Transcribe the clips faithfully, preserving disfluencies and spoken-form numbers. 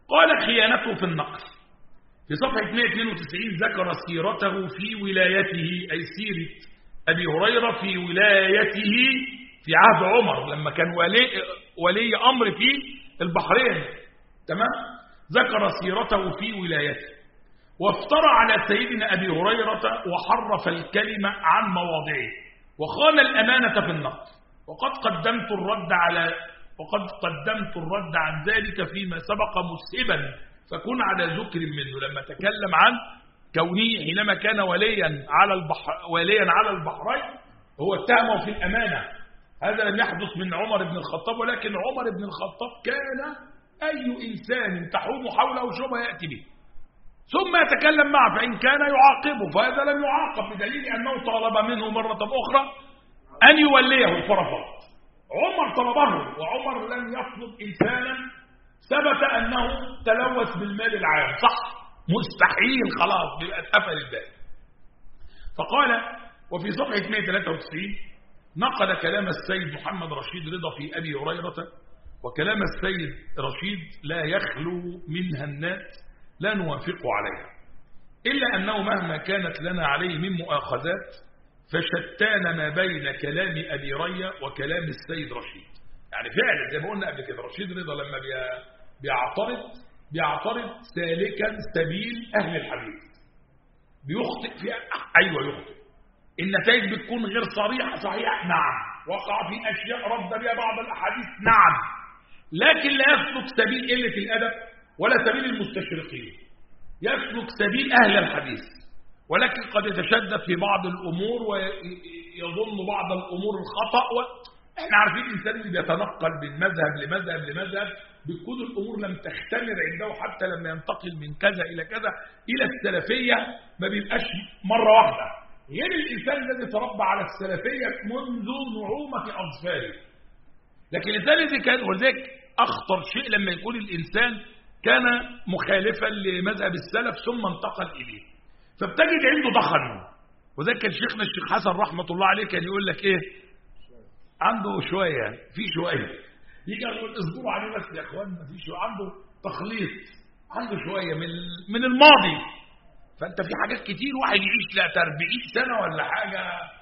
قال خيانته في النقل. في صفحة مئة واثنين وتسعين ذكر سيرته في ولايته، أي سيرة أبي هريرة في ولايته في عهد عمر لما كان ولي, ولي أمر في البحرين. تمام. ذكر سيرته في ولايته وافترى على سيدنا أبي هريرة وحرف الكلمة عن مواضعه وخان الأمانة في النقل. وقد قدمت الرد على وقد قدمت الرد عن ذلك فيما سبق مسهبا فكن على ذكر منه، لما تكلم عن كونه حينما كان وليا على البحر وليا على البحرين هو اتهمه في الأمانة. هذا لم يحدث من عمر بن الخطاب، ولكن عمر بن الخطاب كان أي إنسان تحوم حوله شبهة يأتي به ثم يتكلم معه، فإن كان يعاقبه فهذا لم يعاقب بدليل أنه طالب منه مرة أخرى أن يوليه فرفض. عمر طلبه، وعمر لم يطلب إنسانا ثبت أنه تلوث بالمال العام، صح؟ مستحيل، خلاص بيبقى اتقفل الباب. فقال وفي صفحة مئة وثلاثة وتسعين نقل كلام السيد محمد رشيد رضا في أبي هريرة، وكلام السيد رشيد لا يخلو منها الناس لا نوافق عليها، إلا أنه مهما كانت لنا عليه من مؤاخذات فشتان ما بين كلام أبي ريا وكلام السيد رشيد. يعني فعلا زي ما قلنا قبل كده رشيد رضا لما بيعترض بيعترض سالكا سبيل أهل الحديث، بيخطئ في أيوة يخطئ، النتائج بتكون غير صريحة، صحيح نعم، وقع في أشياء رد بها بعض الأحاديث نعم، لكن لا يسلك سبيل قلة الأدب ولا سبيل المستشرقين، يسلك سبيل أهل الحديث، ولكن قد يتشدد في بعض الأمور ويظن بعض الأمور الخطأ. احنا عارفين الإنسان اللي بيتنقل من مذهب لمذهب لمذهب بتكون الأمور لم تختمر عنده، حتى لما ينتقل من كذا إلى كذا إلى السلفية ما بيبقاش مرة واحدة، غير الإنسان الذي تربى على السلفية منذ نعومة أظفاره. لكن الإنسان الذي كان، وذلك أخطر شيء لما يكون الإنسان كان مخالفا لمذهب السلف ثم انتقل إليه، فبتجد عنده ضخم. وذلك كان شيخنا الشيخ حسن رحمة الله عليه كان يقول لك إيه، عنده شوية في شوية، يجي يقول اصبروا عليه بس يا اخوان، ما فيش، عنده تخليط، عنده شوية من من الماضي. فانت في حاجات كتير واحد يعيش لا أربعين سنة ولا حاجة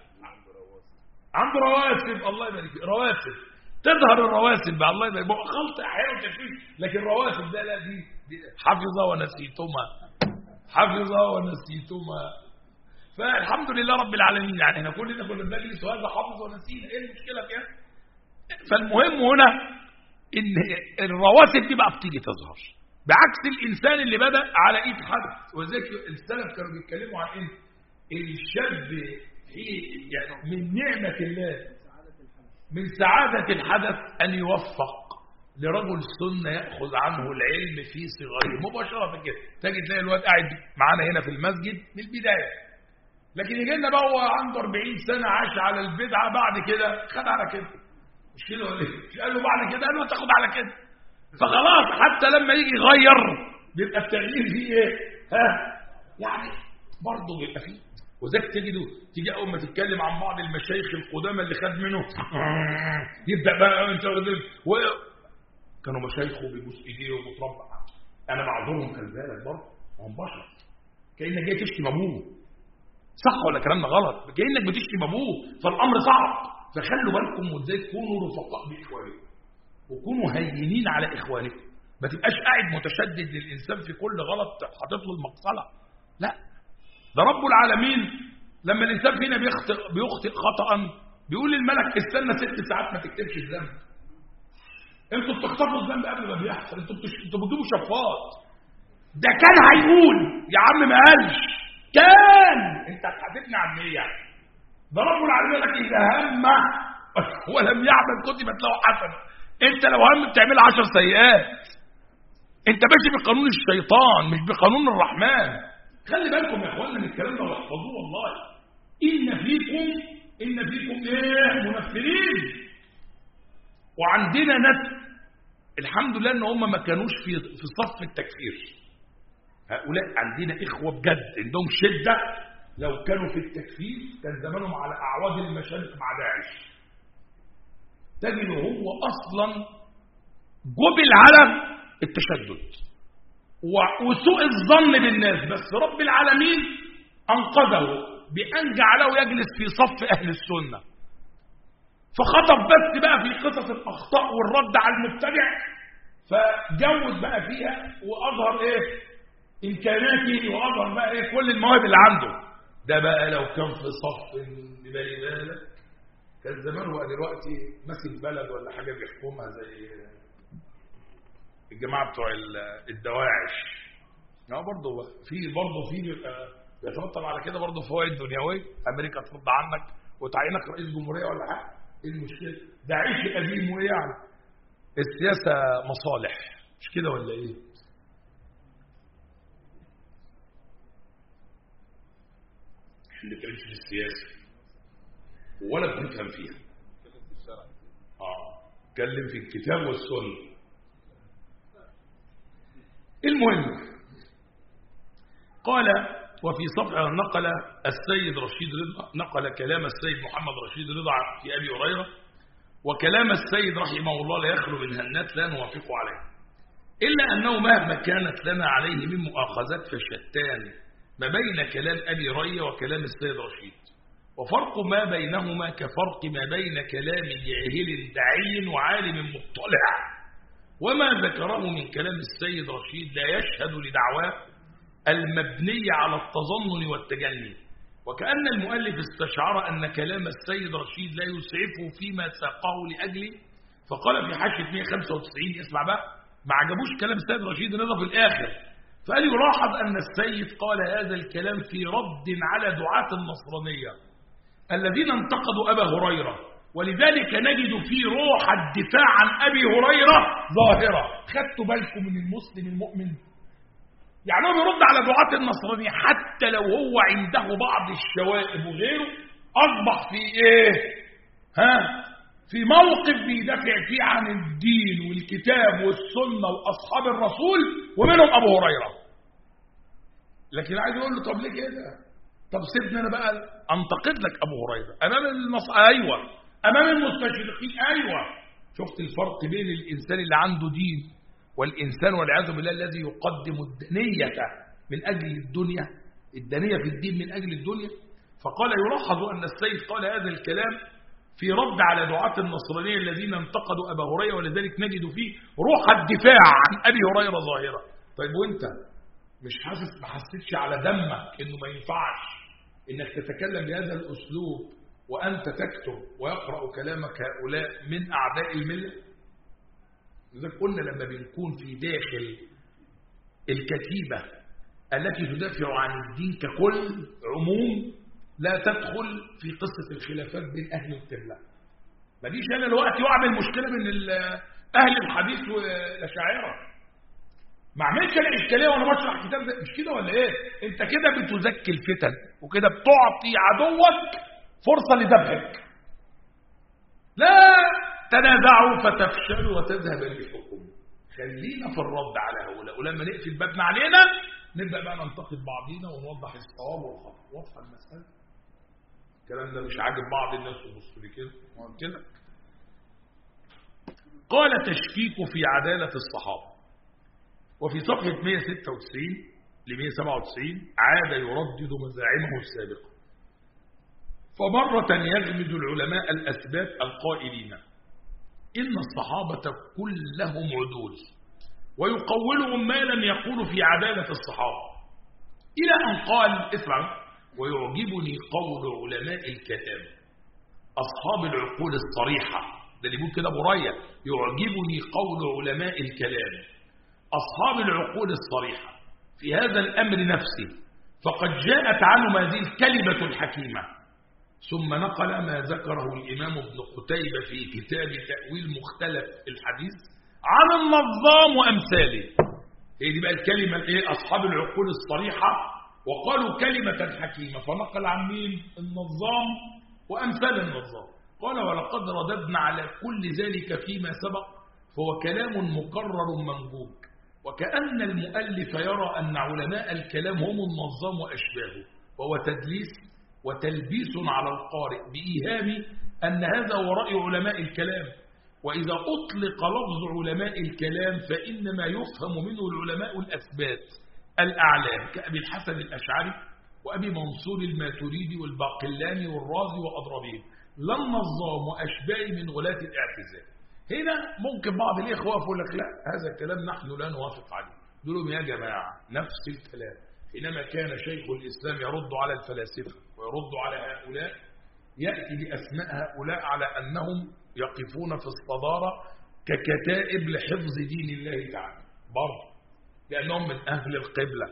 عنده رواسب، الله يبارك فيك، رواسب تظهر الرواسب بقى، الله يبارك فيك، خلط احيانا وتشويش، لكن رواسب ده لا، دي, دي حفظه ونسيتما حفظه ونسيتما. فالحمد لله رب العالمين، يعني احنا كلنا كنا بنجلس وهذا حافظ ونسينا، ايه المشكله فيها؟ فالمهم هنا ان الرواسب دي بقى بتيجي تظهر، بعكس الانسان اللي بدا على ايد حد. وذلك السلف كانوا بيتكلموا عن ايه؟ الشاب يعني من نعمه الله، من سعاده الحدث ان يوفق لرجل سنه ياخذ عنه العلم في صغره مباشره كده. تجد تلاقي الواد قاعد معانا هنا في المسجد من البدايه، لكن يجي لنا بقى هو عنده أربعين سنة عاش على البدعة، بعد كده خد على كده، مش كده ولا ايه؟ قال له بعد كده، قال له تاخد على كده، فخلاص حتى لما يجي يغير بيبقى التغيير فيه ايه؟ ها يعني برضه بيبقى فيه. وذاك تجده تيجي اول ما تتكلم عن بعض المشايخ القدامى اللي خد منه يبدا بقى انت و... كانوا مشايخه بيبوس ايديه ومتربع، انا معذورهم خلي بالك برضه، هم بشر، كانك جاي تشتم ابوه، صح ولا كلامنا غلط؟ كأنك بتشتم ابوه، فالامر صعب. فخلوا بالكم وازاي تكونوا رفقاء باخوانكم وكونوا هينين على اخوانكم، ما تبقاش قاعد متشدد للانسان في كل غلط حاطط له المقصله، لا، ده رب العالمين لما الانسان فينا بيخطئ بيخطئ خطأ بيقول للملك استنى ست ساعات ما تكتبش الذنب. انتوا بتخطفوا الذنب قبل ما بيحصل، انتوا بتش... انتوا بتجيبوا شفاط. ده كان هيقول يا عم ما قالش، كان انت هتحاسبني عن ايه يعني؟ ده رب العالمين لك اذا هم ولم يعمل كتبت له حسنه. انت لو هم بتعمل عشر سيئات، انت ماشي بقانون الشيطان مش بقانون الرحمن. خلي بالكم يا اخوانا من الكلام ده واحفظوه، والله ان فيكم ان فيكم ايه منفرين. وعندنا ناس الحمد لله ان هم ما كانوش في في صف التكفير، هؤلاء عندنا إخوة بجد عندهم شدة، لو كانوا في التكفير كان زمانهم على أعواد المشارق مع داعش. تجد هو أصلا جبل على التشدد، وسوء الظن بالناس، بس رب العالمين أنقذه بأن جعله يجلس في صف أهل السنة، فخطب بس بقى في قصص الأخطاء والرد على المبتدع، فجوز بقى فيها وأظهر إيه إمكاناته، وأظهر بقى إيه كل المواهب اللي عنده. ده بقى لو كان في صف بالي بالك كان زمان، هو دلوقتي ماسك بلد ولا حاجة بيحكمها زي الجماعة بتوع الدواعش. لا برضه في برضه في بيترتب على كده برضه فوائد دنيوية، أمريكا ترد عنك وتعينك رئيس جمهورية ولا حاجة. ايه المشكلة؟ ده عيش قديم وايه يعني؟ السياسة مصالح، مش كده ولا ايه؟ اللي بتعيش في السياسة ولا بتفهم فيها. اه اتكلم في الكتاب والسنة. المهم قال وفي صفحة نقل السيد رشيد رضا نقل كلام السيد محمد رشيد رضا في أبي هريرة، وكلام السيد رحمه الله لا يخلو من هنات لا نوافق عليه، إلا أنه مهما كانت لنا عليه من مؤاخذات فشتان ما بين كلام أبي هريرة وكلام السيد رشيد، وفرق ما بينهما كفرق ما بين كلام جاهل دعي وعالم مطلع، وما ذكره من كلام السيد رشيد لا يشهد لدعواه المبنية على التظنن والتجني، وكأن المؤلف استشعر أن كلام السيد رشيد لا يسعفه فيما ساقه لأجله، فقال في حاشية مئة وخمسة وتسعين اسمع بقى، ما عجبوش كلام السيد رشيد رضا في الآخر، فقال يلاحظ أن السيد قال هذا الكلام في رد على دعاة النصرانية الذين انتقدوا أبا هريرة، ولذلك نجد في روح الدفاع عن أبي هريرة ظاهرة. خدتوا بالكم من المسلم المؤمن؟ يعني هو بيرد على دعاة النصرانية حتى لو هو عنده بعض الشوائب وغيره، أصبح في إيه؟ ها؟ في موقف بيدافع فيه عن الدين والكتاب والسنة وأصحاب الرسول ومنهم أبو هريرة. لكن عايز يقول له طب ليه كده؟ طب سيبني أنا بقى أنتقد لك أبو هريرة أمام النص أيوة، أمام المستشرقين أيوة. شفت الفرق بين الإنسان اللي عنده دين والإنسان والعياذ بالله الذي يقدم الدنية من أجل الدنيا، الدنية في الدين من أجل الدنيا. فقال يلاحظ أن السيد قال هذا الكلام في رد على دعاة النصرانية الذين انتقدوا أبا هريرة، ولذلك نجد فيه روح الدفاع عن أبي هريرة ظاهرة. طيب وانت مش حاسس ما حسيتش على دمك انه ما ينفعش انك تتكلم بهذا الأسلوب وأنت تكتب ويقرأ كلامك هؤلاء من أعداء الملة؟ لذلك قلنا لما بنكون في داخل الكتيبة التي تدافع عن الدين ككل عموم، لا تدخل في قصة الخلافات بين أهل القبلة. ما ديش أنا الوقت وأعمل مشكلة بين أهل الحديث والأشاعرة، ما عملتش أنا إشكالية وأنا بشرح كتاب ده، مش كده ولا إيه؟ أنت كده بتزكي الفتن وكده بتعطي عدوك فرصة لذبحك. لا تنازعوا فتفشلوا وتذهب ريحكم. خلينا في الرد على هؤلاء، ولما نقفل بابنا علينا نبدأ بقى ننتقد بعضينا ونوضح الصواب والخطأ. واضحة المسألة؟ الكلام ده مش عاجب بعض الناس وبصوا لي كده وقلت لك. قال تشكيك في عدالة الصحابة. وفي صفحة مئة وستة وتسعين ل مئة وسبعة وتسعين عاد يردد مزاعمه السابقة، فمرة يغمز العلماء الأسباب القائلين إن الصحابة كلهم عدول، ويقولهم ما لم يقولوا في عدالة الصحابة، إلى أن قال اسمع: ويعجبني قول علماء الكلام أصحاب العقول الصريحة. ده اللي بيقول كده أبو هريرة، يعجبني قول علماء الكلام أصحاب العقول الصريحة في هذا الأمر نفسه، فقد جاءت عنهم هذه الكلمة الحكيمة. ثم نقل ما ذكره الإمام ابن قتيبة في كتاب تأويل مختلف الحديث عن النظام وأمثاله. هي دي بقى الكلمة الايه؟ أصحاب العقول الصريحة، وقالوا كلمة حكيمة، فنقل عن مين؟ النظام وأمثال النظام. قال: ولقد رددنا على كل ذلك فيما سبق، فهو كلام مكرر منجوب، وكأن المؤلف يرى أن علماء الكلام هم النظام وأشباهه، وهو تدليس وتلبيس على القارئ بإيهام أن هذا هو رأي علماء الكلام، وإذا أطلق لفظ علماء الكلام فإنما يفهم منه العلماء الأثبات الأعلام كأبي الحسن الأشعري وأبي منصور الماتريدي والباقلاني والرازي وأضربهم لا النظام وأشباه من غلاة الاعتزال. هنا ممكن بعض الإخوة يقول لك لا هذا الكلام نحن لا نوافق عليه. دولهم يا جماعة نفس الكلام حينما كان شيخ الإسلام يرد على الفلاسفة ويرد على هؤلاء يأتي بأسماء هؤلاء على أنهم يقفون في الصدارة ككتائب لحفظ دين الله تعالى برضه لأنهم من أهل القبلة.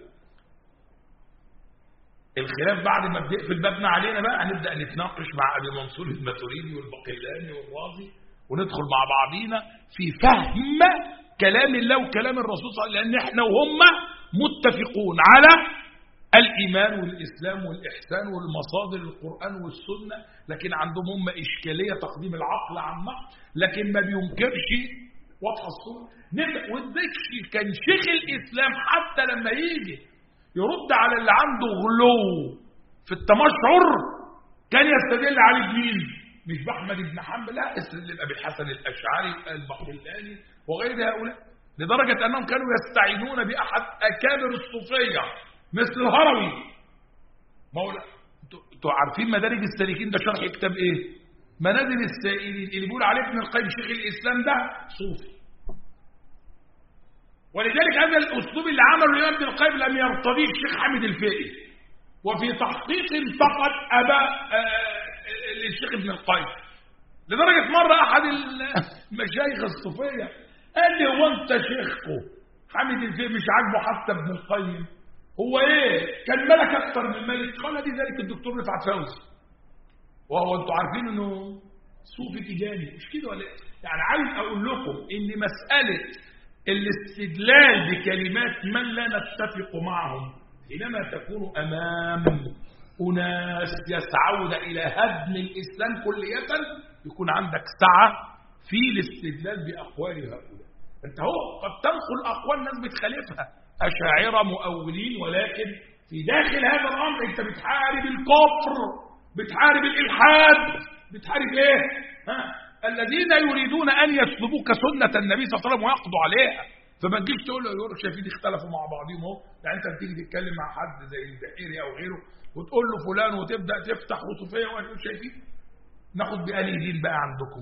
الخلاف بعد ما بيقفل بابنا علينا بقى هنبدأ نتناقش مع أبي منصور الماتريدي والباقلاني والرازي وندخل مع بعضينا في فهم كلام الله وكلام الرسول صلى الله عليه وسلم لأن احنا وهم متفقون على الإيمان والإسلام والإحسان والمصادر القرآن والسنة، لكن عندهم هم إشكالية تقديم العقل عن النقل، لكن ما بينكرش واضحة الصورة. والذكش كان شيخ الإسلام حتى لما يجي يرد على اللي عنده غلو في التمشعر كان يستدل عليه بمين؟ مش بأحمد بن حنبل، لا استدل بأبي الحسن الأشعري الباقلاني وغير هؤلاء، لدرجة أنهم كانوا يستعينون بأحد أكابر الصوفية مثل الهروي. مولا انتوا عارفين مدارج السالكين ده شرح كتاب ايه؟ منازل السائلين اللي بيقول عليه ابن القيم شيخ الإسلام ده صوفي. ولذلك هذا الأسلوب اللي عمله الإمام ابن القيم لم يرتضيه الشيخ حامد الفقي، وفي تحقيق فقط أباء للشيخ ابن القيم، لدرجة مرة أحد المشايخ الصوفية قال لي هو أنت شيخكم حامد الفقي مش عاجبه حتى ابن القيم؟ هو إيه؟ كان ملك أكثر من الملك؟ قال لي ذلك الدكتور رفعت فوزي، وهو أنتوا عارفين إنه صوفي تجاني مش كده ولا إيه؟ يعني عايز أقول لكم إن مسألة الاستدلال بكلمات من لا نتفق معهم حينما تكون أمام أناس يسعون إلى هدم الإسلام كلية يكون عندك سعة في الاستدلال بأقوال هؤلاء. أنت هو قد تنقل أقوال الناس بتخالفها أشاعرة مؤولين، ولكن في داخل هذا الأمر أنت بتحارب الكفر، بتحارب الإلحاد، بتحارب إيه؟ ها؟ الذين يريدون أن يسلبوك سنة النبي صلى الله عليه وسلم ويقضوا عليها. فما تجيش تقول له يقول شايفين اختلفوا مع بعضهم اهو، يعني انت بتيجي تتكلم مع حد زي البحيري او غيره وتقول له فلان وتبدا تفتح وصوفيه وانتم شايفين ناخد بأنهي دين بقى عندكم؟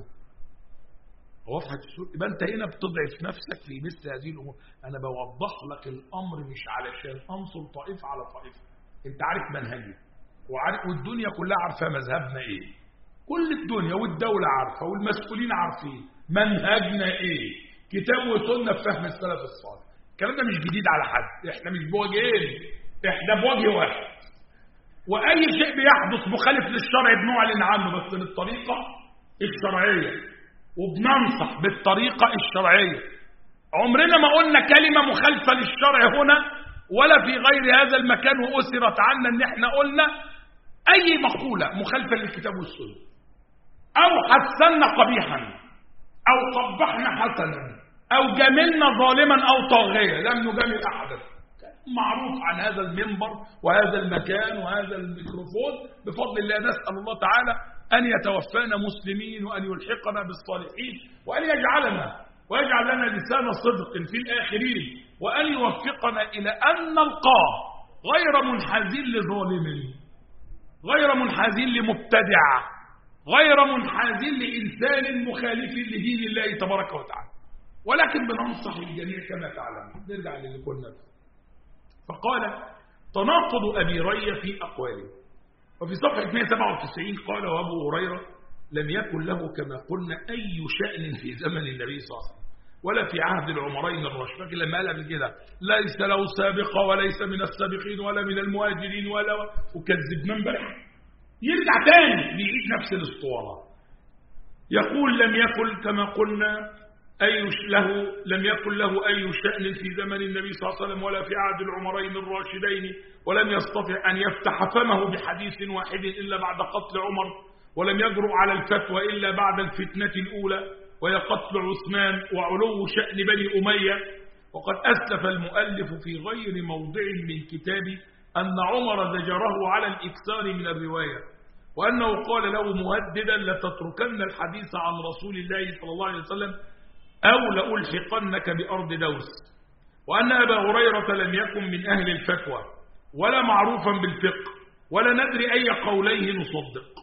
واضحه الصوره. يبقى انت هنا بتضعف نفسك في مثل هذه الامور. انا بوضح لك الامر مش علشان انصر طائفه على طائفه، انت عارف منهجي وعارف والدنيا كلها عارفه مذهبنا ايه، كل الدنيا والدوله عارفه والمسؤولين عارفين منهجنا ايه، كتاب وسنة في فهم السلف الصالح. الكلام ده مش جديد على حد، احنا مش بوجهين، احنا بوجه واحد. واي شيء بيحدث مخالف للشرع بنعلن عنه بس بالطريقة الشرعية وبننصح بالطريقة الشرعية. عمرنا ما قلنا كلمة مخالفة للشرع هنا ولا في غير هذا المكان وأسرت عنا ان احنا قلنا اي مقولة مخالفة للكتاب والسنة او حسنا قبيحا أو قبحنا حسنا أو جاملنا ظالما أو طاغية، لم نجامل أحدا. معروف عن هذا المنبر وهذا المكان وهذا الميكروفون بفضل الله. نسأل الله تعالى أن يتوفانا مسلمين وأن يلحقنا بالصالحين وأن يجعلنا ويجعل لنا لسان صدق في الآخرين وأن يوفقنا إلى أن نلقاه غير منحازين لظالم، غير منحازين لمبتدع، غير منحازين لإنسان مخالف لدين الله تبارك وتعالى، ولكن بننصح الجميع كما تعلم. نرجع للي قلنا به. فقال تناقض أبي رية في أقواله. وفي صفحة مئة وسبعة وتسعين قال وأبو هريرة لم يكن له كما قلنا أي شأن في زمن النبي صلى الله عليه وسلم ولا في عهد العمرين الراشدين، لما قال قبل كده ليس له سابقة وليس من السابقين ولا من المهاجرين ولا وكذب من امبارح، يرجع تاني بيعيد نفس الاسطوانة. يقول لم يكن كما قلنا أي له لم يكن له أي شأن في زمن النبي صلى الله عليه وسلم ولا في عهد العمرين الراشدين، ولم يستطع أن يفتح فمه بحديث واحد إلا بعد قتل عمر، ولم يجرؤ على الفتوى إلا بعد الفتنة الأولى وهي قتل عثمان وعلو شأن بني أمية. وقد أسلف المؤلف في غير موضع من كتابه أن عمر زجره على الإكثار من الرواية وأنه قال له مهددا لتتركن الحديث عن رسول الله صلى الله عليه وسلم أو لألحقنك بأرض دوس، وأن أبا هريرة لم يكن من أهل الفتوى ولا معروفا بالفقه ولا ندري أي قوليه نصدق.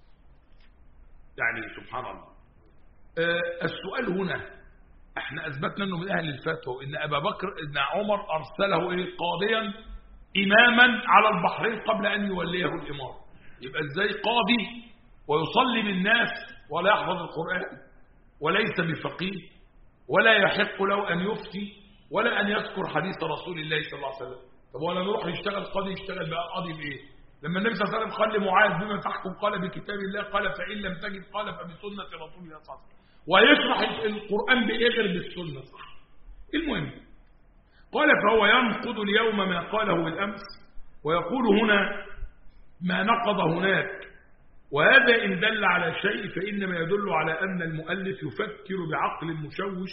يعني سبحان الله. أه السؤال هنا، احنا أثبتنا أنه من أهل الفتوى، إن أبا بكر إن عمر أرسله إليه قاضيا إماما على البحرين قبل أن يوليه الإمارة. يبقى إزاي قاضي ويصلي بالناس ولا يحفظ القرآن وليس بفقيه ولا يحق له أن يفتي ولا أن يذكر حديث رسول الله صلى الله عليه وسلم؟ طب ولا نروح يشتغل قاضي، يشتغل بقى قاضي بإيه؟ لما النبي صلى الله عليه وسلم قال لمعاذ بما تحكم قال بكتاب الله، قال فإن لم تجد قال فبسنة رسول الله صلى الله عليه وسلم. ويشرح القرآن بإيه غير بالسنة؟ صح. المهم قال فهو ينقض اليوم ما قاله بالأمس، ويقول هنا ما نقض هناك، وهذا إن دل على شيء فإنما يدل على أن المؤلف يفكر بعقل مشوش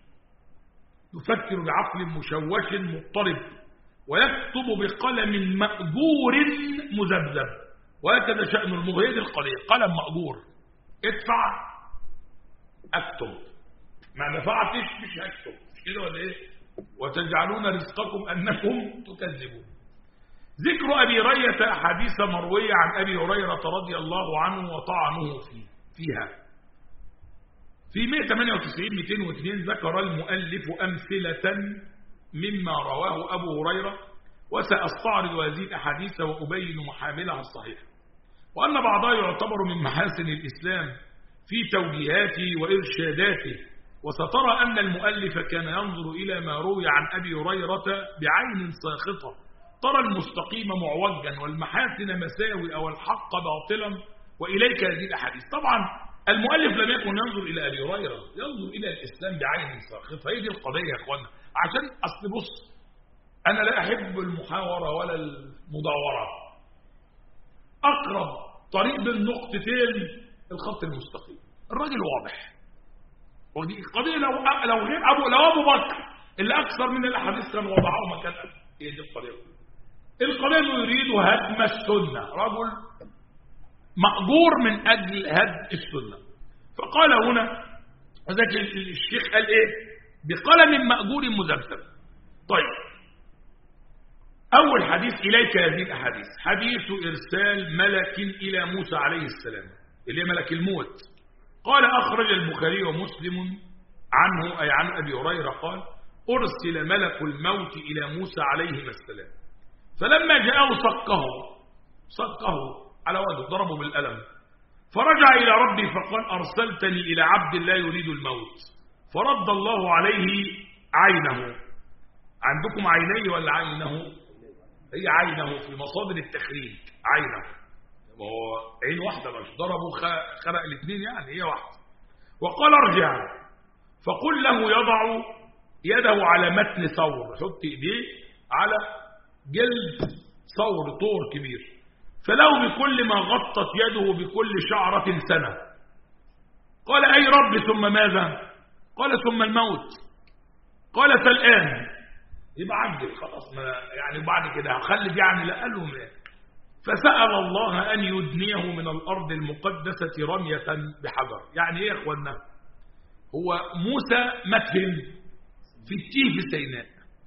يفكر بعقل مشوش مضطرب، ويكتب بقلم مأجور مذبذب، وهكذا شأن المغيد القليل. قلم مأجور، ادفع اكتب، ما دفعتش مش هكتب، مش كده ولا ايه؟ وتجعلون رزقكم أنكم تكذبون. ذكر أبي هريرة أحاديث مروية عن أبي هريرة رضي الله عنه وطعنه فيه فيها. في مئة وثمانية وتسعين مئتين واثنين ذكر المؤلف أمثلة مما رواه أبو هريرة، وسأستعرض هذه الأحاديث وأبين محاملها الصحيحة، وأن بعضها يعتبر من محاسن الإسلام في توجيهاته وإرشاداته. وسترى أن المؤلف كان ينظر إلى ما روي عن أبي هريرة بعين ساخطة، ترى المستقيم معوجا والمحاسن مساوئ والحق باطلا، وإليك هذه الأحاديث. طبعا المؤلف لم يكن ينظر إلى أبي هريرة، ينظر إلى الإسلام بعين ساخطة. هي دي القضية يا أخوانا. عشان أصل بص، أنا لا أحب المحاورة ولا المداورة. أقرب طريق بين نقطتين الخط المستقيم، الراجل واضح. ودي القضية لو لو غير أبو لو أبو بكر اللي أكثر من الأحاديث كان وضعه مكان أبي. هي دي القضية. القضية يريد هدم السنة، رجل مأجور من أجل هدم السنة. فقال هنا وذلك الشيخ قال إيه؟ بقلم مأجور مذبذب. طيب، أول حديث إليك هذه الأحاديث، حديث إرسال ملك إلى موسى عليه السلام اللي هي ملك الموت. قال أخرج البخاري ومسلم عنه أي عن أبي هريرة قال أرسل ملك الموت إلى موسى عليه السلام، فلما جاءه صكه صكه على وجهه، ضربه بالقلم، فرجع إلى ربي فقال أرسلتني إلى عبد لا يريد الموت، فرد الله عليه عينه. عندكم عيني ولا عينه؟ هي عينه في مصادر التخريج عينه، وهو عين واحدة مش ضربه خرق الاثنين، يعني هي واحدة. وقال ارجع فقل له يضع يده على متن ثور، يحط ايديه على جلد ثور طور كبير، فله بكل ما غطت يده بكل شعرة سنة. قال أي رب ثم ماذا؟ قال ثم الموت. قال فالآن، يبقى عجل خلاص، ما يعني بعد كده هخلف يعني؟ لا، قال له ما. فسأل الله أن يدنيه من الأرض المقدسة رمية بحجر. يعني ايه يا اخوانا؟ هو موسى متهم في التيه في سيناء،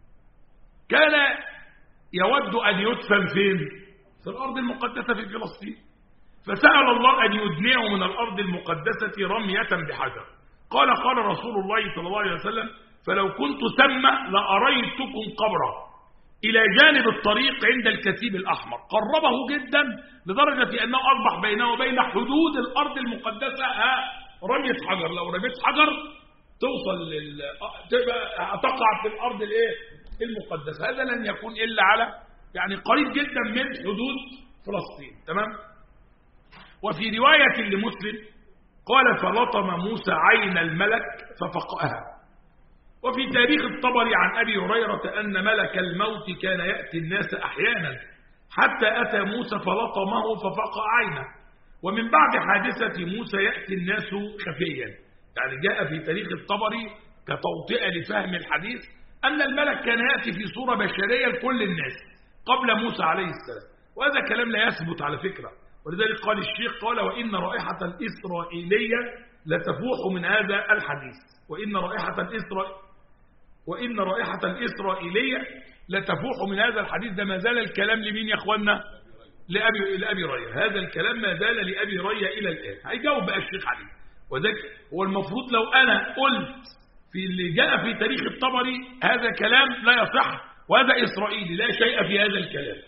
كان يود أن يدفن فين؟ في الأرض المقدسة في فلسطين. فسأل الله أن يدنيه من الأرض المقدسة رمية بحجر. قال قال رسول الله صلى الله عليه وسلم فلو كنت ثم لأريتكم قبره إلى جانب الطريق عند الكثيب الأحمر. قربه جدا لدرجة أنه أصبح بينه وبين حدود الأرض المقدسة رمية حجر. لو رميت حجر توصل لل... تبقى تقع في الأرض الايه المقدسة. هذا لن يكون إلا على يعني قريب جدا من حدود فلسطين. تمام. وفي رواية لمسلم قال فلطم موسى عين الملك ففقأها. وفي تاريخ الطبري عن أبي هريرة أن ملك الموت كان يأتي الناس أحيانا حتى أتى موسى فلطمه ففقأ عينه. ومن بعد حادثة موسى يأتي الناس خفيا. يعني جاء في تاريخ الطبري كتوطئة لفهم الحديث أن الملك كان يأتي في صورة بشرية لكل الناس قبل موسى عليه السلام. وهذا كلام لا يثبت على فكرة، ولذلك قال الشيخ قال وإن رائحة الإسرائيلية لتفوح من هذا الحديث، وإن رائحة الإسرائيل وإن رائحة الإسرائيلية لتفوح من هذا الحديث. ده ما زال الكلام لمين يا أخوانا؟ لأبي, لأبي ريا. هذا الكلام ما زال لأبي ريا إلى الآن. هيجاوب بقى الشيخ عليه. وذلك هو المفروض لو أنا قلت في اللي جاء في تاريخ الطبري هذا كلام لا يصح وهذا إسرائيلي، لا شيء في هذا الكلام،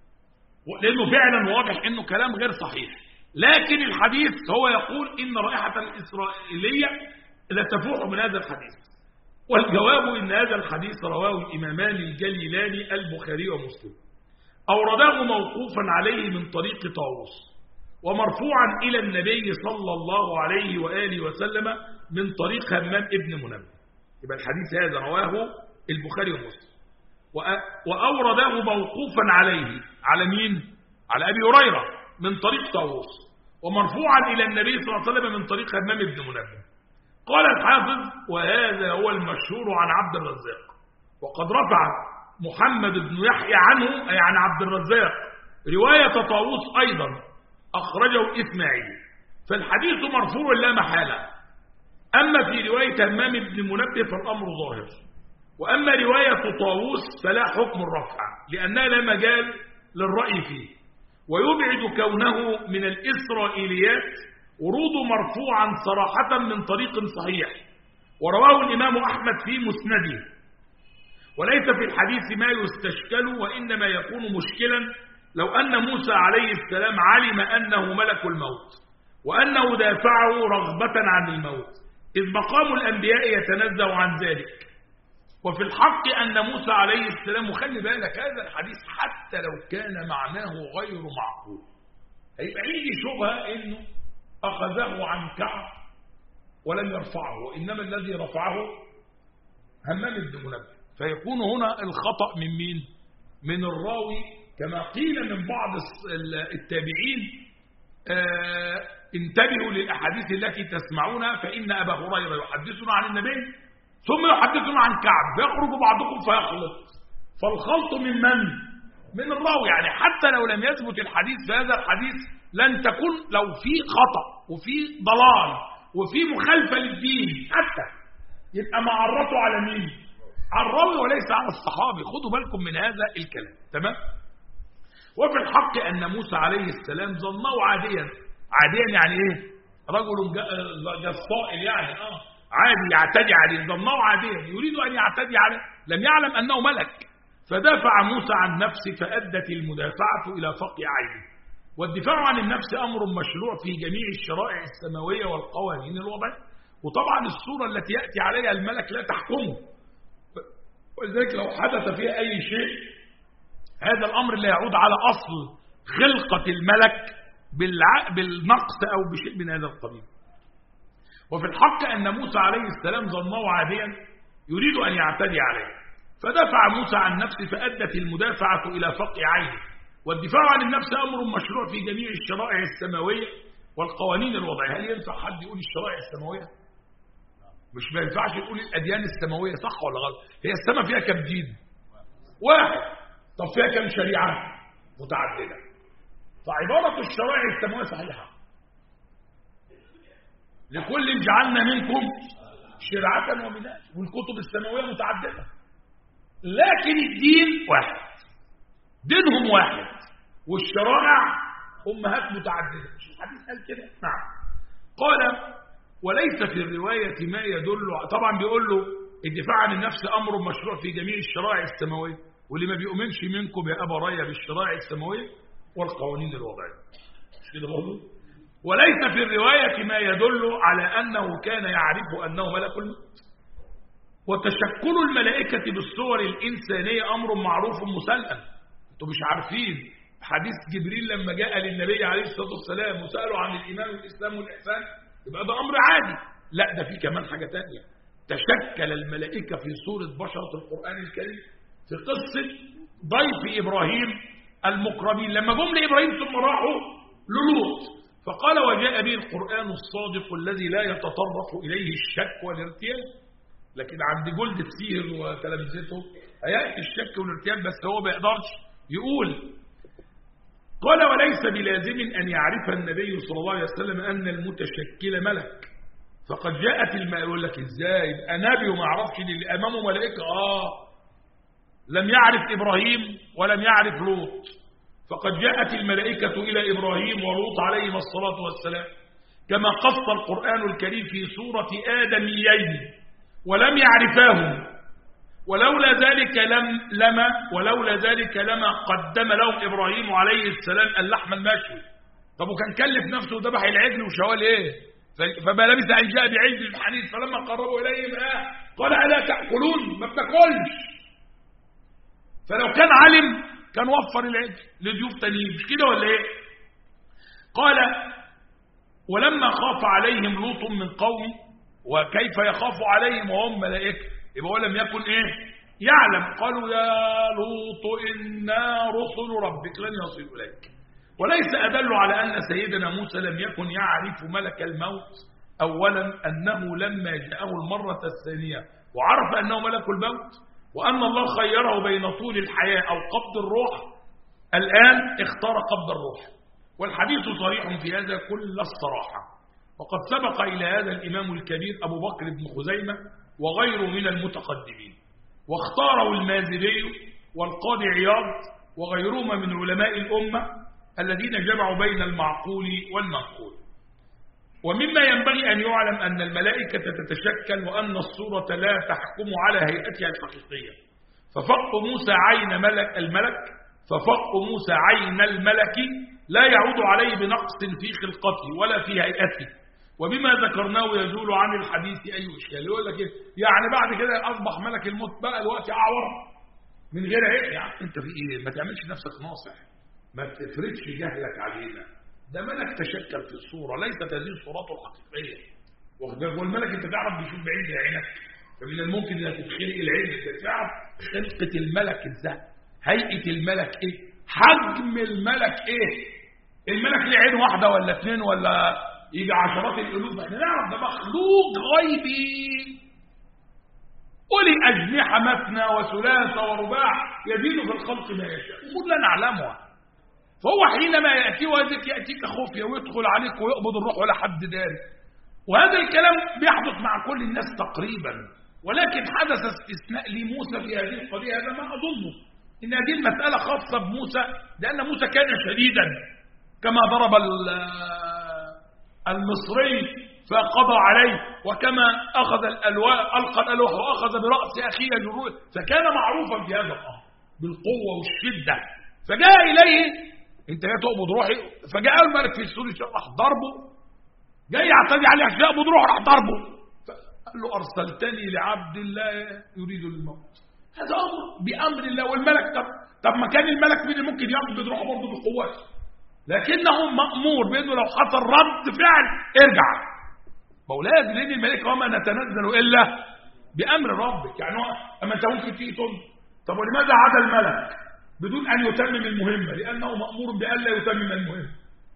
لأنه فعلا واضح أنه كلام غير صحيح. لكن الحديث هو يقول إن رائحة الإسرائيلية لتفوح من هذا الحديث. والجواب إن هذا الحديث رواه الإمامان الجليلان البخاري ومسلم، أورده موقوفا عليه من طريق طاووس، ومرفوعا إلى النبي صلى الله عليه وآله وسلم من طريق همام ابن منبه. يبقى الحديث هذا رواه البخاري ومسلم، وأورده موقوفا عليه على مين؟ على أبي هريرة من طريق طاووس، ومرفوعا إلى النبي صلى الله عليه وسلم من طريق همام ابن منبه. قال الحافظ وهذا هو المشهور عن عبد الرزاق، وقد رفع محمد بن يحيى عنه أي عن عبد الرزاق رواية طاووس أيضا أخرجه إسماعيل، فالحديث مرفوع لا محالة. أما في رواية همام بن منبه فالأمر ظاهر، وأما رواية طاووس فلا حكم الرفع لأنها لا مجال للرأي فيه، ويبعد كونه من الإسرائيليات ورود مرفوعا صراحة من طريق صحيح، ورواه الإمام أحمد في مسنده. وليس في الحديث ما يستشكل، وإنما يكون مشكلا لو أن موسى عليه السلام علم أنه ملك الموت وأنه دافعه رغبة عن الموت، إذ مقام الأنبياء يتنزه عن ذلك. وفي الحق أن موسى عليه السلام، وخلي بالك هذا الحديث حتى لو كان معناه غير معقول هيبقى يجي شبهة إنه أخذه عن كعب ولم يرفعه، وإنما الذي رفعه همام بن منبه، فيكون هنا الخطأ من مين؟ من الراوي، كما قيل من بعض التابعين آه انتبهوا للأحاديث التي تسمعونها فإن أبا هريرة يحدثنا عن النبي ثم يحدثنا عن كعب، فيخرج بعضكم فيخلط، فالخلط من من؟ من الراوي. يعني حتى لو لم يثبت الحديث فهذا الحديث لن تكون لو في خطأ وفي ضلال وفي مخالفة للدين حتى يبقى معرته على مين؟ على الراوي وليس على الصحابي. خدوا بالكم من هذا الكلام. تمام؟ وفي الحق أن موسى عليه السلام ظنه عاديا. عاديا يعني ايه؟ رجل جصائل يعني اه عادي يعتدي عليه، ظنه عاديا يريد أن يعتدي عليه، لم يعلم أنه ملك، فدافع موسى عن نفسه فأدت المدافعة إلى فقع عينه. والدفاع عن النفس أمر مشروع في جميع الشرائع السماوية والقوانين الوضعية، وطبعا الصورة التي يأتي عليها الملك لا تحكمه، ولذلك لو حدث فيها أي شيء هذا الأمر لا يعود على أصل خلقة الملك بالنقص أو بشيء من هذا القبيل. وفي الحق أن موسى عليه السلام ظنه عاديا يريد أن يعتدي عليه، فدفع موسى عن نفسه فأدت المدافعة إلى فقع عينه. والدفاع عن النفس أمر مشروع في جميع الشرائع السماوية والقوانين الوضعية. هل ينفع حد يقول الشرائع السماوية؟ مش ما ينفعش يقول الأديان السماوية، صح ولا غلط؟ هي السماء فيها كم دين؟ واحد. طب فيها كم شريعة؟ متعددة. فعبارة الشرائع السماوية صحيحة، لكل جعلنا منكم شرعة ومنهاجا، والكتب السماوية متعددة، لكن الدين واحد، دينهم واحد، والشرائع أمهات متعددة. مش الحديث قال كده؟ نعم. قال وليس في الرواية ما يدل، طبعا بيقول له الدفاع عن النفس أمر مشروع في جميع الشرائع السماوية، واللي ما بيؤمنش منكم يا أبا ريا بالشرائع السماوية والقوانين الوضعية. مش كده برضه؟ وليس في الرواية ما يدل على أنه كان يعرف أنه ملك الموت. وتشكل الملائكة بالصور الإنسانية أمر معروف مسلم. أنتم مش عارفين حديث جبريل لما جاء للنبي عليه الصلاة والسلام وسألوا عن الإيمان والإسلام والإحسان، يبقى ده أمر عادي. لا، ده في كمان حاجة تانية. تشكل الملائكة في صورة بشرة القرآن الكريم في قصة ضيف إبراهيم المكرمين لما جم لإبراهيم ثم راحوا للوط، فقال وجاء به القرآن الصادق الذي لا يتطرق إليه الشك والارتياب. لكن عند جلد السير وتلامذته هيأتي الشك والارتياب، بس هو ما يقدرش يقول. قال وليس بلازم أن يعرف النبي صلى الله عليه وسلم أن المتشكل ملك، فقد جاءت الملائكة. يقول لك إزاي يبقى نبي وما يعرفش اللي أمامه ملائكة؟ آه لم يعرف إبراهيم ولم يعرف لوط، فقد جاءت الملائكة إلى إبراهيم ولوط عليهما الصلاة والسلام، كما قص القرآن الكريم في سورة آدميين ولم يعرفاهم، ولولا ذلك لم لما ولولا ذلك لما قدم لهم إبراهيم عليه السلام اللحم المشوي. طب وكان كلف نفسه وذبح العجل وشوال ايه؟ فما لبث أن جاء بعجل حنيذ فلما قربوا إليهم آه قال ألا تأكلون؟ ما بتاكلش. فلو كان علم كان وفر العجل لضيوف تانيين، مش كده ولا ايه؟ قال ولما خاف عليهم لوط من قومه، وكيف يخاف عليهم وهم ملائكة؟ يبقى هو لم يكن ايه يعلم. قالوا يا لوط إنا رسل ربك لن يصلوا إليك. وليس أدل على أن سيدنا موسى لم يكن يعرف ملك الموت أولا أنه لما جاءه المرة الثانية وعرف أنه ملك الموت، وأن الله خيره بين طول الحياة أو قبض الروح، الآن اختار قبض الروح، والحديث صريح في هذا كل الصراحة. وقد سبق إلى هذا الإمام الكبير أبو بكر بن خزيمة وغيره من المتقدمين، واختاره المازري والقاضي عياض وغيرهما من علماء الأمة الذين جمعوا بين المعقول والمنقول. ومما ينبغي أن يعلم أن الملائكة تتشكل وأن الصورة لا تحكم على هيئتها الحقيقية. ففق موسى عين ملك الملك ففق موسى عين الملك لا يعود عليه بنقص في خلقته ولا في هيئته، وبما ذكرناه يزول عن الحديث أي إشكال. يقول لك يعني بعد كده أصبح ملك الموت بقى الوقت أعور من غير عيب. يعني أنت في إيه؟ ما تعملش نفسك ناصح، ما تفرضش جهلك علينا. ده ملك تشكل في الصورة، ليست هذه صورته الحقيقية. والملك أنت تعرف بيشوف بعين عينك، فمن الممكن أن تتخلق العين أنت تعرف خلقة الملك إزاي، هيئة الملك إيه، حجم الملك إيه. الملك له عين واحدة ولا اثنين ولا يجي عشرات الألوف؟ احنا نعرف ده مخلوق غيبي أولي أجنحة مثنى وثلاثة ورباع يزيد في الخلق ما يشاء، أمور لا نعلمها. فهو حينما يأتي وذلك يأتيك خفية ويدخل عليك ويقبض الروح ولا حد داري. وهذا الكلام بيحدث مع كل الناس تقريبا، ولكن حدث استثناء لموسى في هذه القضية. هذا ما أظنه إن هذه المسألة خاصة بموسى، لأن موسى كان شديدا كما ضرب المصري فقضى عليه، وكما أخذ الألواء ألقى الألوح وأخذ برأس أخيه يجره، فكان معروفا في هذا الأمر بالقوة والشدة. فجاء إليه انت جاي تقبض روحي، فجاء الملك في السوري راح ضربه، جاي يعتدي عليه عشان يقبض روحه راح ضربه، فقال له أرسلتني لعبد الله يريد الموت. هذا أمر بأمر الله. والملك طب, طب ما كان الملك مين اللي ممكن يقبض روحه برضه بقوته، لكنه مأمور بأنه لو حصل رد فعل ارجع. مولاي لأن الملائكة وما نتنزل إلا بأمر ربك. يعني أما أنت ممكن تيجي تقول طب ولماذا عاد الملك بدون أن يتمم المهمة؟ لأنه مأمور بألا يتمم المهمة.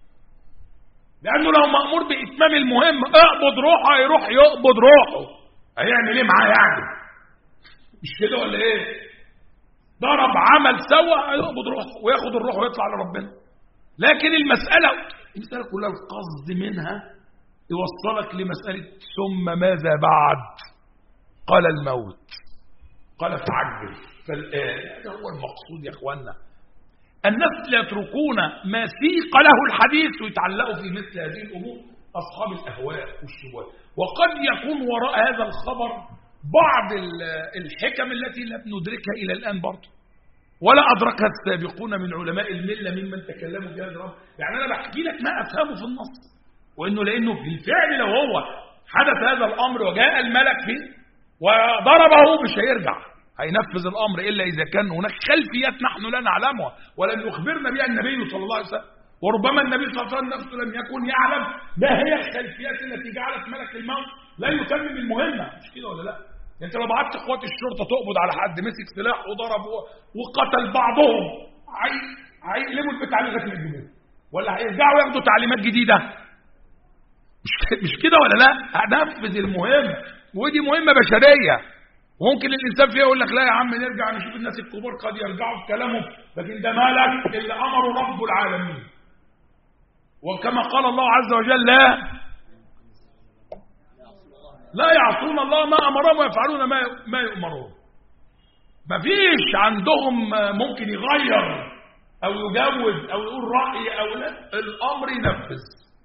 لأنه لو مأمور بإتمام المهمة اقبض روحه يروح يقبض روحه، هيعمل ايه معاه يعني؟ مش كده ولا ايه؟ ضرب عمل سوى يقبض روحه وياخد الروح ويطلع لربنا. لكن المسألة المسألة كلها القصد منها يوصلك لمسألة ثم ماذا بعد؟ قال الموت، قال فعجل. فالآن هذا هو المقصود يا اخوانا. الناس يتركون ما سيق له الحديث ويتعلقوا في مثل هذه الأمور أصحاب الأهواء والشبهات. وقد يكون وراء هذا الخبر بعض الحكم التي لم ندركها إلى الآن برضه، ولا أدركها السابقون من علماء الملة ممن تكلموا في هذا الأمر. يعني أنا بحكي لك ما أفهمه في النص، وإنه لأنه في الفعل لو هو حدث هذا الأمر وجاء الملك فيه وضربه مش هيرجع، هينفذ الأمر إلا إذا كان هناك خلفيات نحن لا نعلمها ولم يخبرنا بها النبي صلى الله عليه وسلم. وربما النبي صلى الله عليه وسلم نفسه لم يكن يعلم ما هي الخلفيات التي جعلت ملك الموت لا يتمم المهمة. مش كده ولا لا؟ انت لو بعت قوات الشرطة تقبض على حد مسك سلاح وضرب وقتل بعضهم، هيقلبوا البتاع لغاية ما يجيبوه، ولا هيرجعوا ياخدوا تعليمات جديدة؟ مش مش كده ولا لا؟ هنفذ المهمة، ودي مهمة بشرية. وممكن الإنسان فيها يقول لك لا يا عم نرجع نشوف الناس الكبار قد يرجعوا في كلامهم، لكن ده مالك اللي أمره رب العالمين. وكما قال الله عز وجل لا لا يعصون الله ما أمرهم ويفعلون ما ما يؤمرون. ما فيش عندهم ممكن يغير أو يجوز أو يقول رأي أو لا، الأمر ينفذ.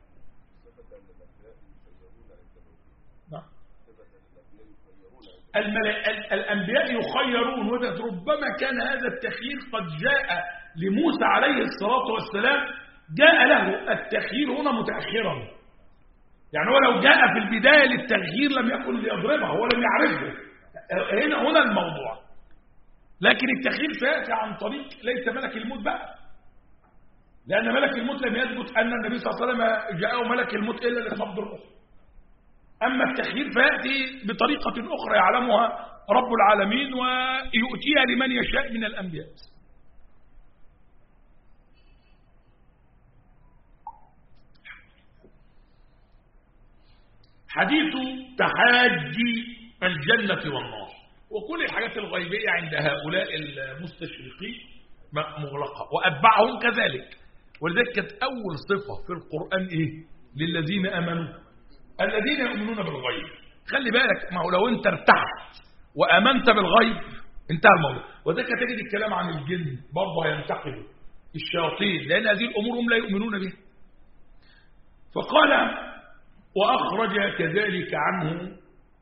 الأنبياء يخيرون، وده ربما كان هذا التخيير قد جاء لموسى عليه الصلاة والسلام، جاء له التخيير هنا متأخرا. يعني هو لو جاء في البداية للتغيير لم يكن ليضربه، هو لم يعرفه. هنا هنا الموضوع. لكن التخيير سيأتي عن طريق ليس ملك الموت بقى، لأن ملك الموت لم يثبت أن النبي صلى الله عليه وسلم جاءه ملك الموت إلا لقبض الروح. أما التخيير فيأتي بطريقة أخرى يعلمها رب العالمين ويؤتيها لمن يشاء من الأنبياء. حديث تحاجي الجنة والنار، وكل الحاجات الغيبية عند هؤلاء المستشرقين مغلقة وأتبعهم كذلك. ولذلك كانت أول صفة في القرآن إيه؟ للذين آمنوا، الذين يؤمنون بالغيب. خلي بالك، ما هو لو أنت ارتحت وآمنت بالغيب انتهى الموضوع. وذلك تجد الكلام عن الجن برضه ينتقل الشياطين، لأن هذه الأمور هم لا يؤمنون بها. فقال وأخرج كذلك عنه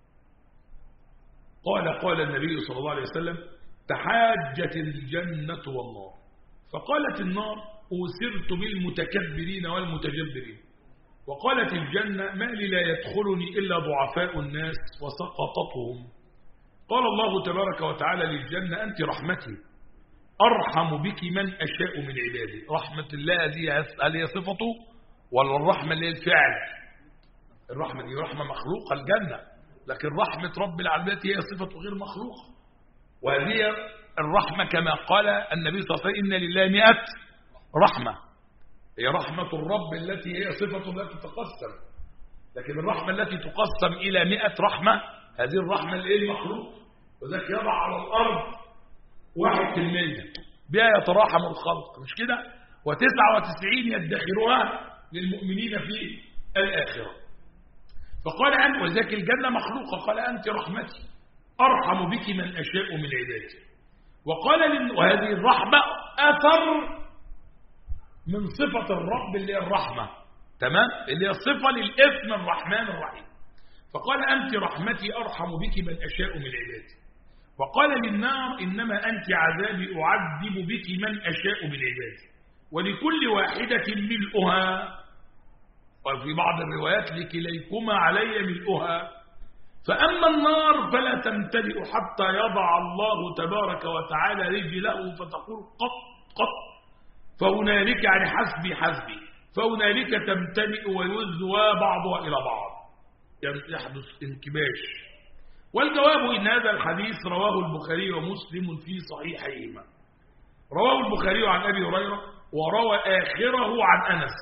قال قال النبي صلى الله عليه وسلم تحاجت الجنة والنار، فقالت النار أوسرت بالمتكبرين والمتجبرين، وقالت الجنة ما لي لا يدخلني إلا ضعفاء الناس وسقطتهم. قال الله تبارك وتعالى للجنة أنت رحمتي أرحم بك من أشاء من عبادي. رحمة الله هل هي صفته ولا الرحمة اللي هي الفعل؟ الرحمة دي رحمة مخلوقة الجنة، لكن رحمة رب العالمين هي صفة غير مخلوقة. وهذه الرحمة كما قال النبي صلى الله عليه وسلم إن لله مئة رحمة، هي رحمة الرب التي هي صفة لا تتقسم. لكن الرحمة التي تقسم إلى مئة رحمة هذه الرحمة اللي هي المخلوق، وذلك يضع على الأرض واحد في المية بها يتراحم الخلق، مش كده؟ وتسعة وتسعين يدخرها للمؤمنين في الآخرة. فقال أنت، وذلك الجنة مخلوقة، قال أنت رحمتي أرحم بك من أشاء من عبادي. وقال وهذه الرحمة أثر من صفة الرب اللي هي الرحمة، تمام؟ اللي هي صفة للاسم الرحمن الرحيم. فقال أنت رحمتي أرحم بك من أشاء من عبادي. وقال للنار إنما أنت عذابي أعذب بك من أشاء من عبادي، ولكل واحدة ملؤها، وفي بعض الروايات لكليكما علي ملؤها. فأما النار فلا تمتلئ حتى يضع الله تبارك وتعالى رجله فتقول قط قط، فهنالك يعني حسبي حسبي، فهنالك تمتلئ ويزوى بعضها إلى بعض، يعني يحدث انكماش. والجواب إن هذا الحديث رواه البخاري ومسلم في صحيحيهما. رواه البخاري عن أبي هريرة وروى آخره عن أنس،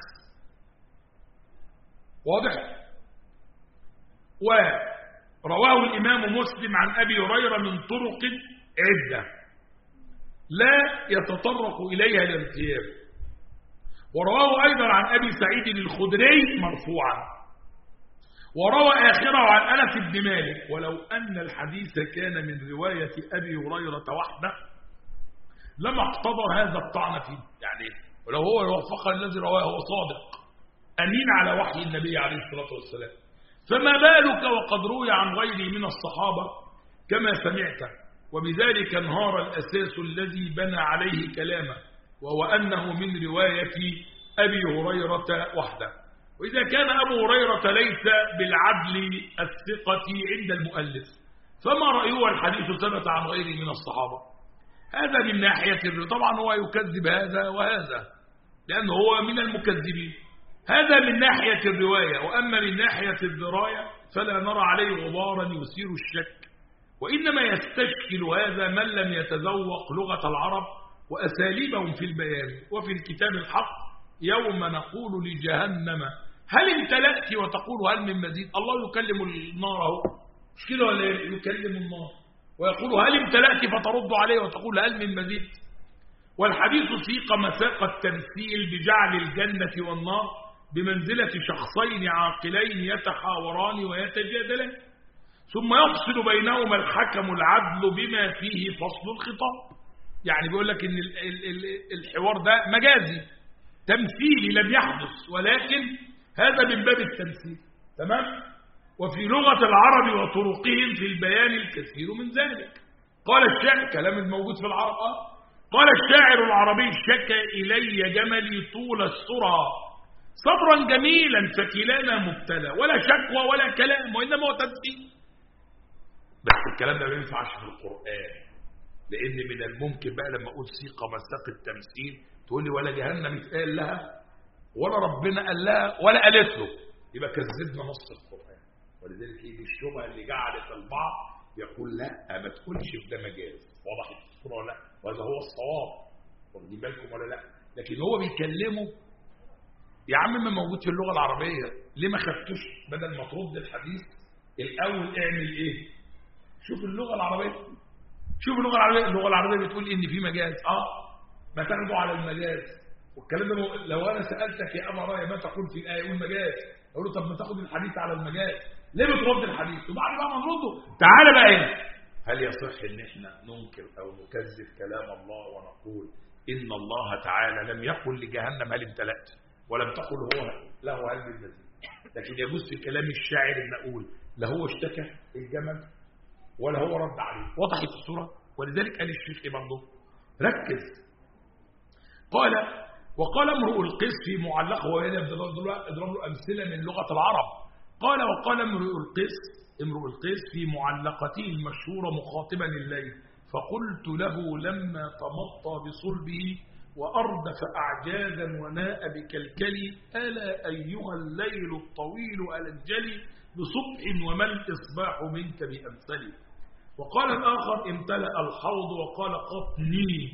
واضح؟ ورواه الإمام مسلم عن أبي هريرة من طرق عدة لا يتطرق إليها الارتياب. ورواه أيضا عن أبي سعيد الخدري مرفوعا، وروى آخره عن أنس بن مالك. ولو أن الحديث كان من رواية أبي هريرة وحده لما اقتضى هذا الطعن فيه، يعني ولو هو الوفق الذي رواه هو صادق أمين على وحي النبي عليه الصلاة والسلام، فما بالك وقد روي عن غيره من الصحابة كما سمعت. وبذلك انهار الأساس الذي بنى عليه كلامه، وهو أنه من رواية أبي هريرة وحده. وإذا كان أبو هريرة ليس بالعدل الثقة عند المؤلف، فما رأيه الحديث ثبت عن غيره من الصحابة؟ هذا من ناحية، طبعا هو يكذب هذا وهذا لأنه هو من المكذبين، هذا من ناحية الرواية. وأما من ناحية الدراية فلا نرى عليه غبارا يثير الشك، وإنما يستشكل هذا من لم يتذوق لغة العرب وأساليبهم في البيان. وفي الكتاب الحق يوم نقول لجهنم هل امتلأت وتقول هل من مزيد. الله يكلم النار اهو، مش كده ولا يكلم النار؟ ويقول هل امتلأت فترد عليه وتقول هل من مزيد. والحديث سيق مساق التمثيل بجعل الجنة والنار بمنزلة شخصين عاقلين يتحاوران ويتجادلان، ثم يفصل بينهما الحكم العدل بما فيه فصل الخطاب. يعني بيقول لك ان الحوار ده مجازي تمثيلي لم يحدث، ولكن هذا من باب التمثيل. تمام. وفي لغة العرب وطرقهم في البيان الكثير من ذلك. قال الشاعر، كلام الموجود في العرب آه. قال الشاعر العربي شكى إلي جملي طول السرى صبرا جميلا فكلانا مبتلى، ولا شكوى ولا كلام وإنما هو تمثيل. بس الكلام ده ما ينفعش في القرآن، لأن من الممكن بقى لما أقول سيق مساق التمثيل تقول لي ولا جهنم يتقال لها ولا ربنا قال لها ولا قالت له، يبقى كذبنا نص القرآن. ولذلك يجي الشبهه اللي جعلت البعض يقول لا ما تقولش في ده مجاز. وضحت الصوره ولا لا؟ وهذا هو الصواب، واخدين بالكم ولا لا؟ لكن هو بيكلمه يا عم ما موجود في اللغه العربيه، ليه ما خدتوش بدل ما ترد الحديث الاول اعمل ايه؟ شوف اللغه العربيه، شوف اللغه العربيه. اللغه العربيه بتقول ان في مجاز، اه ما تاخدوا على المجاز. والكلام ده لو انا سالتك يا ابا راي ما تقول في الايه يقول مجاز، اقول له طب ما تاخد الحديث على المجاز، ليه بترد الحديث؟ وبعد بقى ما نرده تعالى بقى هنا، هل يصح ان احنا ننكر او نكذب كلام الله ونقول ان الله تعالى لم يقل لجهنم هل امتلأت ولم تقل هو له هل من مزيد؟ لكن يجوز في كلام الشاعر ان اقول لا هو اشتكى الجمل ولا هو رد عليه. وضحت الصوره. ولذلك قال الشيخ ايه برضه؟ ركز. قال وقال امرؤ القيس في معلقه، وهنا اضرب له امثله من لغه العرب. قال وقال امرؤ القيس امرؤ القيس في معلقته المشهوره مخاطبا الليل، فقلت له لما تمطى بصلبه واردف اعجازا وناء بكلكلي الا ايها الليل الطويل الانجلي بصبح وما الاصباح منك بامثلي. وقال الاخر امتلأ الحوض وقال قطني.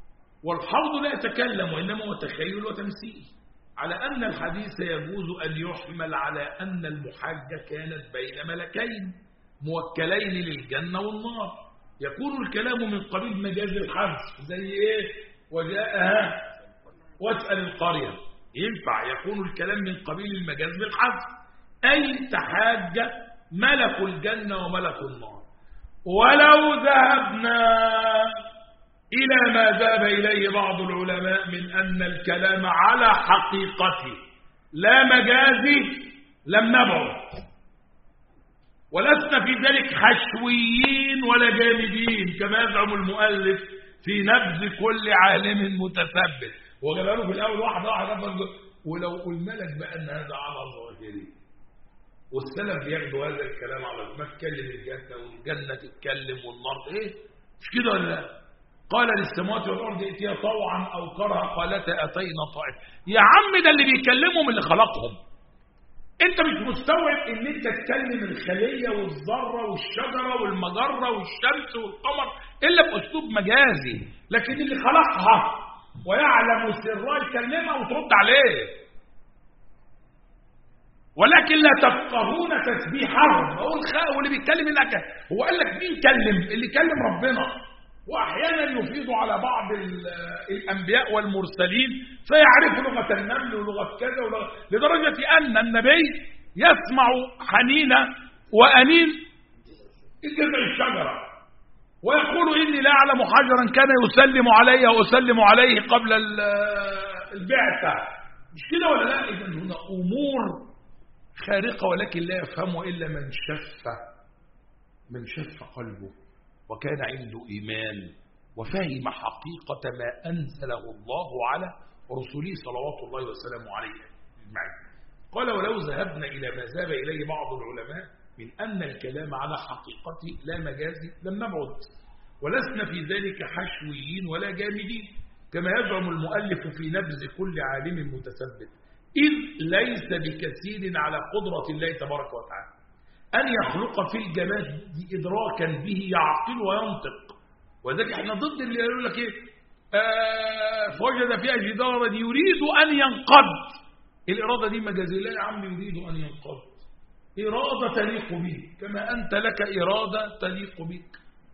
والحوض لا يتكلم وإنما هو تخيل وتمثيل، على أن الحديث يجوز أن يحمل على أن المحاجة كانت بين ملكين موكلين للجنة والنار، يكون الكلام من قبيل مجاز الحذف زي إيه؟ وجاءها واسأل القرية، ينفع يكون الكلام من قبيل المجاز بالحذف، أي تحاج ملك الجنة وملك النار. ولو ذهبنا إلى ما ذهب إليه بعض العلماء من أن الكلام على حقيقته لا مجازي لم نبعد، ولسنا في ذلك حشويين ولا جامدين كما يزعم المؤلف في نبذ كل عالم متثبت. وجابوا في الأول واحدة واحدة. ولو قلنا لك بقى أن هذا على ظاهره، والسلف بياخدوا هذا الكلام على ما تكلم الجنة والجنة تتكلم والنار إيه مش كده ولا لا؟ قال للسماوات والارض ائتيا طوعا او كرها قالتا اتينا طائعين. يا عم ده اللي بيكلمهم اللي خلقهم. انت مش مستوعب ان انت تكلم الخليه والذره والشجره والمجره والشمس والقمر الا باسلوب مجازي، لكن اللي خلقها ويعلم سرها يكلمها وترد عليه، ولكن لا تفقهون تسبيحهم. هو الخلق واللي بيتكلم هناك هو قال لك مين كلم؟ اللي كلم ربنا. وأحيانا يفيض على بعض الأنبياء والمرسلين فيعرف لغة النمل ولغة كذا ولغة، لدرجة أن النبي يسمع حنين وأنين جذع الشجرة ويقول إني لا أعلم حجرا كان يسلم علي وأسلم عليه قبل البعثة. مش كده ولا لا؟ إذن هنا أمور خارقة ولكن لا يفهمه إلا من شف من شف قلبه وكان عنده إيمان وفهم حقيقة ما أنزله الله على رسوله صلوات الله وسلامه عليه أجمعين. قال ولو ذهبنا إلى ما ذهب إليه بعض العلماء من أن الكلام على حقيقته لا مجازي لم نبعد، ولسنا في ذلك حشويين ولا جامدين كما يزعم المؤلف في نبذ كل عالم متثبت، إذ ليس بكثير على قدرة الله تبارك وتعالى أن يخلق في الجماد إدراكا به يعقل وينطق. وذلك احنا ضد اللي يقول لك ايه آه فوجد فيها جدارا يريد أن ينقض. الإرادة دي مجازية. لا يا عم يريد أن ينقض، إرادة تليق به كما أنت لك إرادة تليق بك.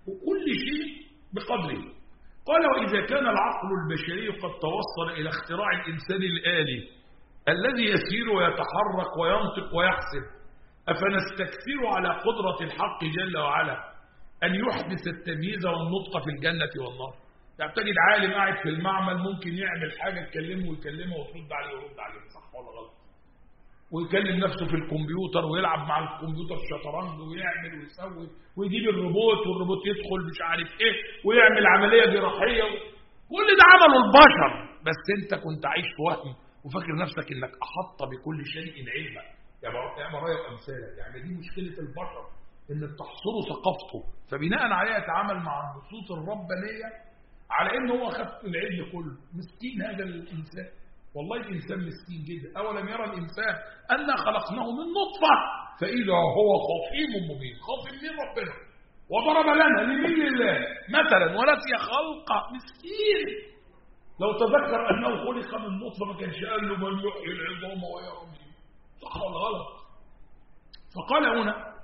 وكل شيء بقدره. قال وإذا كان العقل البشري قد توصل إلى اختراع الإنسان الآلي الذي يسير ويتحرك وينطق ويحسب، أفنستكثر على قدرة الحق جل وعلا أن يحدث التمييز والنطق في الجنة والنار؟ يعني تجد عالم قاعد في المعمل ممكن يعمل حاجة تكلمه ويكلمه وترد عليه ويرد عليه، صح ولا غلط؟ ويكلم نفسه في الكمبيوتر ويلعب مع الكمبيوتر شطرنج ويعمل ويسوي ويجيب الروبوت والروبوت يدخل مش عارف ايه ويعمل عملية جراحية، كل ده عمله البشر، بس انت كنت عايش في وهم وفاكر نفسك انك احط بكل شيء علما. يا مرايا وامثالك، يعني دي مشكلة البشر، ان تحصره ثقافته، فبناء عليها يتعامل مع النصوص الربانية على انه هو خد العلم كله. مسكين هذا الانسان، والله الإنسان مسكين جدا. أولم يرى الإنسان أنا خلقناه من نطفة فإذا هو خصيم مبين. خصيم من ربنا، وضرب لنا لمين لله مثلا ونسي خلقه. مسكين، لو تذكر أنه خلق من نطفة ما كانش قال له من يحيي العظام وهي رميم، صح ولا غلط؟ فقال هنا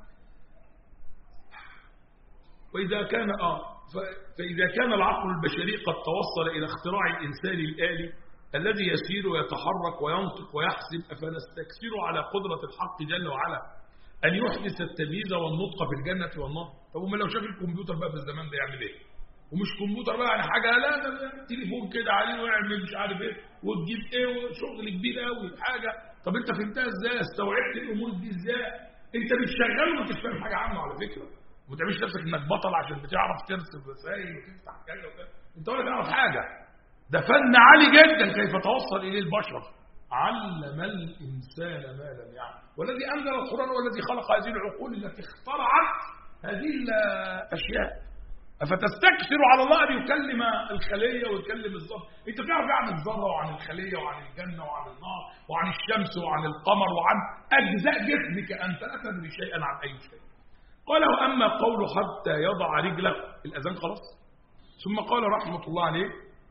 وإذا كان آه فإذا كان العقل البشري قد توصل إلى اختراع الإنسان الآلي الذي يسير ويتحرك وينطق ويحسب، أفنستكثر على قدرة الحق جل وعلا أن يحدث التمييز والنطق في الجنة والنار؟ طب وما لو شاف الكمبيوتر بقى في الزمان ده يعمل ايه؟ ومش كمبيوتر بقى يعني حاجة، لا ده تليفون كده عليه ويعمل مش عارف ايه وتجيب ايه وشغل كبير قوي حاجة. طب انت فهمتها ازاي؟ استوعبت الامور دي ازاي؟ انت بتشغل وما تفهم حاجة عنه على فكرة. وما تعملش نفسك انك بطل عشان بتعرف ترسم رسائل وتفتح كذا وكذا، انت ولا تعرف حاجة. ده فن عالي جدا كيف توصل إليه البشر. علم الإنسان ما لم يعلم، والذي أنزل القرآن والذي خلق هذه العقول التي اخترعت هذه الأشياء. أفتستكثر على الله أن يكلم الخلية ويكلم الذرة؟ أنت تعرف عن الذرة وعن الخلية وعن الجنة وعن النار وعن الشمس وعن القمر وعن أجزاء جسمك، أنت لا تدري شيئا عن أي شيء. قال وأما قوله حتى يضع رجله، الأذان خلاص. ثم قال رحمة الله عليه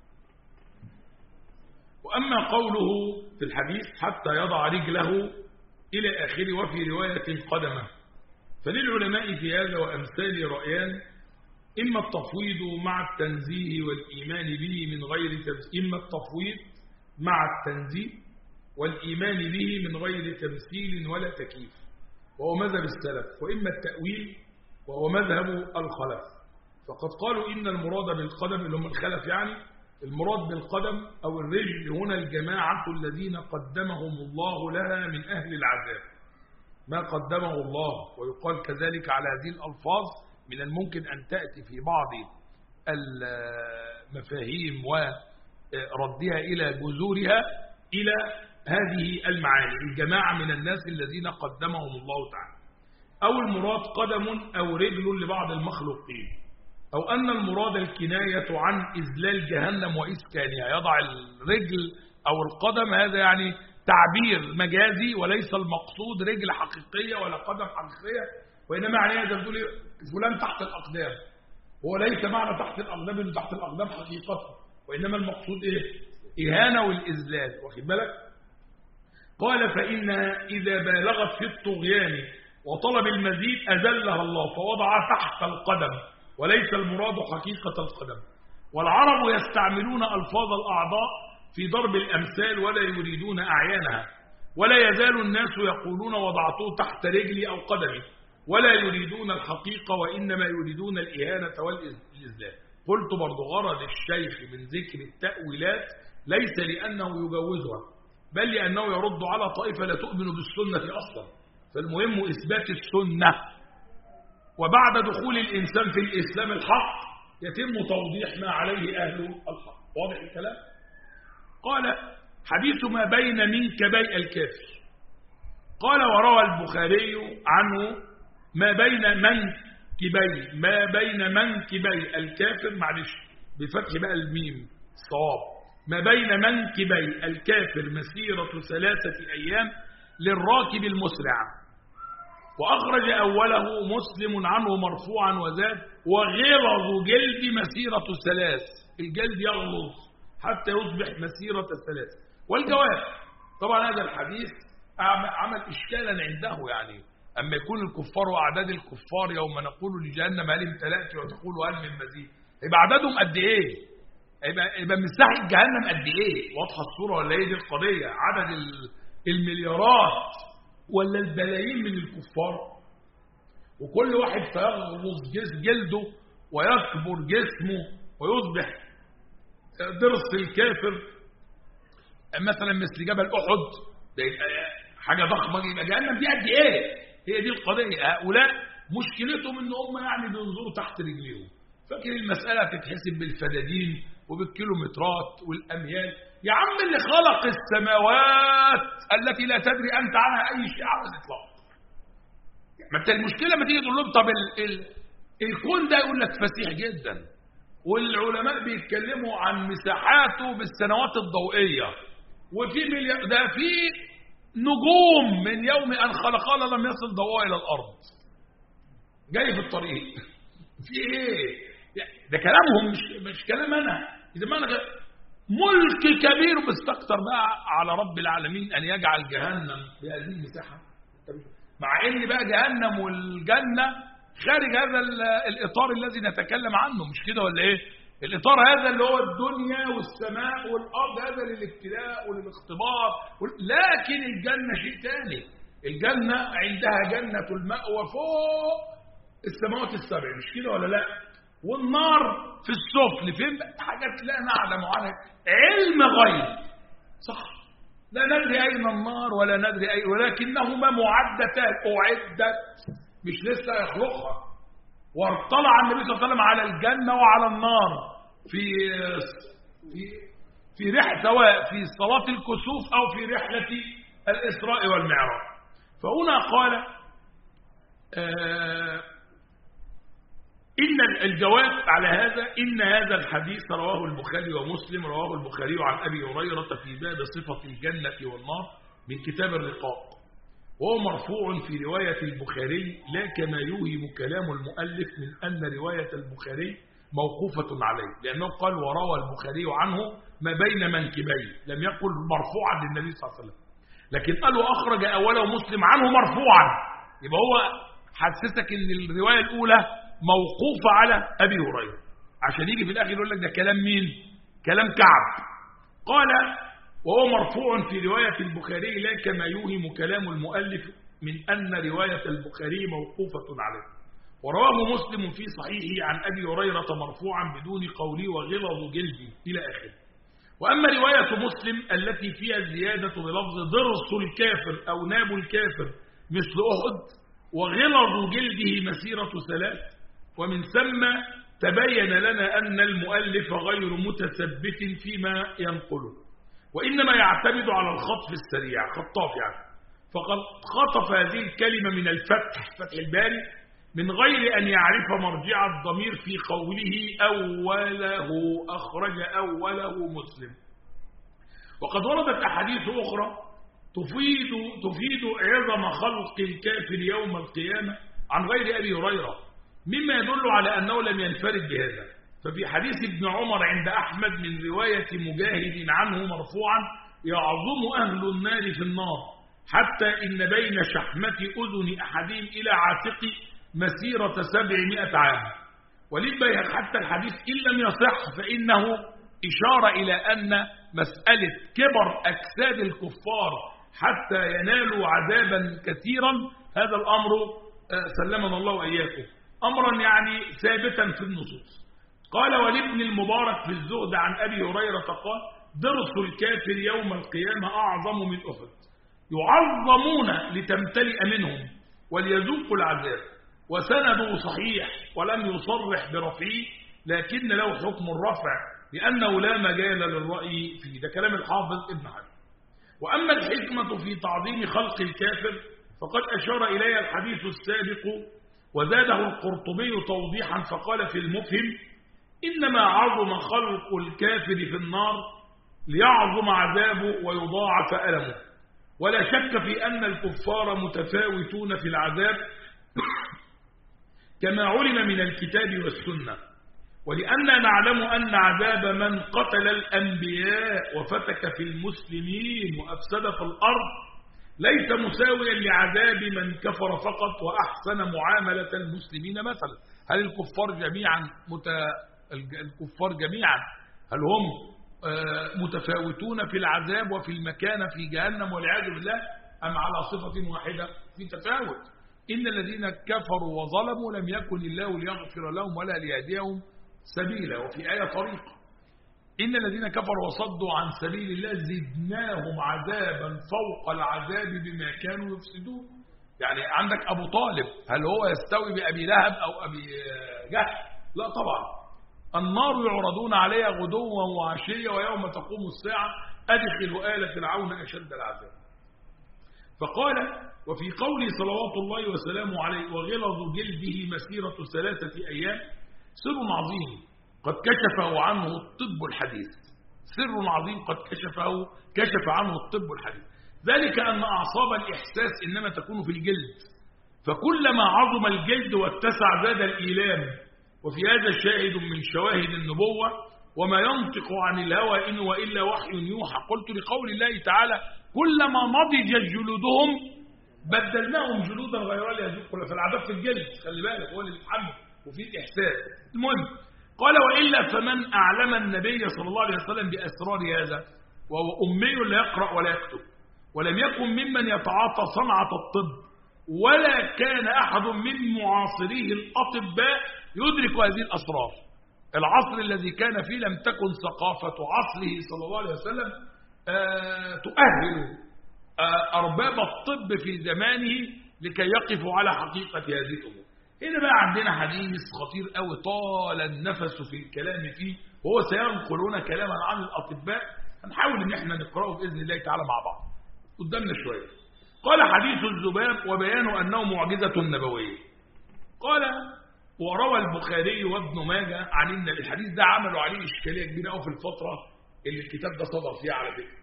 وأما قوله في الحديث حتى يضع رجله إلى آخره وفي رواية قدمه، فللعلماء في هذا وأمثال رأيان: إما التفويض مع التنزيه والإيمان به من غير تمثيل، إما التفويض مع التنزيه والإيمان به من غير تمثيل ولا تكييف، وهو مذهب السلف، وإما التأويل وهو مذهب الخلف. فقد قالوا إن المراد بالقدم اللي هم الخلف، يعني المراد بالقدم أو الرجل هنا الجماعة الذين قدمهم الله لها من أهل العذاب ما قدمه الله. ويقال كذلك على هذه الألفاظ من الممكن أن تأتي في بعض المفاهيم وردها إلى جذورها إلى هذه المعاني: الجماعة من الناس الذين قدمهم الله تعالى. أو المراد قدم أو رجل لبعض المخلوقين، أو أن المراد الكناية عن إذلال جهنم وإسكانها. يضع الرجل أو القدم، هذا يعني تعبير مجازي وليس المقصود رجل حقيقية ولا قدم حقيقية، وإنما يعني هذا بتقول فلان تحت الأقدام، هو ليس معنى تحت الأقدام إنه تحت الأقدام حقيقة، وإنما المقصود إيه؟ إهانة والإذلال، واخد بالك؟ قال فإنها إذا بالغت في الطغيان وطلب المزيد أذلها الله فوضع تحت القدم، وليس المراد حقيقة القدم. والعرب يستعملون ألفاظ الأعضاء في ضرب الأمثال ولا يريدون أعيانها، ولا يزال الناس يقولون وضعته تحت رجلي أو قدمي، ولا يريدون الحقيقة وإنما يريدون الإهانة والإذلال. قلت برضو غرض الشيخ من ذكر التأويلات ليس لأنه يجوزها، بل لأنه يرد على طائفة لا تؤمن بالسنة أصلا، فالمهم إثبات السنة. وبعد دخول الإنسان في الإسلام الحق يتم توضيح ما عليه أهل الحق. واضح الكلام؟ قال حديث ما بين منكبي الكافر. قال وروى البخاري عنه ما بين منكبي ما بين منكبي الكافر، معلش بفتح بقى الميم صواب، ما بين منكبي الكافر مسيرة ثلاثة أيام للراكب المسرع. وأخرج أوله مسلم عنه مرفوعا وزاد وغلظ جلد مسيرة ثلاث، الجلد يغلظ حتى يصبح مسيرة ثلاث. والجواب طبعا هذا الحديث عمل إشكالا عنده، يعني أما يكون الكفار وأعداد الكفار يوم نقول لجهنم هل امتلأت وتقول هل من مزيد، يبقى عددهم قد إيه؟ يبقى, يبقى مساحة جهنم قد إيه؟ واضحة الصورة ولا إيه دي القضية؟ عدد المليارات ولا البلايين من الكفار، وكل واحد فيغلظ جلده ويكبر جسمه ويصبح ضرس الكافر مثلا مثل جبل أحد، ده يبقى حاجة ضخمة، يبقى جهنم دي قد إيه؟ هي دي القضية. هؤلاء مشكلتهم إن هم يعني بينظروا تحت رجليهم، فاكر المسألة تتحسب بالفدادين وبالكيلومترات والأميال. يا عم اللي خلق السماوات التي لا تدري أنت عنها أي شيء على الإطلاق. ما انت المشكلة ما تيجي تقول لهم طب ال ال الكون ده يقول لك فسيح جدا، والعلماء بيتكلموا عن مساحاته بالسنوات الضوئية، وفي مليار ده في نجوم من يوم أن خلقنا لم يصل ضوءها إلى الأرض، جاي في الطريق. في إيه؟ ده كلامهم مش مش كلام أنا. إذا ما أنا ملك كبير بيستكتر بقى على رب العالمين أن يجعل جهنم بهذه المساحة، مع إن بقى جهنم والجنة خارج هذا الإطار الذي نتكلم عنه، مش كده ولا إيه؟ الإطار هذا اللي هو الدنيا والسماء والأرض هذا للابتلاء وللاختبار، لكن الجنة شيء تاني. الجنة عندها جنة المأوى فوق السماوات السبع، مش كده ولا لا؟ والنار في السفل، فين حاجات لا نعلم عنها، علم غيب، صح؟ لا ندري أين النار ولا ندري أين، ولكنهما معدتان، أعدت مش لسه يخلقها. واطلع النبي صلى الله عليه وسلم على الجنة وعلى النار في في في رحلة، سواء في صلاة الكسوف أو في رحلة الإسراء والمعراج. فهنا قال آه إن الجواب على هذا إن هذا الحديث رواه البخاري ومسلم، رواه البخاري عن أبي هريرة في باب صفة الجنة والنار من كتاب الرقاق، وهو مرفوع في رواية البخاري لا كما يوهم كلام المؤلف من أن رواية البخاري موقوفة عليه، لأنه قال وروى البخاري عنه ما بين منكبيه، لم يقل مرفوعا للنبي صلى الله عليه وسلم، لكن قالوا أخرج أوله مسلم عنه مرفوعا، يبقى هو حسسك أن الرواية الأولى موقوفة على أبي هريرة، عشان يجي في الآخر يقول لك ده كلام مين؟ كلام كعب. قال وهو مرفوع في رواية البخاري لا كما يوهم كلام المؤلف من أن رواية البخاري موقوفة عليه، ورواه مسلم في صحيحه عن أبي هريرة مرفوعا بدون قولي وغلظ جلدي إلى آخره. وأما رواية مسلم التي فيها الزيادة بلفظ ضرس الكافر أو ناب الكافر مثل أحد وغلظ جلده مسيرة ثلاث، ومن ثم تبين لنا أن المؤلف غير متثبت فيما ينقله، وإنما يعتمد على الخطف السريع، خطاف يعني، فقد خطف هذه الكلمة من الفتح، فتح الباري، من غير أن يعرف مرجع الضمير في قوله أوله، أخرج أوله مسلم. وقد وردت أحاديث أخرى تفيد, تفيد عظم خلق الكافر يوم القيامة عن غير أبي هريرة، مما يدل على أنه لم ينفرد بهذا. ففي حديث ابن عمر عند أحمد من رواية مجاهد عنه مرفوعا يعظم أهل النار في النار حتى إن بين شحمة أذن أحدهم إلى عاتق مسيرة سبعمائة عام. وللبيهقي حتى الحديث إن لم يصح فإنه إشارة إلى أن مسألة كبر أجساد الكفار حتى ينالوا عذابا كثيرا هذا الأمر سلمنا الله وإياكم أمرا يعني ثابتا في النصوص. قال ولابن المبارك في الزهد عن أبي هريرة قال ضرس الكافر يوم القيامة أعظم من أحد، يعظمون لتمتلئ منهم وليذوقوا العذاب، وسنده صحيح ولم يصرح برفعه لكن له حكم الرفع لأنه لا مجال للرأي فيه. ده كلام الحافظ ابن حجر. وأما الحكمة في تعظيم خلق الكافر فقد أشار إليها الحديث السابق وزاده القرطبي توضيحا فقال في المفهم إنما عظم خلق الكافر في النار ليعظم عذابه ويضاعف ألمه، ولا شك في أن الكفار متفاوتون في العذاب كما علم من الكتاب والسنة، ولأننا نعلم أن عذاب من قتل الأنبياء وفتك في المسلمين وأفسد في الأرض ليس مساويا لعذاب من كفر فقط وأحسن معاملة المسلمين مثلا. هل الكفار جميعا مت... الكفار جميعا هل هم متفاوتون في العذاب وفي المكانة في جهنم والعياذ بالله، أم على صفة واحدة؟ في تفاوت. إن الذين كفروا وظلموا لم يكن الله ليغفر لهم ولا ليهديهم سبيلا. وفي آية طريقة إن الذين كفروا وصدوا عن سبيل الله زدناهم عذابا فوق العذاب بما كانوا يفسدون. يعني عندك أبو طالب، هل هو يستوي بأبي لهب أو أبي جهل؟ لا طبعا. النار يعرضون عليها غدوا وعشية ويوم تقوم الساعة أدخلوا آل فرعون أشد العذاب. فقال وفي قوله صلوات الله وسلامه عليه وغلظ جلده مسيرة ثلاثة أيام سر عظيم قد كشفه عنه الطب الحديث. سر عظيم قد كشفه كشف عنه الطب الحديث، ذلك أن أعصاب الإحساس إنما تكون في الجلد، فكلما عظم الجلد واتسع زاد الإيلام. وفي هذا شاهد من شواهد النبوة وما ينطق عن الهوى إن وإلا وحي يوحى. قلت لقول الله تعالى كلما نضجت جلودهم بدلناهم جلودا غيرها ليذوقوا. فالعذاب في الجلد، خلي بالك، هو اللي بيتحمل وفي الإحساس. المهم قال وإلا فمن أعلم النبي صلى الله عليه وسلم بأسرار هذا وهو أمي لا يقرأ ولا يكتب ولم يكن ممن يتعاطى صنعة الطب ولا كان أحد من معاصريه الأطباء يدرك هذه الأسرار. العصر الذي كان فيه لم تكن ثقافة عصره صلى الله عليه وسلم آه تؤهل آه أرباب الطب في زمانه لكي يقفوا على حقيقة هذه الأمور. هنا بقى عندنا حديث خطير قوي طال النفس في الكلام فيه، وهو سينقلون كلاما عن الأطباء، هنحاول ان احنا نقرأه بإذن الله تعالى مع بعض قدامنا شوية. قال حديث الذباب وبيان أنه معجزة نبوية. قال وروى البخاري وابن ماجه عن ان الحديث ده عملوا عليه إشكالية كبيرة قوي في الفترة اللي الكتاب ده صدر فيها على فكرة،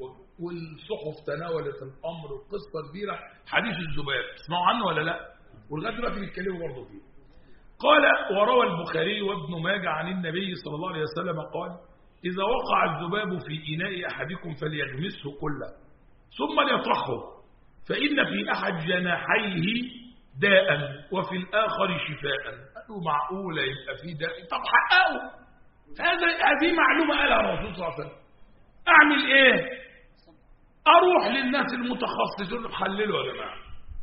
والصحف تناولت الأمر وقصة كبيرة. حديث الذباب تسمعوا عنه ولا لا؟ ولغايه دلوقتي بيتكلموا برضه فيه. قال وروى البخاري وابن ماجه عن النبي صلى الله عليه وسلم قال إذا وقع الذباب في إناء أحدكم فليغمسه كله ثم ليطرحه فإن في أحد جناحيه داء وفي الآخر شفاء. قالوا معقولة يبقى في داء؟ طب حققوا هذا، هذه معلومة قالها الرسول صلى الله عليه وسلم. أعمل إيه؟ أروح للناس المتخصصين حللوا يا جماعة،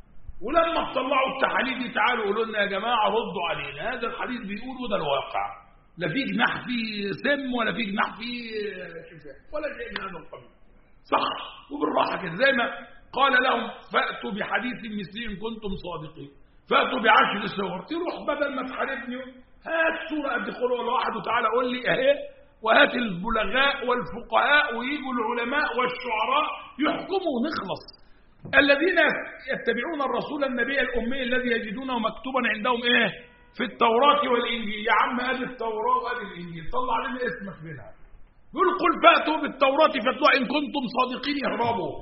ولما تطلعوا التحاليل دي تعالوا قولوا لنا يا جماعة ردوا علينا، هذا الحديث بيقول وده الواقع، لا في جناح فيه سم ولا في جناح فيه شفاء ولا شيء من هذا القبيل. صح، وبالراحة كده زي ما قال لهم فأتوا بحديث مثله إن كنتم صادقين، فأتوا بعشر سور. تروح بدل ما تحاربني هات سورة قد خلق الواحد وتعالى قول لي اهي، وهات البلغاء والفقهاء ويجوا العلماء والشعراء يحكموا ونخلص. الذين يتبعون الرسول النبي الأمي الذي يجدونه مكتوبا عندهم ايه في التوراة والإنجيل. يا عم ادي التوراة وادي الإنجيل، طلع لنا اسمك منها. يقول قل فأتوا بالتوراة فاتلوها إن كنتم صادقين يهربوا،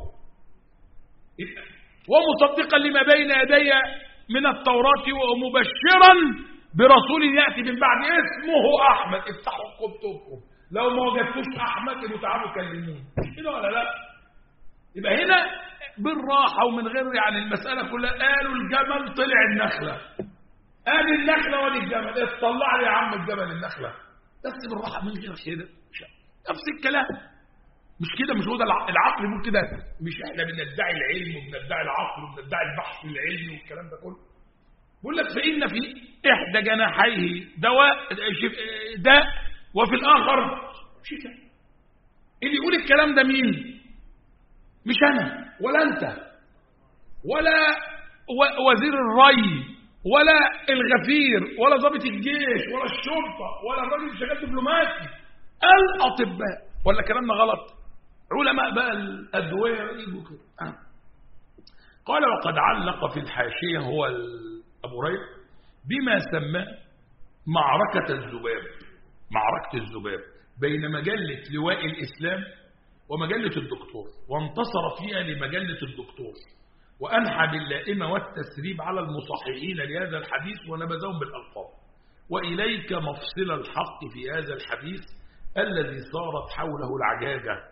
ومصدقا لما بين يدي من التوراة ومبشرا برسول يأتي من بعد اسمه أحمد. افتحوا كتبكم، لو ما وجدتوش أحمد يبقوا تعالوا كلموني، كده ولا لا؟ يبقى هنا بالراحة ومن غير يعني المسألة كلها. قالوا الجمل طلع النخلة، قال النخلة ودي الجمل، اطلع لي يا عم الجمل النخلة، بس بالراحة من غير كده. نفس الكلام مش كده؟ مش هو ده العقل يقول كده؟ مش احنا بندعي العلم وبندعي العقل وبندعي البحث العلمي والكلام ده كله؟ بيقول لك فإن في إحدى جناحيه دواء داء وفي الآخر شفاء. اللي يقول الكلام ده مين؟ مش أنا ولا أنت ولا وزير الري ولا الغفير ولا ضابط الجيش ولا الشرطة ولا الراجل شغال دبلوماسي، الأطباء. ولا كلامنا غلط؟ علماء بقى الأدوية يجوا كده. آه. قال وقد علق في الحاشية هو أبو هريرة بما سمى معركة الذباب، معركة الذباب بين مجلة لواء الإسلام ومجلة الدكتور، وانتصر فيها لمجلة الدكتور وأنحى باللائمة والتسريب على المصححين لهذا الحديث ونبذهم بالألفاظ. وإليك مفصل الحق في هذا الحديث الذي صارت حوله العجاجة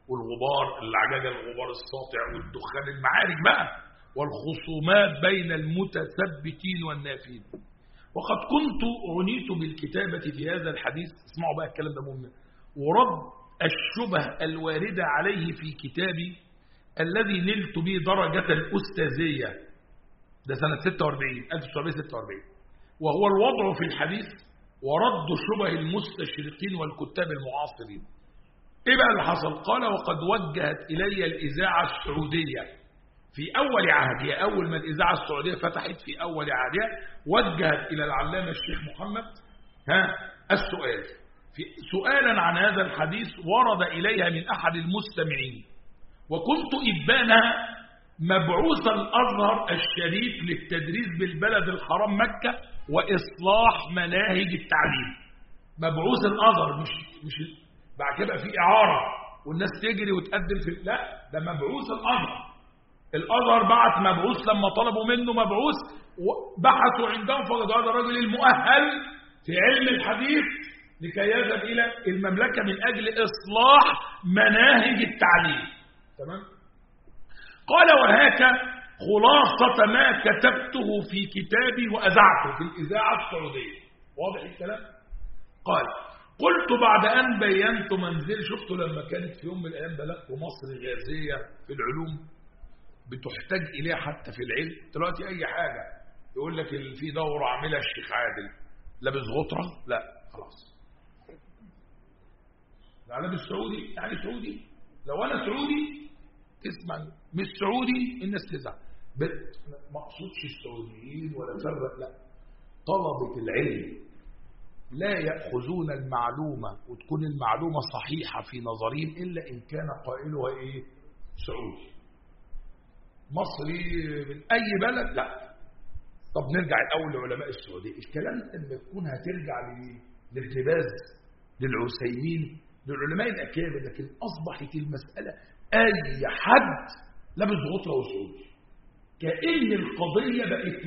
والغبار العجاجة، الغبار الساطع والدخان، المعارك بقى، والخصومات بين المتثبتين والنافين. وقد كنت عنيت بالكتابة في هذا الحديث، اسمعوا بقى الكلام ده مهم، ورد الشبه الواردة عليه في كتابي الذي نلت به درجة الأستاذية، ده سنة ستة وأربعين ألف وتسعمائة وستة وأربعين، وهو الوضع في الحديث ورد شبه المستشرقين والكتاب المعاصرين. ايه بقى اللي حصل؟ قال: وقد وجهت إلي الإذاعة السعودية في أول عهدها، أول ما الإذاعة السعودية فتحت في أول عهدها، وجهت إلى العلامة الشيخ محمد ها السؤال في سؤالا عن هذا الحديث ورد إليها من أحد المستمعين، وكنت إبانها مبعوث الأزهر الشريف للتدريس بالبلد الحرام مكة وإصلاح مناهج التعليم. مبعوث الأزهر، مش مش بعد كده في إعارة والناس تجري وتقدم في، لا، ده مبعوث الأزهر. الأزهر بعت مبعوث لما طلبوا منه مبعوث، بحثوا عندهم فوجدوا هذا الرجل المؤهل في علم الحديث لكي يذهب إلى المملكة من أجل إصلاح مناهج التعليم. تمام؟ قال: وهكا خلاصة ما كتبته في كتابي وأذعته في الإذاعة السعودية. واضح الكلام؟ قال: قلت بعد أن بينت منزل، شفتوا لما كانت في يوم من الأيام بلغت مصر غازية في العلوم بتحتاج إليها حتى في العلم. دلوقتي أي حاجة يقول لك في دورة عاملها الشيخ عادل لابس غطرة، لا خلاص. العالم السعودي يعني سعودي، لو أنا سعودي تسمع، مش سعودي الناس تزعل. ما أقصدش السعوديين ولا فرق، لا، طلبة العلم لا يأخذون المعلومة وتكون المعلومة صحيحة في نظرهم إلا إن كان قائلها إيه؟ سعودي. مصري من أي بلد، لا. طب نرجع الأول لعلماء السعودية. الكلام لما يكون هترجع لابن باز، للعثيمين، للعلماء الأكابر، لكن أصبحت المسألة أي حد لابس غطرة وسعودي، كأن القضية بقت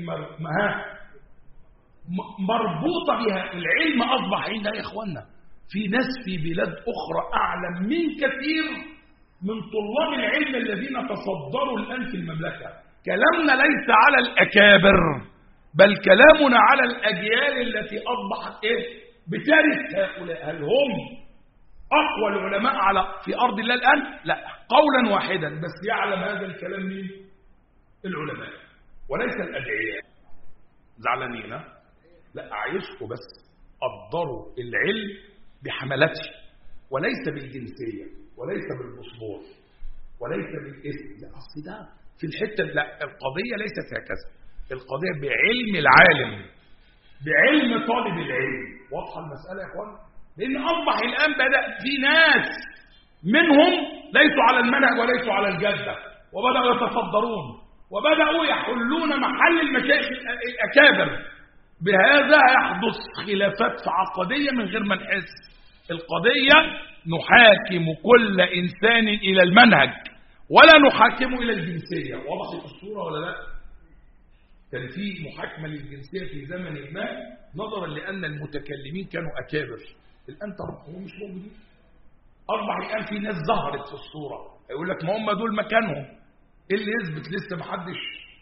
مربوطة بها. العلم أصبح عندنا يا إخوانا في ناس في بلاد أخرى أعلم من كثير من طلاب العلم الذين تصدروا الآن في المملكة. كلامنا ليس على الأكابر، بل كلامنا على الأجيال التي أصبحت إيه؟ بترث هؤلاء. هل هم أقوى العلماء على في أرض الله الآن؟ لا، قولا واحدا، بس يعلم هذا الكلام مين؟ العلماء وليس الأدعياء. زعلانين؟ لا، أعيشكم بس قدروا العلم بحملته وليس بالجنسية وليس بالبصبور وليس بالاسم. لا، أصل ده في الحتة، لا، القضية ليست هكذا، القضية بعلم العالم، بعلم طالب العلم. واضحة المسألة يا اخوان؟ لأن أصبح الآن بدأ في ناس منهم ليسوا على المنهج وليسوا على الجدة، وبدأوا يتصدرون وبدأوا يحلون محل المشايخ الأكابر. بهذا يحدث خلافات عقدية من غير ما نحس. القضية نحاكم كل إنسان إلى المنهج ولا نحاكمه إلى الجنسية. وضحت الصورة ولا لا؟ كان في محاكمة للجنسية في زمن ما نظرا لأن المتكلمين كانوا أكابر. الآن طبعا هم مش موجودين. أصبح الآن في ناس ظهرت في الصورة يقول لك ما هم دول مكانهم. إيه اللي يثبت؟ لسه محدش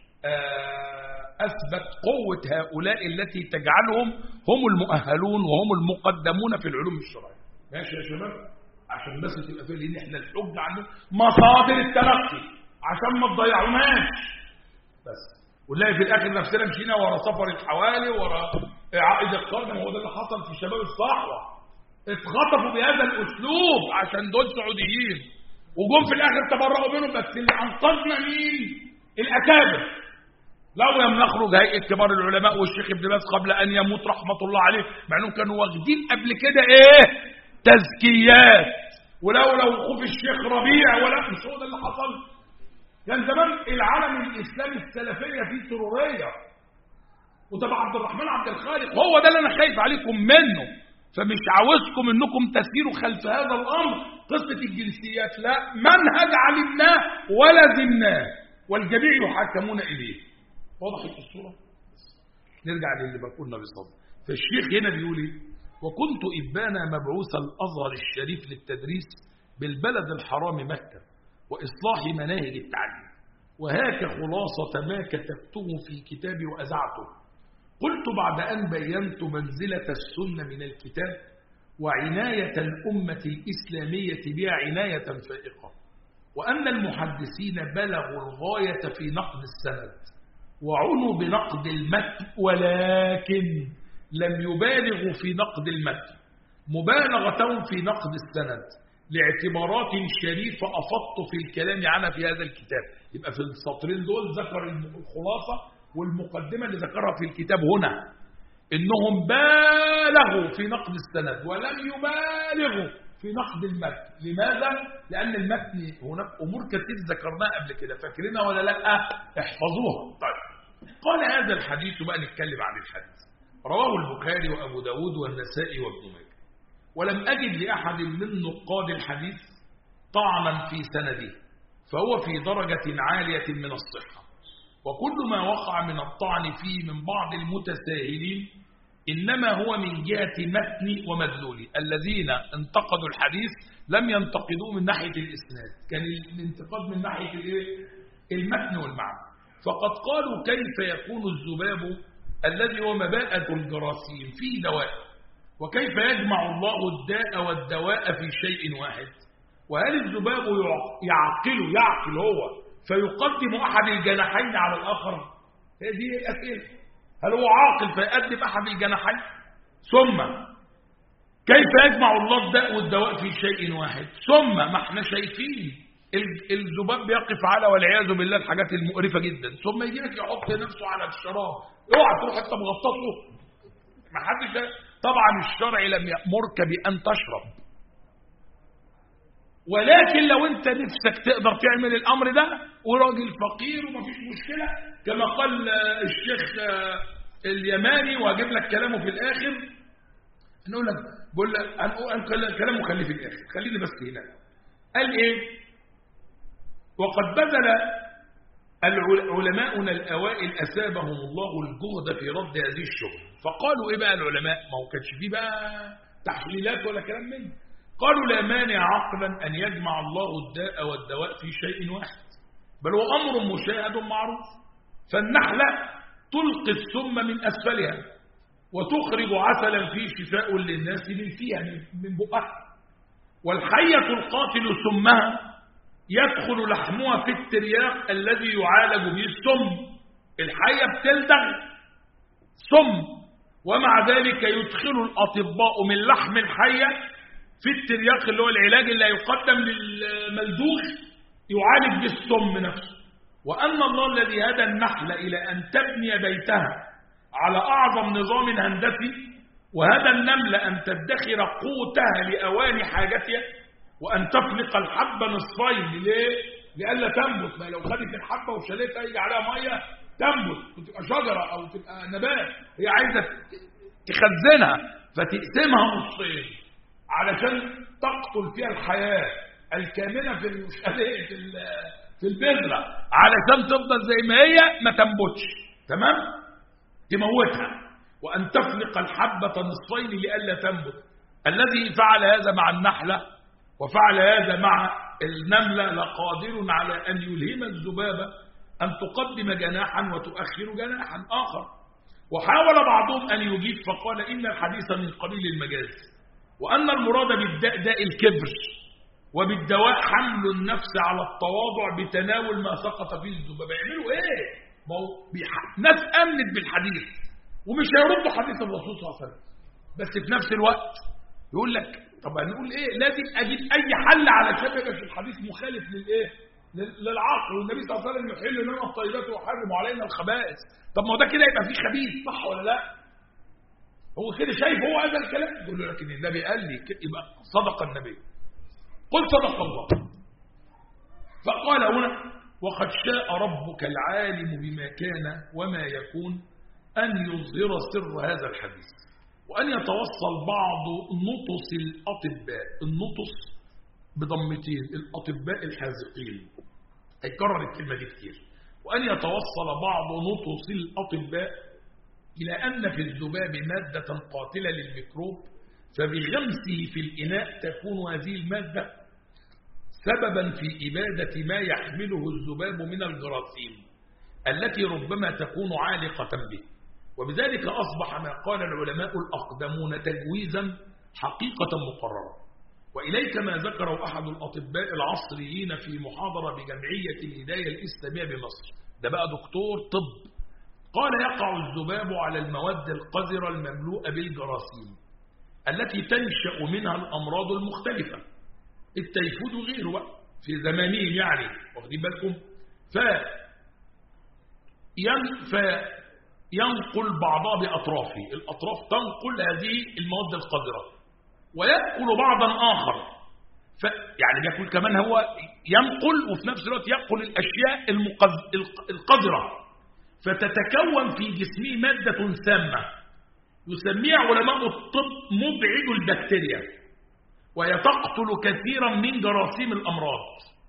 أثبت قوة هؤلاء التي تجعلهم هم المؤهلون وهم المقدمون في العلوم الشرعية. ماشي يا شباب؟ عشان بس تبقى فيه، لأن احنا الحجة عنه مصادر التلقي عشان ما تضيعوناش بس. ونلاقي في الآخر نفسنا مشينا ورا سفر الحوالي ورا عائد القرن. هو ده اللي حصل في شباب الصحوة، اتخطفوا بهذا الأسلوب عشان دول سعوديين وجم في الآخر تبرأوا منهم. بس اللي أنقذنا مين؟ الأكابر. لو لم نخرج هيئة كبار العلماء والشيخ ابن باز قبل أن يموت رحمة الله عليه، مع أنهم كانوا واخدين قبل كده إيه؟ تزكيات. ولو لو خوف الشيخ ربيع ولا مش هو ده اللي حصل. كان زمان العالم الإسلامي السلفية فيه سرورية وتبع عبد الرحمن عبد الخالق. هو ده اللي أنا خايف عليكم منه. فمش عاوزكم انكم تسيروا خلف هذا الامر قصة الجنسيات، لا، منهج علمناه ولزمناه والجميع يحاكمون اليه. وضحت الصورة؟ نرجع للي بقولنا بصدق. فالشيخ هنا بيقول ايه؟ وكنت ابانا مبعوث الازهر الشريف للتدريس بالبلد الحرام مكة وإصلاح مناهج التعليم. وهاك خلاصة ما كتبته في كتابي وأزعته. قلت بعد أن بينت منزلة السنة من الكتاب وعناية الأمة الإسلامية بها عناية فائقة، وأن المحدثين بلغوا الغاية في نقد السند وعنوا بنقد المتن، ولكن لم يبالغوا في نقد المتن مبالغة في نقد السند لاعتبارات شريفة أفضت في الكلام عنها في هذا الكتاب. يبقى في السطرين دول ذكر الخلاصة والمقدمة اللي ذكرها في الكتاب هنا، إنهم بالغوا في نقد السند ولم يبالغوا في نقد المتن. لماذا؟ لأن المتن هناك أمور كثير ذكرناها قبل كده، فاكرينها ولا لا؟ احفظوها. طيب، قال هذا الحديث، بقى نتكلم عن الحديث. رواه البخاري وأبو داود والنسائي وابن ماجه، ولم أجد لأحد من نقاد الحديث طعنا في سنده، فهو في درجة عالية من الصحة. وكل ما وقع من الطعن فيه من بعض المتساهلين إنما هو من جهة متن ومدلول. الذين انتقدوا الحديث لم ينتقدوه من ناحية الإسناد، كان الانتقاد من ناحية المتن والمعنى. فقد قالوا كيف يكون الذباب الذي هو مباءة الجراثيم فيه دواء، وكيف يجمع الله الداء والدواء في شيء واحد؟ وهل الذباب يعقل يعقل هو فيقدم أحد الجناحين على الآخر؟ هذه الأسئلة. هل هو عاقل فيقدم أحد الجناحين؟ ثم كيف يجمع الله الداء والدواء في شيء واحد؟ ثم ما احنا شايفين الذباب بيقف على والعياذ بالله الحاجات المقرفة جدا، ثم يجي لك يحط نفسه على الشراب، اوعى تروح انت مغطسه. ما حدش. طبعا الشرع لم يأمرك بأن تشرب، ولكن لو انت نفسك تقدر تعمل الامر ده وراجل فقير ومفيش مشكلة، كما قال الشيخ اليماني، واجيب لك كلامه في الاخر، نقول لك بقول لك كلامه خليه في الاخر، خليني بس هنا. قال ايه؟ وقد بذل علماؤنا الاوائل اثابهم الله الجهد في رد هذه الشبهه. فقالوا ايه بقى العلماء؟ ما هو كانش فيه بقى تحليلات ولا كلام منه. قالوا لا مانع عقلا أن يجمع الله الداء والدواء في شيء واحد، بل هو أمر مشاهد معروف. فالنحلة تلقي السم من أسفلها وتخرج عسلا فيه شفاء للناس من فيها من بقها، والحية القاتل سمها يدخل لحمها في الترياق الذي يعالج به السم. الحية بتلدغ سم، ومع ذلك يدخل الأطباء من لحم الحية في الترياق اللي هو العلاج اللي يقدم للملدوغ يعالج بالسم نفسه. وأن الله الذي هدى النحلة إلى أن تبني بيتها على أعظم نظام هندسي، وهدى النملة أن تدخر قوتها لأوان حاجتها، وأن تفلق الحبة نصفين. ليه؟ لألا تنبت. ما لو خدت الحبة وشالتها يجي عليها مية تنبت وتبقى شجرة أو تبقى نبات، هي عايزة تخزنها فتقسمها نصين علشان تقتل فيها الحياة الكاملة في المشكلة في في البذرة، علشان تفضل زي ما هي ما تنبتش. تمام؟ تموتها. وأن تفلق الحبة نصفين لألا تنبت. الذي فعل هذا مع النحلة وفعل هذا مع النملة لقادر على أن يلهم الذبابة أن تقدم جناحا وتؤخر جناحا آخر. وحاول بعضهم أن يجيب فقال إن الحديث من قبيل المجاز، وأن المراد بالداء داء الكبر، وبالدواء حمل النفس على التواضع بتناول ما سقط فيه الذباب. يعملوا ايه؟ ما هو ناس امنت بالحديث ومش هيردوا حديث الرسول صلى الله عليه وسلم، بس في نفس الوقت يقول لك طب هنقول ايه؟ لازم اجيب اي حل علشان ما يبقاش الحديث مخالف للايه؟ للعقل. والنبي صلى الله عليه وسلم يحل لنا الطيبات ويحرم علينا الخبائث. طب ما هو ده كده يبقى فيه خبيث، صح ولا لا؟ هو كده شايف هو هذا الكلام؟ يقول له لكن النبي قال لي يبقى صدق النبي. قل صدق الله. فقال هنا وقد شاء ربك العالم بما كان وما يكون أن يظهر سر هذا الحديث، وأن يتوصل بعض نطس الأطباء، النطس بضمتين، الأطباء الحاذقين، هيكرر الكلمة دي كتير، وأن يتوصل بعض نطس الأطباء إلى أن في الذباب مادة قاتلة للميكروب، فبغمسه في الإناء تكون هذه المادة سببا في إبادة ما يحمله الذباب من الجراثيم التي ربما تكون عالقة به، وبذلك أصبح ما قال العلماء الأقدمون تجويزا حقيقة مقررة. وإليك ما ذكره أحد الأطباء العصريين في محاضرة بجمعية الهداية الإسلامية بمصر، ده بقى دكتور طب، قال يقع الذباب على المواد القذرة المملوءة بالجراثيم التي تنشأ منها الأمراض المختلفة، التيفود وغيره بقى في زمانهم يعني، واخدين بالكم؟ ف فينقل بعضها بأطرافه، الأطراف تنقل هذه المواد القذرة ويأكل بعضا آخر، ف يعني بيأكل كمان، هو ينقل وفي نفس الوقت يأكل الأشياء المقذ... القذرة، فتتكون في جسمه مادة سامة يسميها علماء الطب مبعد البكتيريا، وهي تقتل كثيرا من جراثيم الأمراض.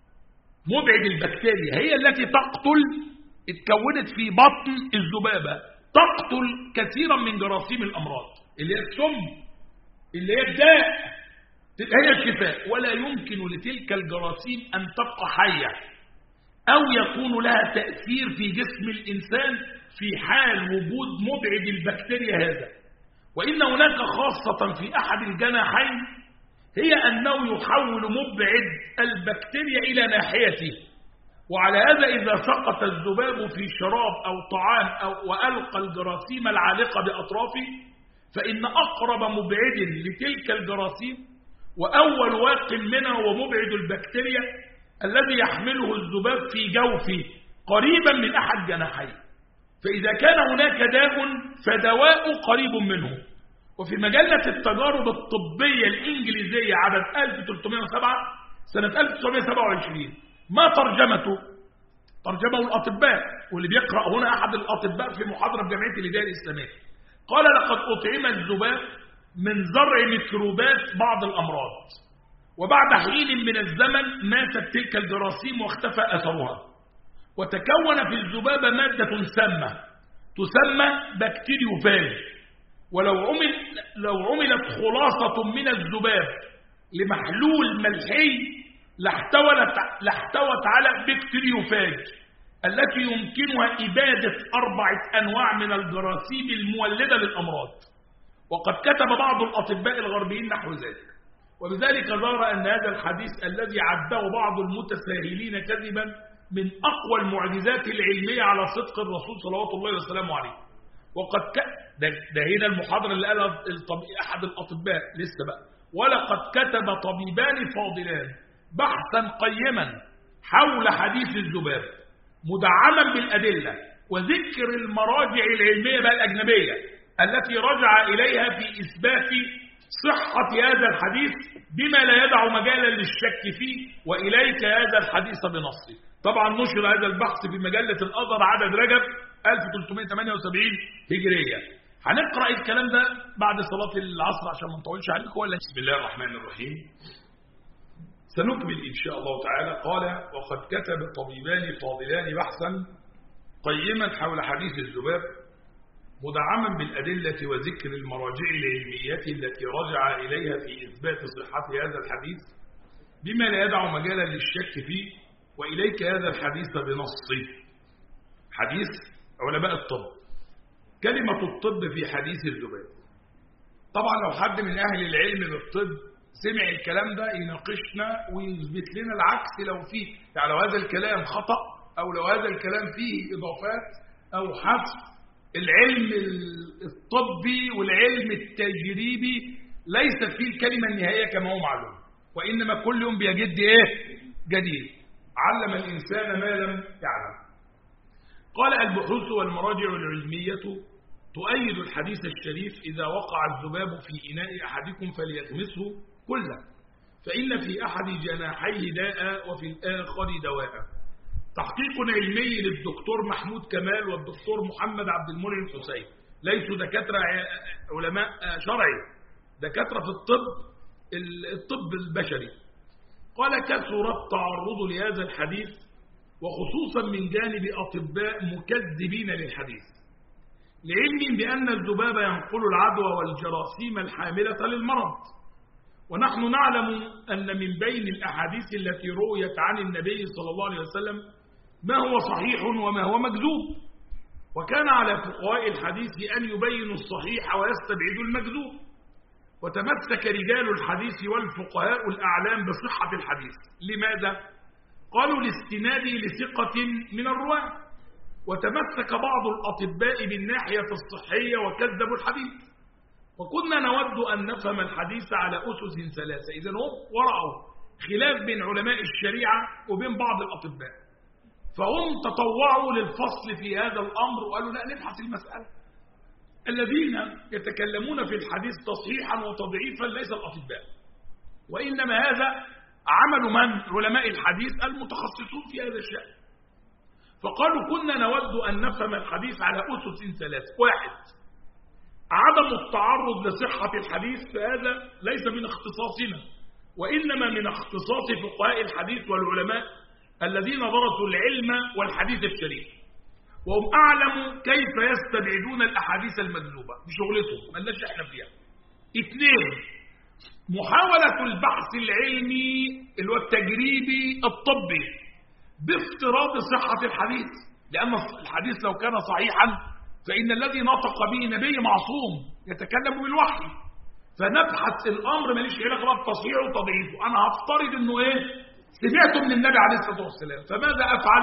مبعد البكتيريا هي التي تقتل، اتكونت في بطن الذبابة، تقتل كثيرا من جراثيم الأمراض اللي هي السم، اللي هي الداء، هي الشفاء. ولا يمكن لتلك الجراثيم أن تبقى حية أو يكون لها تأثير في جسم الإنسان في حال وجود مبعد البكتيريا هذا. وإن هناك خاصة في أحد الجناحين هي أنه يحول مبعد البكتيريا إلى ناحيته، وعلى هذا إذا سقط الذباب في شراب أو طعام أو وألقى الجراثيم العالقة بأطرافه، فإن أقرب مبعد لتلك الجراثيم وأول واق منها هو مبعد البكتيريا الذي يحمله الذباب في جوفه قريبا من أحد جناحيه. فإذا كان هناك داء فدواء قريب منه. وفي مجلة التجارب الطبية الإنجليزية عدد ألف وثلاثمائة وسبعة سنة ألف وتسعمائة وسبعة وعشرين، ما ترجمته؟ ترجمه الأطباء، واللي بيقرأ هنا أحد الأطباء في محاضرة بجمعية الهداية الإسلامية، قال لقد أطعم الذباب من زرع ميكروبات بعض الأمراض، وبعد حين من الزمن ماتت تلك الجراثيم واختفى أثرها، وتكون في الذبابة مادة سامة تسمى بكتيريوفاج. ولو عمل لو عملت خلاصة من الذباب لمحلول ملحي لاحتوت لاحتوت على بكتيريوفاج التي يمكنها إبادة أربعة أنواع من الجراثيم المولدة للأمراض. وقد كتب بعض الأطباء الغربيين نحو ذلك، وبذلك ظهر أن هذا الحديث الذي عده بعض المتساهلين كذبا من أقوى المعجزات العلمية على صدق الرسول صلوات الله وسلامه عليه. وقد ك... ده, ده هنا المحاضرة اللي قالها الطب... أحد الأطباء لسه بقى، ولقد كتب طبيبان فاضلان بحثا قيما حول حديث الذباب مدعما بالأدلة وذكر المراجع العلمية بقى الأجنبية التي رجع إليها في إثبات صحة هذا الحديث بما لا يدع مجالا للشك فيه، وإليك هذا الحديث بنصه. طبعا نشر هذا البحث في مجلة الأزهر عدد رجب ألف وثلاثمائة وثمانية وسبعين هجرية. هنقرأ الكلام ده بعد صلاة العصر عشان ما نطولش عليكم ولا. بسم الله الرحمن الرحيم. سنكمل إن شاء الله تعالى. قال وقد كتب طبيبان فاضلان بحثا قيما حول حديث الذباب مدعما بالأدلة وذكر المراجع العلمية التي رجع إليها في إثبات صحة هذا الحديث بما لا يدع مجالا للشك فيه، وإليك هذا الحديث بنصه. حديث علماء الطب، كلمة الطب في حديث الذباب. طبعا لو حد من أهل العلم بالطب سمع الكلام ده يناقشنا ويثبت لنا العكس لو فيه، يعني لو هذا الكلام خطأ أو لو هذا الكلام فيه إضافات أو حذف. العلم الطبي والعلم التجريبي ليست فيه الكلمة النهائية كما هو معلوم، وإنما كل يوم بيجد إيه جديد. علم الإنسان ما لم يعلم. قال البحوث والمراجع العلمية تؤيد الحديث الشريف إذا وقع الذباب في إناء أحدكم فليغمسه كله، فإن في أحد جناحيه داء وفي الآخر دواء. تحقيق علمي للدكتور محمود كمال والدكتور محمد عبد المنعم حسين، ليسوا دكاترة علماء شرعي، دكاترة في الطب الطب البشري. قال كثر التعرض لهذا الحديث وخصوصا من جانب أطباء مكذبين للحديث، لعلم بأن الذباب ينقل العدوى والجراثيم الحاملة للمرض، ونحن نعلم أن من بين الأحاديث التي رويت عن النبي صلى الله عليه وسلم ما هو صحيح وما هو مكذوب، وكان على فقهاء الحديث أن يبينوا الصحيح ويستبعدوا المكذوب. وتمسك رجال الحديث والفقهاء الأعلام بصحة الحديث. لماذا؟ قالوا لاستناد لثقة من الرواة، وتمسك بعض الأطباء بالناحية الصحية وكذبوا الحديث. وكنا نود أن نفهم الحديث على أسس ثلاثة. إذن هم ورعوا خلاف بين علماء الشريعة وبين بعض الأطباء، فهم تطوعوا للفصل في هذا الأمر وقالوا لا، نبحث المسألة. الذين يتكلمون في الحديث تصحيحا وتضعيفا ليس الأطباء، وإنما هذا عمل من؟ علماء الحديث المتخصصون في هذا الشأن. فقالوا كنا نود أن نفهم الحديث على أسس ثلاثة. واحد، عدم التعرض لصحة الحديث، فهذا ليس من اختصاصنا، وإنما من اختصاص فقهاء الحديث والعلماء الذين درسوا العلم والحديث الشريف، وهم أعلموا كيف يستبعدون الأحاديث المكذوبة بشغلتهم، ما لناش احنا فيها. اثنين، محاولة البحث العلمي اللي هو التجريبي الطبي بافتراض صحة الحديث، لأن الحديث لو كان صحيحا فإن الذي نطق به نبي معصوم يتكلم بالوحي، فنبحث الأمر ماليش علاقة بالتصحيح وتضعيفه. أنا هفترض إنه إيه؟ سمعته من النبي عليه الصلاة والسلام، فماذا أفعل؟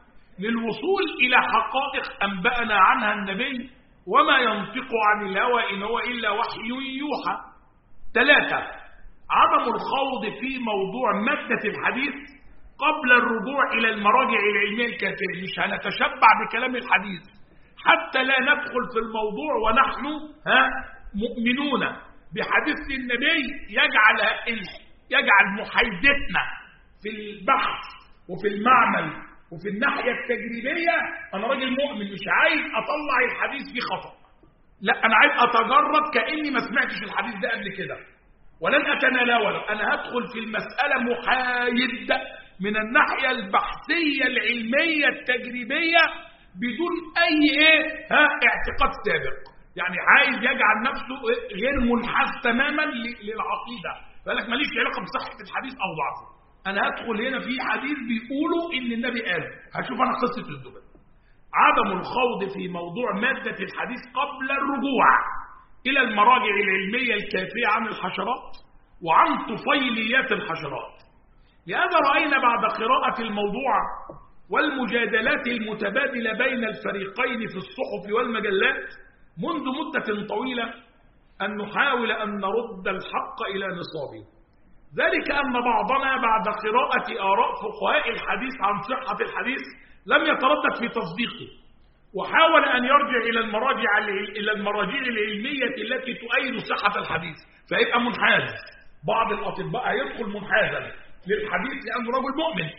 للوصول إلى حقائق أنبأنا عنها النبي وما ينطق عن الهوى إن هو إلا وحي يوحى. ثلاثة، عدم الخوض في موضوع مادة الحديث قبل الرجوع إلى المراجع العلمية الكافية. مش هنتشبع بكلام الحديث حتى لا ندخل في الموضوع ونحن ها مؤمنون بحديث النبي يجعل يجعل محايدتنا في البحث وفي المعمل وفي الناحية التجريبية. أنا راجل مؤمن مش عايز أطلع الحديث فيه خطأ، لا، أنا عايز أتجرد كأني ما سمعتش الحديث ده قبل كده ولن أتناوله. أنا هدخل في المسألة محايد من الناحية البحثية العلمية التجريبية بدون أي إيه ها اعتقاد سابق. يعني عايز يجعل نفسه غير منحاز تماما للعقيدة، فقالك ماليش علاقة بصحة الحديث أو ضعفه. أنا هدخل هنا في حديث بيقولوا إن النبي قال، هشوف أنا قصة الذباب. عدم الخوض في موضوع مادة الحديث قبل الرجوع إلى المراجع العلمية الكافية عن الحشرات وعن طفيليات الحشرات. لهذا رأينا بعد قراءة الموضوع والمجادلات المتبادلة بين الفريقين في الصحف والمجلات منذ مدة طويلة أن نحاول أن نرد الحق إلى نصابه. ذلك أن بعضنا بعد قراءة آراء فقهاء الحديث عن صحة الحديث لم يتردد في تصديقه، وحاول أن يرجع إلى المراجع إلى المراجع العلمية التي تؤيد صحة الحديث، فيبقى منحاز. بعض الأطباء يدخل منحازا للحديث لأنه رجل مؤمن.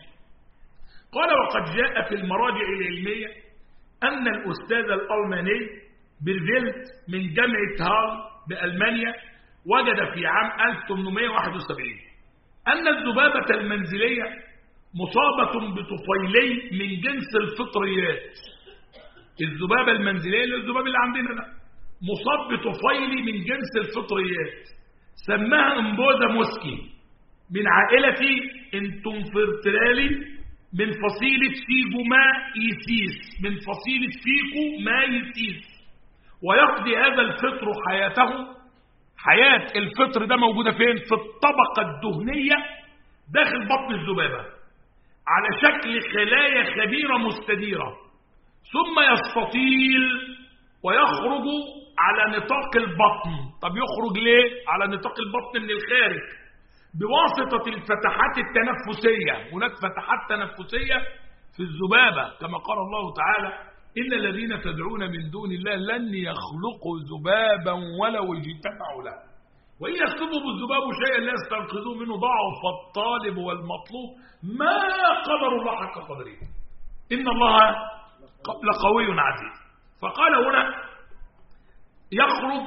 قال وقد جاء في المراجع العلمية أن الأستاذ الألماني بيرفيلت من جامعة هال بألمانيا وجد في عام ألف وثمانمائة وواحد وسبعين أن الذبابة المنزلية مصابة بطفيلي من جنس الفطريات. الذبابة المنزلية الذباب اللي عندنا ده مصاب بطفيلي من جنس الفطريات، سماها امبوزا موسكي من عائلة انتومفرترالي من فصيلة فيجومايسيس من فصيلة فيجومايسيس. ويقضي هذا الفطر حياته، حياة الفطر ده موجودة فين؟ في الطبقة الدهنية داخل بطن الذبابة على شكل خلايا خبيرة مستديرة، ثم يستطيل ويخرج على نطاق البطن. طب يخرج ليه على نطاق البطن؟ من الخارج بواسطة الفتحات التنفسية. هناك فتحات تنفسية في الذبابة كما قال الله تعالى إن الذين تدعون من دون الله لن يخلقوا ذبابا ولو اجتمعوا له وإن يسلبهم الذباب شيئا لا يستنقذوه منه ضعف الطالب والمطلوب ما قدر الله حق قدره إن الله لقوي عزيز. فقال هنا يخرج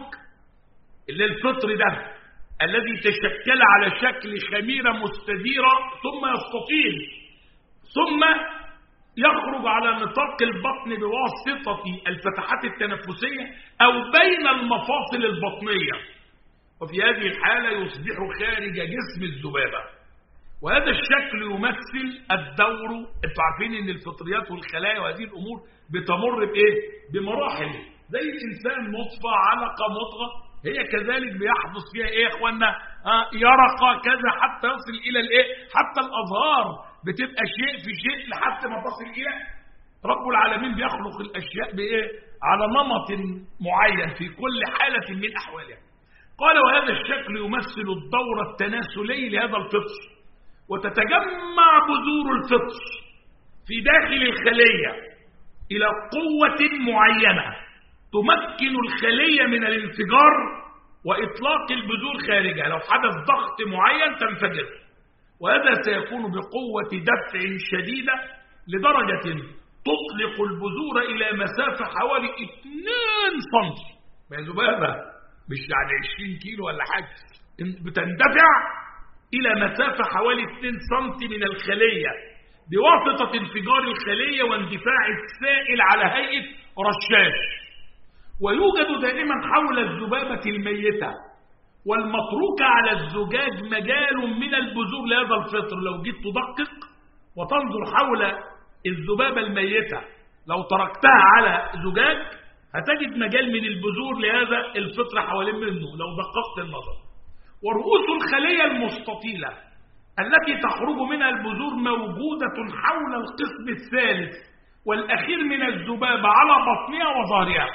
للفطر ده الذي تشكل على شكل خميرة مستديرة ثم يستطيل ثم يخرج على نطاق البطن بواسطة الفتحات التنفسية أو بين المفاصل البطنية، وفي هذه الحالة يصبح خارج جسم الذبابة. وهذا الشكل يمثل الدور. انتوا عارفين ان الفطريات والخلايا وهذه الامور بتمر بايه؟ بمراحل، زي الانسان نطفة علقة مضغة، هي كذلك بيحدث فيها ايه يا اخوانا؟ آه يرقى كذا حتى يصل الى الايه؟ حتى الازهار بتبقى شيء في شيء لحتى ما تصل الى رب العالمين بيخلق الاشياء بايه؟ على نمط معين في كل حالة من احوالها. قال وهذا الشكل يمثل الدورة التناسلي لهذا الفطر، وتتجمع بذور الفطر في داخل الخلية إلى قوة معينة تمكن الخلية من الانفجار وإطلاق البذور خارجها. لو حدث ضغط معين تنفجر، وهذا سيكون بقوة دفع شديدة لدرجة تطلق البذور إلى مسافة حوالي اثنين سنتي. ما ذبابة مش يعني عشرين كيلو ولا حاجة، بتندفع إلى مسافة حوالي اثنين سنتي من الخلية بواسطة انفجار الخلية واندفاع السائل على هيئة رشاش. ويوجد دائما حول الذبابة الميتة والمتروكة على الزجاج مجال من البذور لهذا الفطر. لو جيت تدقق وتنظر حول الذبابة الميتة، لو تركتها على زجاج هتجد مجال من البذور لهذا الفطر حوالين منه لو دققت النظر. ورؤوس الخلية المستطيلة التي تخرج منها البذور موجودة حول القسم الثالث والأخير من الذبابة على بطنها وظهرها.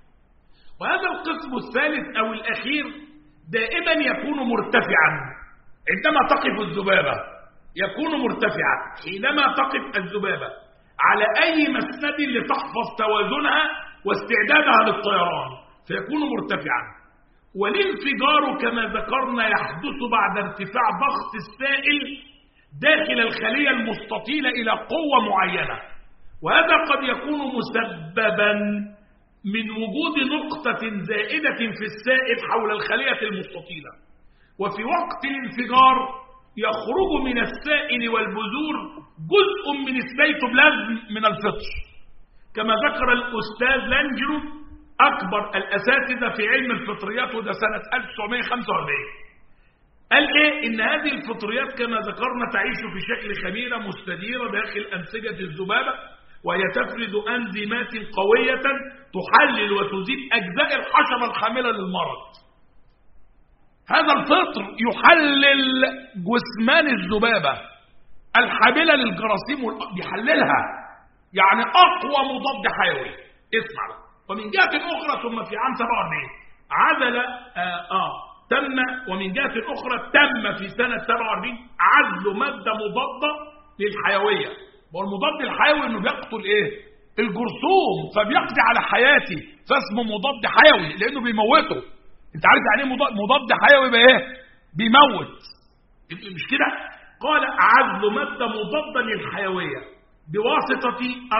وهذا القسم الثالث أو الأخير دائما يكون مرتفعا. عندما تقف الذبابة يكون مرتفعا. حينما تقف الذبابة على أي مسند لتحفظ توازنها واستعدادها للطيران فيكون مرتفعا. والانفجار كما ذكرنا يحدث بعد ارتفاع ضغط السائل داخل الخلية المستطيلة إلى قوة معينة، وهذا قد يكون مسببا من وجود نقطة زائدة في السائل حول الخلية المستطيلة. وفي وقت الانفجار يخرج من السائل والبذور جزء من السيتوبلازم من الفطر، كما ذكر الأستاذ لانجرو أكبر الأساتذة في علم الفطريات، وده سنة ألف وتسعمائة وخمسة وأربعين. قال إيه؟ إن هذه الفطريات كما ذكرنا تعيش في شكل خميرة مستديرة داخل أنسجة الذبابة، وهي تفرز أنزيمات قوية تحلل وتزيل أجزاء الحشرة الحاملة للمرض. هذا الفطر يحلل جثمان الذبابة الحاملة للجراثيم، بيحللها، يعني أقوى مضاد حيوي. اسمع. ومن جهة أخرى ثم في عام سبعة وأربعين عزل آه, آه تم ومن جهة أخرى تم في سنة سبعة وأربعين عزل مادة مضادة للحيوية. والمضاد الحيوي إنه بيقتل إيه؟ الجرثوم، فبيقضي على حياتي، فاسمه مضاد حيوي لأنه بيموته. أنت عارف يعني إيه مضاد حيوي؟ بإيه؟ بيموت، مش كده؟ قال عزل مادة مضادة للحيوية بواسطة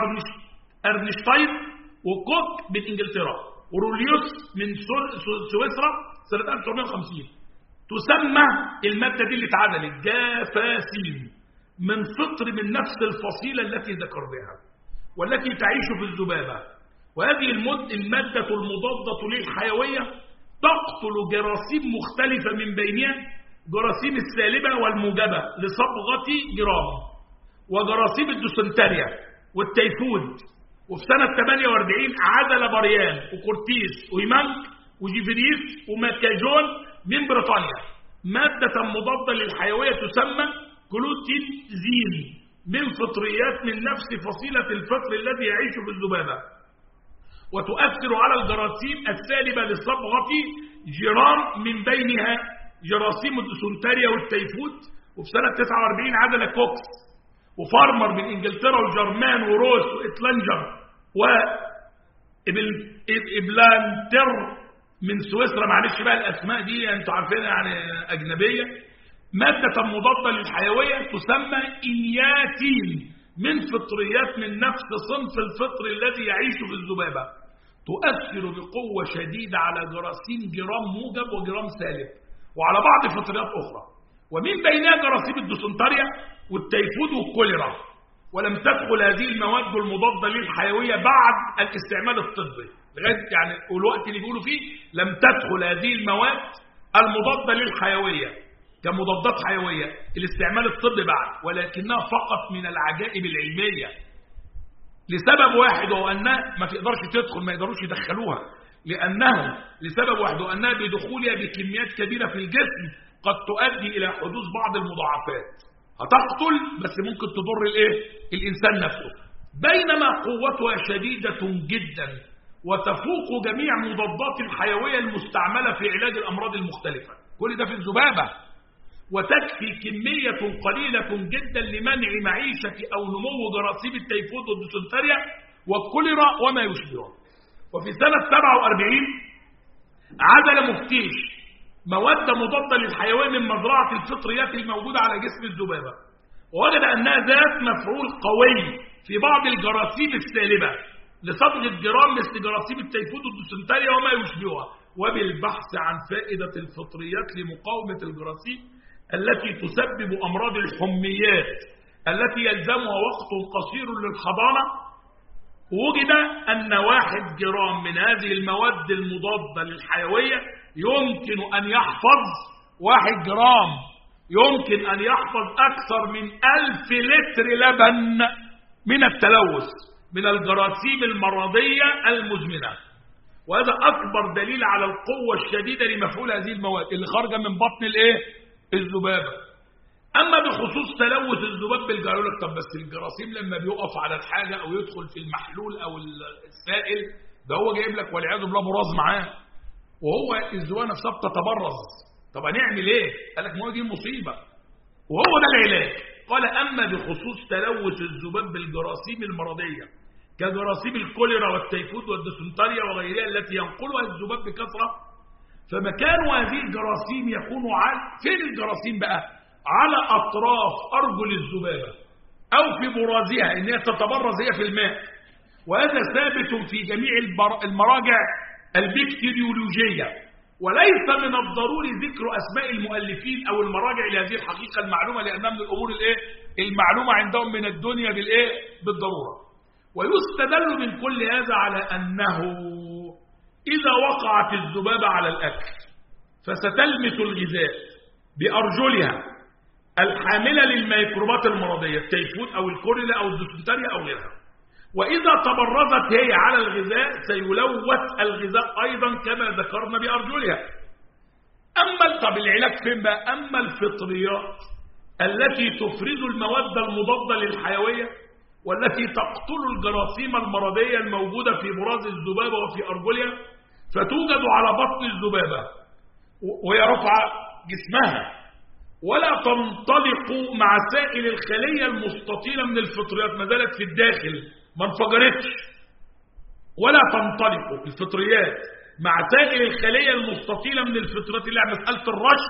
أرنشتاين وكوك من انجلترا وروليوس من سويسرا سنة ألف وتسعمائة وخمسين. تسمى المادة دي اللي اتعزلت جافاسين، من فطر من نفس الفصيلة التي ذكرناها والتي تعيش في الذبابة. وهذه المادة المضادة للحيوية تقتل جراثيم مختلفة، من بينها جراثيم السالبة والموجبة لصبغة جرام، وجراثيم الديسنتريا والتيفود. وفي سنة ثمانية وأربعين عزل بريان وكورتيس وهيمانك وجيفريس وماكاجون من بريطانيا مادة مضادة للحيوية تسمى كلوتينزين من فطريات من نفس فصيلة الفطر الذي يعيش في الذبابة، وتؤثر على الجراثيم السالبة لصبغة جرام، من بينها جراثيم الديسنتريا والتيفود. وفي سنة تسعة وأربعين عزل كوكس وفارمر من انجلترا وجرمان وروس وإتلانجر وإبلانتر من سويسرا. معلش بقى الأسماء دي أنتوا عارفينها يعني أجنبية. مادة مضادة للحيوية تسمى إنياتين من فطريات من نفس صنف الفطر الذي يعيش في الذبابة، تؤثر بقوة شديدة على جراثيم جرام موجب وجرام سالب وعلى بعض فطريات أخرى، ومن بينها جراثيم الديسنتريا والتيفود والكوليرا. ولم تدخل هذه المواد المضادة للحيوية بعد الاستعمال الطبي لغاية يعني الوقت اللي بيقولوا فيه، لم تدخل هذه المواد المضادة للحيوية كمضادات حيوية الاستعمال الطبي بعد، ولكنها فقط من العجائب العلمية لسبب واحد، وهو أنها ما تقدرش تدخل، ما يقدروش يدخلوها، لأنه لسبب واحد، وأنها بدخولها بكميات كبيرة في الجسم قد تؤدي إلى حدوث بعض المضاعفات، هتقتل بس ممكن تضر الايه الإنسان نفسه، بينما قوتها شديدة جدا وتفوق جميع مضادات الحيوية المستعملة في علاج الأمراض المختلفة. كل ده في الذبابة، وتكفي كمية قليلة جدا لمنع معيشة أو نمو جراثيم التيفود والديسنتريا والكوليرا وما يشبهها. وفي سنة سبعة وأربعين عزل مفتيش مواد مضادة للحيوان من مزرعة الفطريات الموجودة على جسم الذبابة، ووجد أنها ذات مفعول قوي في بعض الجراثيم السالبة لصبغ الجرام مثل جراثيم التيفود والديسنتريا وما يشبهها، وبالبحث عن فائدة الفطريات لمقاومة الجراثيم التي تسبب أمراض الحميات التي يلزمها وقت قصير للحضانة، وجد أن واحد جرام من هذه المواد المضادة للحيوية يمكن أن يحفظ واحد جرام يمكن أن يحفظ أكثر من ألف لتر لبن من التلوث من الجراثيم المرضية المزمنة. وهذا أكبر دليل على القوة الشديدة لمفعول هذه المواد اللي خارجة من بطن الايه الذبابة. أما بخصوص تلوث الذباب بالجرثيم، طب بس الجراثيم لما بيقف على الحاجة أو يدخل في المحلول أو السائل ده هو جايب لك والعياذ بالله براز معاه، وهو الذبابة نفسها بتتبرز. طب هنعمل ايه؟ قال لك ما هو دي مصيبة وهو ده العلاج. قال أما بخصوص تلوث الذباب بالجراثيم المرضية كجراثيم الكوليرا والتيفود والديسنتريا وغيرها التي ينقلها الذباب بكثرة، فمكان هذه الجراثيم يكون على فين الجراثيم بقى؟ على أطراف أرجل الذبابة أو في برازها، إن هي تتبرز هي في الماء، وهذا ثابت في جميع المراجع البكتيريولوجية، وليس من الضروري ذكر أسماء المؤلفين أو المراجع لهذه الحقيقة المعلومة، لأنها من الأمور الإيه؟ المعلومة عندهم من الدنيا بالإيه؟ بالضرورة. ويستدل من كل هذا على أنه إذا وقعت الذبابة على الأكل فستلمس الغذاء بأرجلها الحاملة للميكروبات المرضية التيفود أو الكوريلا أو الديسنتريا أو غيرها، وإذا تبرزت هي على الغذاء سيلوث الغذاء أيضا كما ذكرنا بأرجلها. أما طب العلاج فين بقى؟ أما الفطريات التي تفرز المواد المضادة للحيوية والتي تقتل الجراثيم المرضية الموجودة في براز الذبابة وفي أرجلها، فتوجد على بطن الذبابة وهي رفع جسمها ولا تنطلق مع سائل الخلية المستطيلة من الفطريات، ما زالت في الداخل ما انفجرتش، ولا تنطلق الفطريات مع سائل الخلية المستطيلة من الفطريات اللي هي مسألة الرش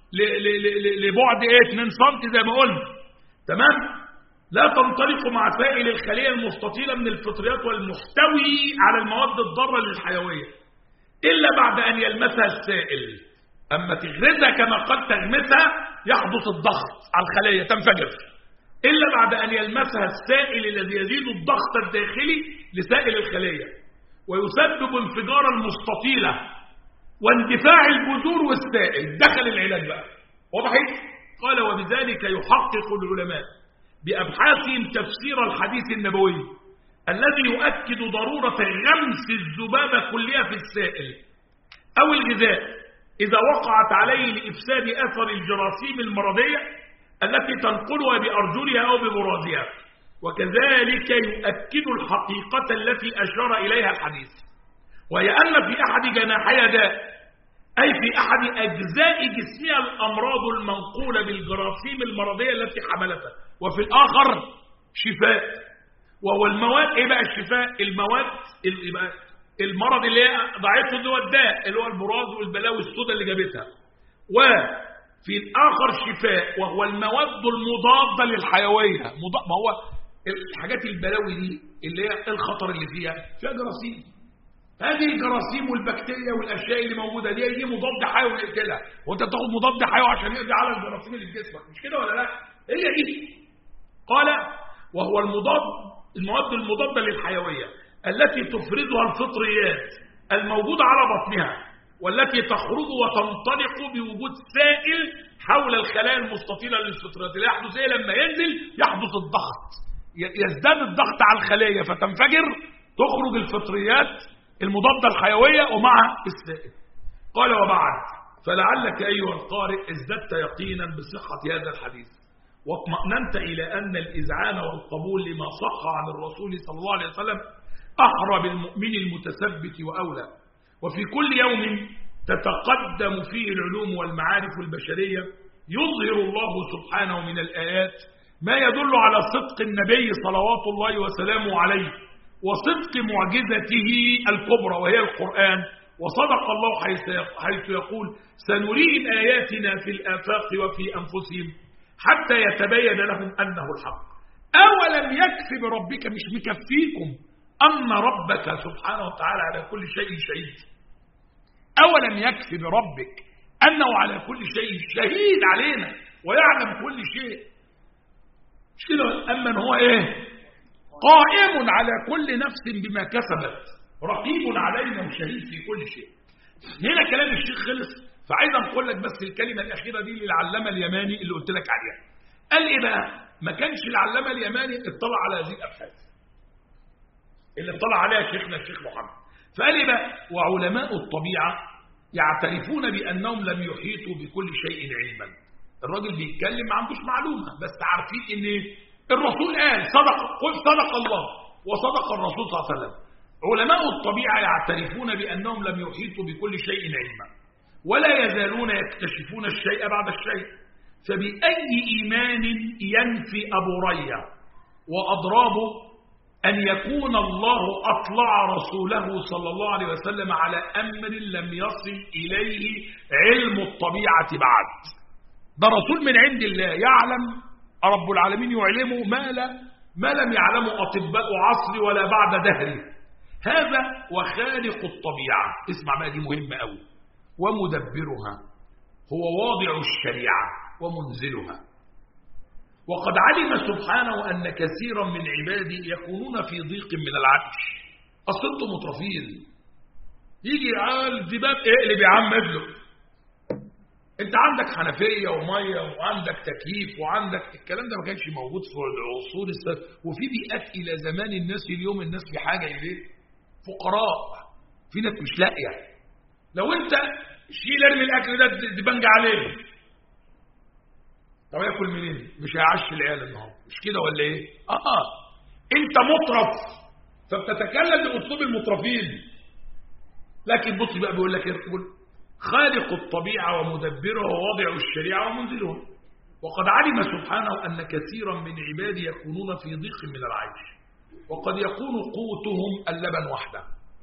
لبعد ايه اتنين سنتي زي ما قلنا، تمام؟ لا تنطلق مع سائل الخلية المستطيلة من الفطريات والمحتوي على المواد الضارة للحيوية إلا بعد أن يلمسها السائل. أما تغرزها كما قد تغمسها يحدث الضغط على الخلية تنفجر، إلا بعد أن يلمسها السائل الذي يزيد الضغط الداخلي لسائل الخلية ويسبب انفجار المستطيلة واندفاع البذور والسائل. دخل العلاج بقى وضحت. قال وبذلك يحقق العلماء بأبحاثهم تفسير الحديث النبوي الذي يؤكد ضرورة غمس الذبابة كلها في السائل أو الغذاء إذا وقعت عليه لإفساد أثر الجراثيم المرضية التي تنقلها بأرجلها أو ببرازها، وكذلك يؤكد الحقيقة التي أشار إليها الحديث، وهي أن في أحد جناحي داء، أي في أحد أجزاء جسمها الأمراض المنقولة بالجراثيم المرضية التي حملتها، وفي الآخر شفاء. وهو المواد إيه بقى الشفاء؟ المواد المرض اللي هي ضعيفه اللي هو الداء اللي هو البراز والبلاوي السوداء اللي جابتها، وفي الآخر شفاء وهو المواد المضادة للحيوية. ما هو الحاجات البلاوي دي اللي هي الخطر اللي فيها فيها جراثيم، هذه الجراثيم والبكتيريا والاشياء اللي موجوده دي دي مضاد حيوي يقتلها، وانت بتاخد مضاد حيوي عشان يقضي على الجراثيم اللي في جسمك، مش كده ولا لا؟ هي دي. قال وهو المضاد المواد المضاده للحيويه التي تفرزها الفطريات الموجوده على بطنها والتي تخرج وتنطلق بوجود سائل حول الخلايا المستطيلة للفطريات. اللي يحدث ايه لما ينزل؟ يحدث الضغط، يزداد الضغط على الخلية فتنفجر، تخرج الفطريات المضادة الحيوية ومع السائل. قال وبعد، فلعلك أيها القارئ ازددت يقينا بصحة هذا الحديث، واطمأننت إلى أن الإذعان والقبول لما صح عن الرسول صلى الله عليه وسلم أحرى بالمؤمن المتثبت وأولى. وفي كل يوم تتقدم فيه العلوم والمعارف البشرية يظهر الله سبحانه من الآيات ما يدل على صدق النبي صلوات الله وسلامه عليه وصدق معجزته الكبرى وهي القرآن. وصدق الله حيث يقول سنريهم آياتنا في الآفاق وفي أنفسهم حتى يتبين لهم أنه الحق. أولم يكفي بربك، مش مكفيكم أن ربك سبحانه وتعالى على كل شيء شهيد؟ أولم يكفي بربك أنه على كل شيء شهيد علينا ويعلم كل شيء؟ مش كده؟ أما هو إيه؟ قائم على كل نفس بما كسبت، رقيب علينا وشهيد في كل شيء. هنا كلام الشيخ خلص، فعايز أقول لك بس الكلمة الأخيرة دي للعلامة اليماني اللي قلت لك عليها. قال إيه بقى؟ ما كانش العلامة اليماني اطلع على هذه الأبحاث اللي اطلع عليها شيخنا الشيخ محمد. فقال إيه بقى؟ وعلماء الطبيعة يعترفون بأنهم لم يحيطوا بكل شيء علما. الراجل بيتكلم ما عندوش معلومة، بس عارفين إن الرسول قال صدق، قل صدق الله وصدق الرسول صلى الله عليه وسلم. علماء الطبيعة يعترفون بأنهم لم يحيطوا بكل شيء علما ولا يزالون يكتشفون الشيء بعد الشيء. فبأي إيمان ينفي أبو ريا وأضرابه أن يكون الله أطلع رسوله صلى الله عليه وسلم على أمر لم يصل إليه علم الطبيعة بعد؟ ده رسول من عند الله يعلم، رب العالمين يعلمه ما, لا ما لم يعلمه أطباء عصر ولا بعد دهره. هذا وخالق الطبيعة، اسمع بقى دي مهمة أوي، ومدبرها هو واضع الشريعة ومنزلها. وقد علم سبحانه أن كثيرا من عباده يكونون في ضيق من العيش. أصل انتم مترفين، يجي عال الذباب اقلب يا عم ابلغ. انت عندك حنفية ومية وعندك تكييف وعندك الكلام ده ما كانش موجود في العصور السابقة. وفي بيئات إلى زمان الناس اليوم الناس في حاجة إليه، فقراء، في ناس مش لاقية. لو انت شيل ارمي الأكل ده دبنج عليه، طب ياكل منين؟ مش هيعش العيال النهارده، مش كده ولا ايه؟ اه اه انت مطرف فبتتكلم باسلوب المطرفين. لكن بص بقى بيقول لك ايه؟ بيقول خالق الطبيعه ومدبرها وواضع الشريعه ومنزلها. وقد علم سبحانه ان كثيرا من عباده يكونون في ضيق من العيش، وقد يكون قوتهم اللبن وحده.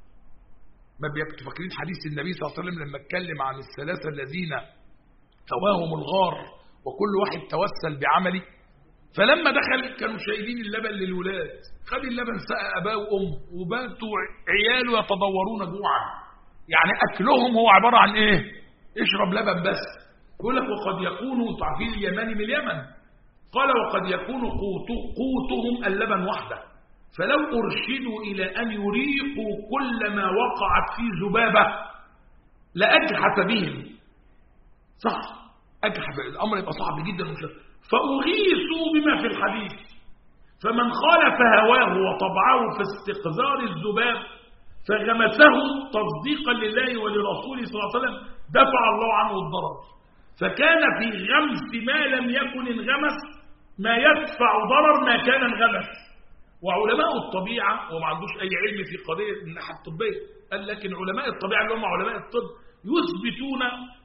ما بيكتب فاكرين حديث النبي صلى الله عليه وسلم لما اتكلم عن الثلاثه الذين هواهم الغار وكل واحد توسل بعملي؟ فلما دخل كانوا شايلين اللبن للولاد، خد اللبن سقى أباه وأمه وباتوا عياله يتضورون جوعا. يعني أكلهم هو عبارة عن إيه؟ اشرب لبن بس. يقول لك وقد يكونوا تعرفين اليماني من اليمن، قال وقد يكون قوتهم اللبن وحده، فلو أرشدوا إلى أن يريقوا كل ما وقعت فيه ذبابة لأجحف بهم. صح، أجحف الأمر يبقى صعب جدا ومشاكل. فأغيثوا بما في الحديث، فمن خالف هواه وطبعه في استقذار الذباب فغمسه تصديقا لله ولرسوله صلى الله عليه وسلم دفع الله عنه الضرر. فكان في غمس ما لم يكن انغمس ما يدفع ضرر ما كان انغمس. وعلماء الطبيعة وما عندوش أي علم في قضية من الناحية الطبية، قال لكن علماء الطبيعة اللي هم علماء الطب يثبتون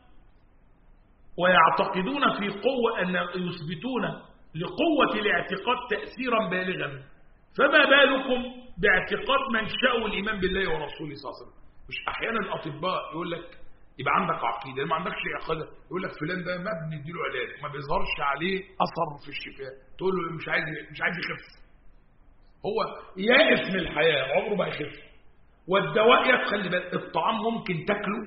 ويعتقدون في قوة أن يثبتون لقوة الاعتقاد تأثيرا بالغا، فما بالكم باعتقاد من شاءوا الإيمان بالله ورسوله صلى الله عليه وسلم. مش أحيانا الأطباء يقول لك يبقى عندك عقيدة، ما عندكش عقيدة يقول لك فلان ده ما بنديله علاج ما بيظهرش عليه أثر في الشفاء، تقول له مش عايز مش عايز يخف، هو يائس من الحياة عمره ما يخف. والدواء يخلي بالك، الطعام ممكن تاكله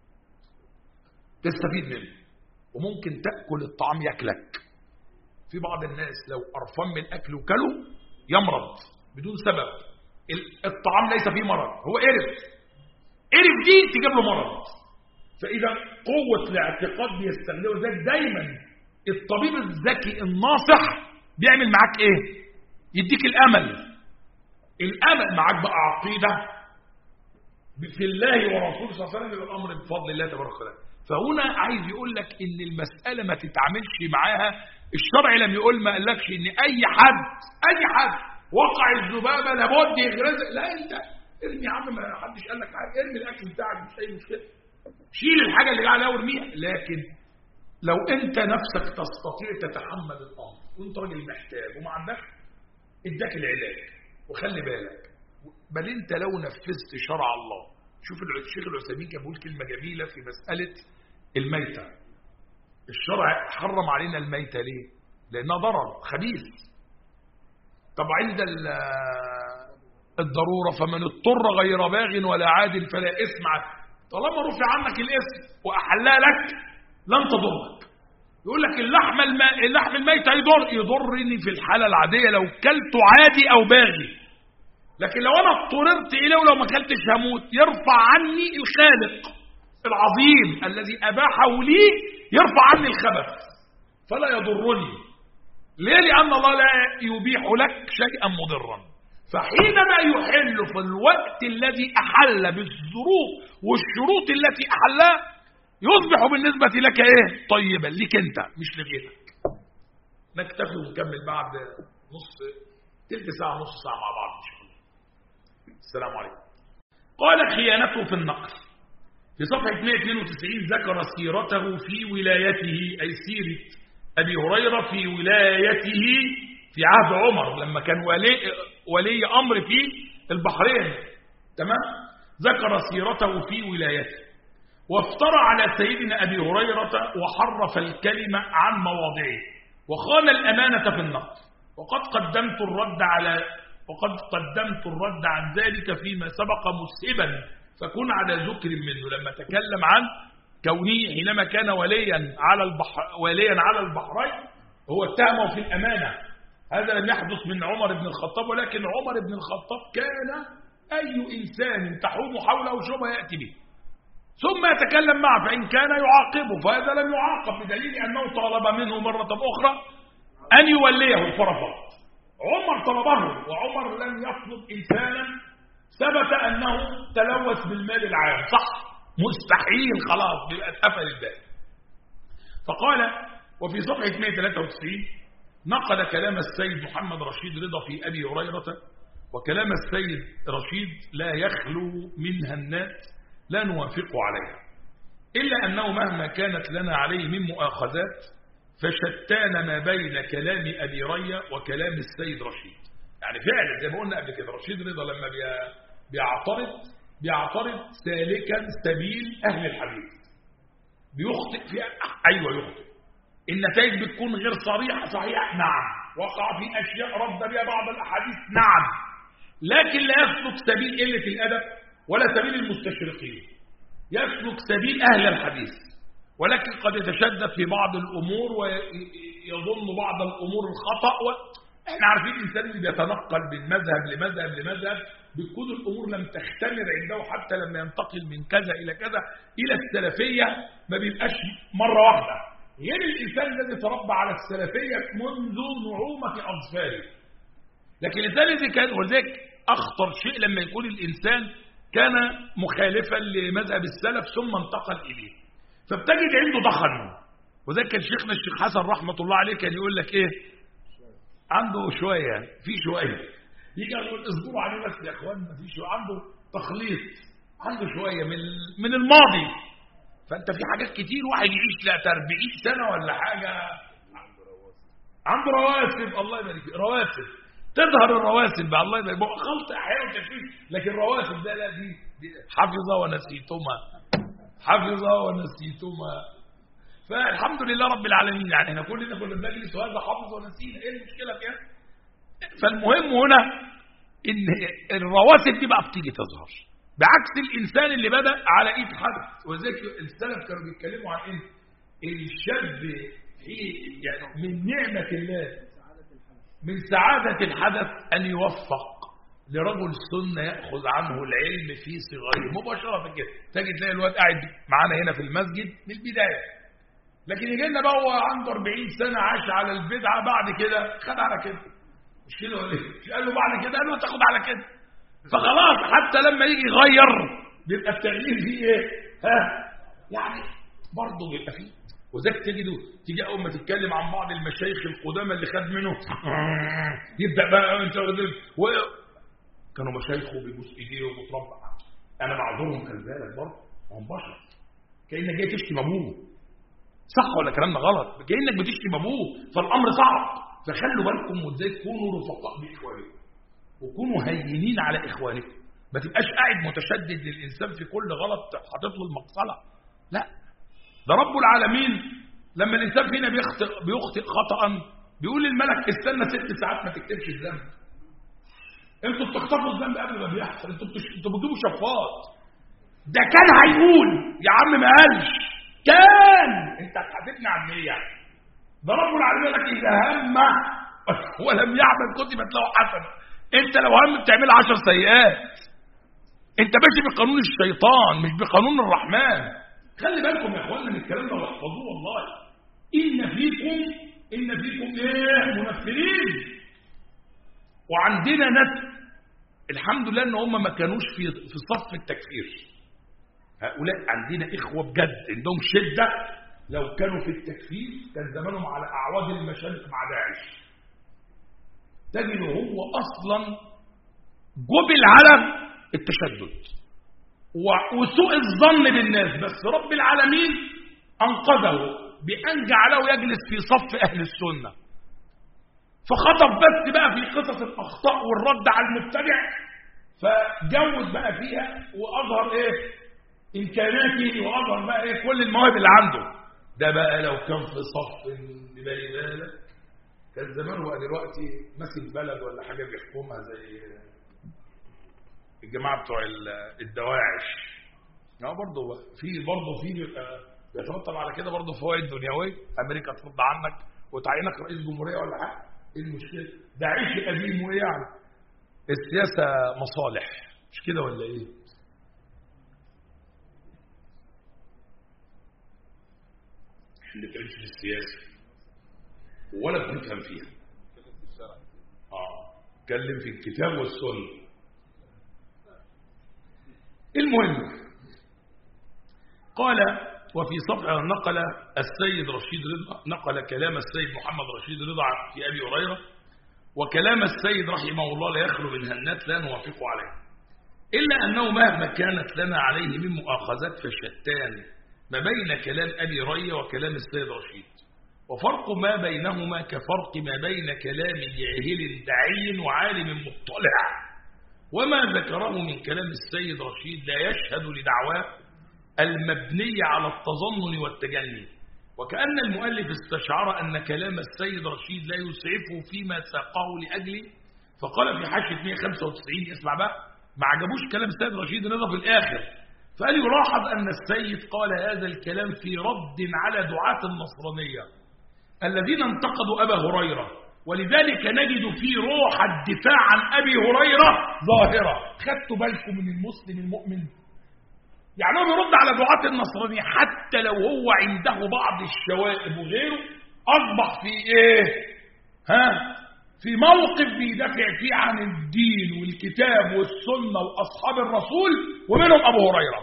تستفيد منه، وممكن تأكل الطعام يأكلك. في بعض الناس لو قرفان من أكله وكله يمرض بدون سبب. الطعام ليس فيه مرض، هو قرف قرف دي تجيب له مرض. فإذا قوة الاعتقاد بيستخدمه ذلك. دايما الطبيب الذكي الناصح بيعمل معاك ايه؟ يديك الأمل. الأمل معاك بقى عقيدة في الله ورسوله صلى الله عليه وسلم، الأمر بفضل الله تبارك وتعالى. فهنا عايز يقول لك ان المسألة ما تتعاملش معاها، الشرع لم يقول ما قالكش ان اي حد اي حد وقع الذبابة لابد يغرزها، لا انت ارمي يا عم، ما حدش قال لك حاجة، ارمي الاكل بتاعك مش اي مشكلة، شيل الحاجة اللي قاعد وارميها. لكن لو انت نفسك تستطيع تتحمل الامر وانت راجل محتاج وما عندك، اداك العلاج. وخلي بالك، بل انت لو نفذت شرع الله، شوف الشيخ العثيمين كان بيقول كلمة جميلة في مسألة الميتة. الشرع حرم علينا الميتة ليه؟ لأنها ضرر خبيث. طب عند الضرورة فمن اضطر غير باغ ولا عاد فلا إثم عليه. طالما رفع عنك الإثم وأحلها لك لن تضرك. يقول لك اللحم الم... اللحم الميت يضر يضرني في الحالة العادية لو كلته عادي أو باغي، لكن لو أنا اضطررت إليه ولو ما كلتش هموت، يرفع عني الخالق العظيم الذي أباحه لي، يرفع عني الخبث فلا يضرني. ليه؟ لأن الله لا يبيح لك شيئا مضرا. فحينما يحل في الوقت الذي أحل بالظروف والشروط التي أحلها، يصبح بالنسبة لك إيه؟ طيبا لك أنت مش لغيرك. نكتفي ونكمل بعد نص تلت ساعة نص ساعة مع بعض إن شاء الله. السلام عليكم. قال خيانته في النقل. في صفحة مئة واثنين وتسعين ذكر سيرته في ولايته، أي سيرة أبي هريرة في ولايته في عهد عمر لما كان ولي, ولي أمر في البحرين. تمام؟ ذكر سيرته في ولايته وافترى على سيدنا أبي هريرة وحرف الكلمة عن مواضعه وخان الأمانة في النقل. وقد قدمت الرد على وقد قدمت الرد عن ذلك فيما سبق مسهبا فكن على ذكر منه، لما تكلم عن كونه حينما كان وليا على البحر وليا على البحرين هو اتهمه في الأمانة. هذا لم يحدث من عمر بن الخطاب، ولكن عمر بن الخطاب كان أي إنسان تحوم حوله شبهة يأتي به ثم يتكلم معه، فإن كان يعاقبه فهذا لم يعاقب بدليل أنه طالب منه مرة أخرى أن يوليه فرفض. عمر طلبه، وعمر لم يطلب إنسانا ثبت أنه تلوث بالمال العام، صح؟ مستحيل، خلاص بيبقى اتقفل الباب. فقال وفي صفحة مئة وثلاثة وتسعين نقل كلام السيد محمد رشيد رضا في أبي هريرة، وكلام السيد رشيد لا يخلو منها الناس لا نوافق عليها، إلا أنه مهما كانت لنا عليه من مؤاخذات فشتان ما بين كلام أبي ريا وكلام السيد رشيد. يعني فعلا زي ما قلنا قبل كده، رشيد رضا لما بيعترض بيعترض سالكا سبيل أهل الحديث، بيخطئ في أيوة يخطئ، النتائج بتكون غير صريحة، صحيح نعم، وقع في أشياء رد بها بعض الأحاديث نعم، لكن لا يسلك سبيل قلة الأدب ولا سبيل المستشرقين، يسلك سبيل أهل الحديث، ولكن قد يتشدد في بعض الأمور ويظن بعض الأمور الخطأ. احنا عارفين الإنسان اللي بيتنقل من مذهب لمذهب لمذهب بتكون الأمور لم تختمر عنده، حتى لما ينتقل من كذا إلى كذا إلى السلفية ما بيبقاش مرة واحدة، غير الإنسان الذي تربى على السلفية منذ نعومة أظفاره. لكن الإنسان الذي كان، وذلك أخطر شيء لما يكون الإنسان كان مخالفا لمذهب السلف ثم انتقل إليه، فبتجد عنده ضخم. وذلك كان شيخنا الشيخ حسن رحمة الله عليه كان يقول لك إيه، عنده شوية في شوية، يجي يقول اصبروا عليه بس يا اخوان، ما فيش، عنده تخليط، عنده شوية من من الماضي. فانت في حاجات كتير واحد يعيش لا أربعين سنة ولا حاجة عنده رواسب، الله يبارك فيك، رواسب تظهر الرواسب بقى، الله يبارك فيك، خلط احيانا وتشويش، لكن رواسب ده لا، دي, دي حفظه ونسيتما حفظه ونسيتما. فالحمد لله رب العالمين، يعني احنا كلنا كنا بنجلس وهذا حافظ ونسينا، ايه المشكله فيها؟ فالمهم هنا ان الرواسب دي بقى بتيجي تظهر، بعكس الانسان اللي بدا على ايد حد. وذلك السلف كانوا بيتكلموا عن ايه؟ الشاب يعني من نعمه الله، من سعاده الحدث ان يوفق لرجل سنة يأخذ عنه العلم في صغره مباشرة كده. تجد تلاقي الواد قاعد معانا هنا في المسجد من البداية، لكن يجي لنا بقى هو عنده أربعين سنة عاش على البدعة، بعد كده خد على كده. مش كده ولا ايه؟ قال له بعد كده، قال له تاخد على كده. فخلاص حتى لما يجي يغير بيبقى التغيير فيه ايه؟ ها؟ يعني برضه بيبقى فيه. وذاك تجده تيجي اول ما تتكلم عن بعض المشايخ القدامى اللي خد منه يبدا بقى انت و... كانوا مشايخه بيبوس ايديه وبتربع. انا معذورهم خلي بالك برضه، هم بشر. كانك جاي تشتم ابوه، صح ولا كلامنا غلط؟ كانك بتشتم ابوه، فالامر صعب. فخلوا بالكم وازاي تكونوا رفقاء باخوانكم وكونوا هينين على اخوانكم. ما تبقاش قاعد متشدد للانسان في كل غلط حاطط له المقصله. لا، ده رب العالمين لما الانسان فينا بيخطئ بيخطئ خطأ بيقول للملك استنى ست ساعات ما تكتبش الذنب. انتوا بتخطفوا الذنب قبل ما بيحصل، انتوا بتش... انتوا بتجيبوا شفاط. ده كان هيقول يا عم ما قالش، كان انت هتحاسبني عن ايه يعني؟ ده رب العالمين لك اذا هم ولم يعمل كتبت له حسنه. انت لو هم بتعمل عشر سيئات. انت ماشي بقانون الشيطان مش بقانون الرحمن. خلي بالكم يا اخوانا من الكلام ده واحفظوه والله. ان فيكم ان فيكم ايه منفرين. وعندنا ناس الحمد لله ان هم ما كانوش في في صف التكفير. هؤلاء عندنا اخوه بجد عندهم شده، لو كانوا في التكفير كان زمانهم على اعواد المشارق مع داعش. تجد هو اصلا جبل على التشدد وسوء الظن بالناس، بس رب العالمين انقذه بان جعله يجلس في صف اهل السنه. فخطب بس بقى في قصص الاخطاء والرد على المبتدع، فجوز بقى فيها واظهر ايه امكاناته واظهر بقى ايه كل المواهب اللي عنده. ده بقى لو كان في صف بالي بالك كان زمان هو دلوقتي ماسك بلد ولا حاجه بيحكمها زي الجماعه بتوع الدواعش. اه برضه في برضه في بيترتب على كده برضه فوائد دنيويه. امريكا ترد عنك وتعينك رئيس جمهوريه ولا حاجه. ايه المشكله؟ ده عيش قديم وايه يعني؟ السياسه مصالح، مش كده ولا ايه؟ احنا اللي بنعيش في السياسه ولا بنفهم فيها. اه اتكلم في الكتاب والسنه. المهم قال وفي صفحة نقل السيد رشيد رضا نقل كلام السيد محمد رشيد رضا في أبي هريرة، وكلام السيد رحمه الله لا يخلو من هنات لا نوافق عليه، إلا أنه مهما كانت لنا عليه من مؤاخذات فشتان ما بين كلام أبي هريرة وكلام السيد رشيد، وفرق ما بينهما كفرق ما بين كلام جاهل دعي وعالم مطلع. وما ذكره من كلام السيد رشيد لا يشهد لدعواه المبنية على التظنن والتجني، وكأن المؤلف استشعر أن كلام السيد رشيد لا يسعفه فيما ساقه لأجله، فقال في حاشية مئة وخمسة وتسعين اسمع بقى، ما عجبوش كلام السيد رشيد رضا في الآخر، فقال يلاحظ أن السيد قال هذا الكلام في رد على دعاة النصرانية الذين انتقدوا أبا هريرة، ولذلك نجد في روح الدفاع عن أبي هريرة ظاهرة. خدتوا بالكم من المسلم المؤمن؟ يعني هو بيرد على دعاة النصرانية حتى لو هو عنده بعض الشوائب وغيره، أصبح في إيه؟ ها؟ في موقف بيدافع فيه عن الدين والكتاب والسنة وأصحاب الرسول ومنهم أبو هريرة.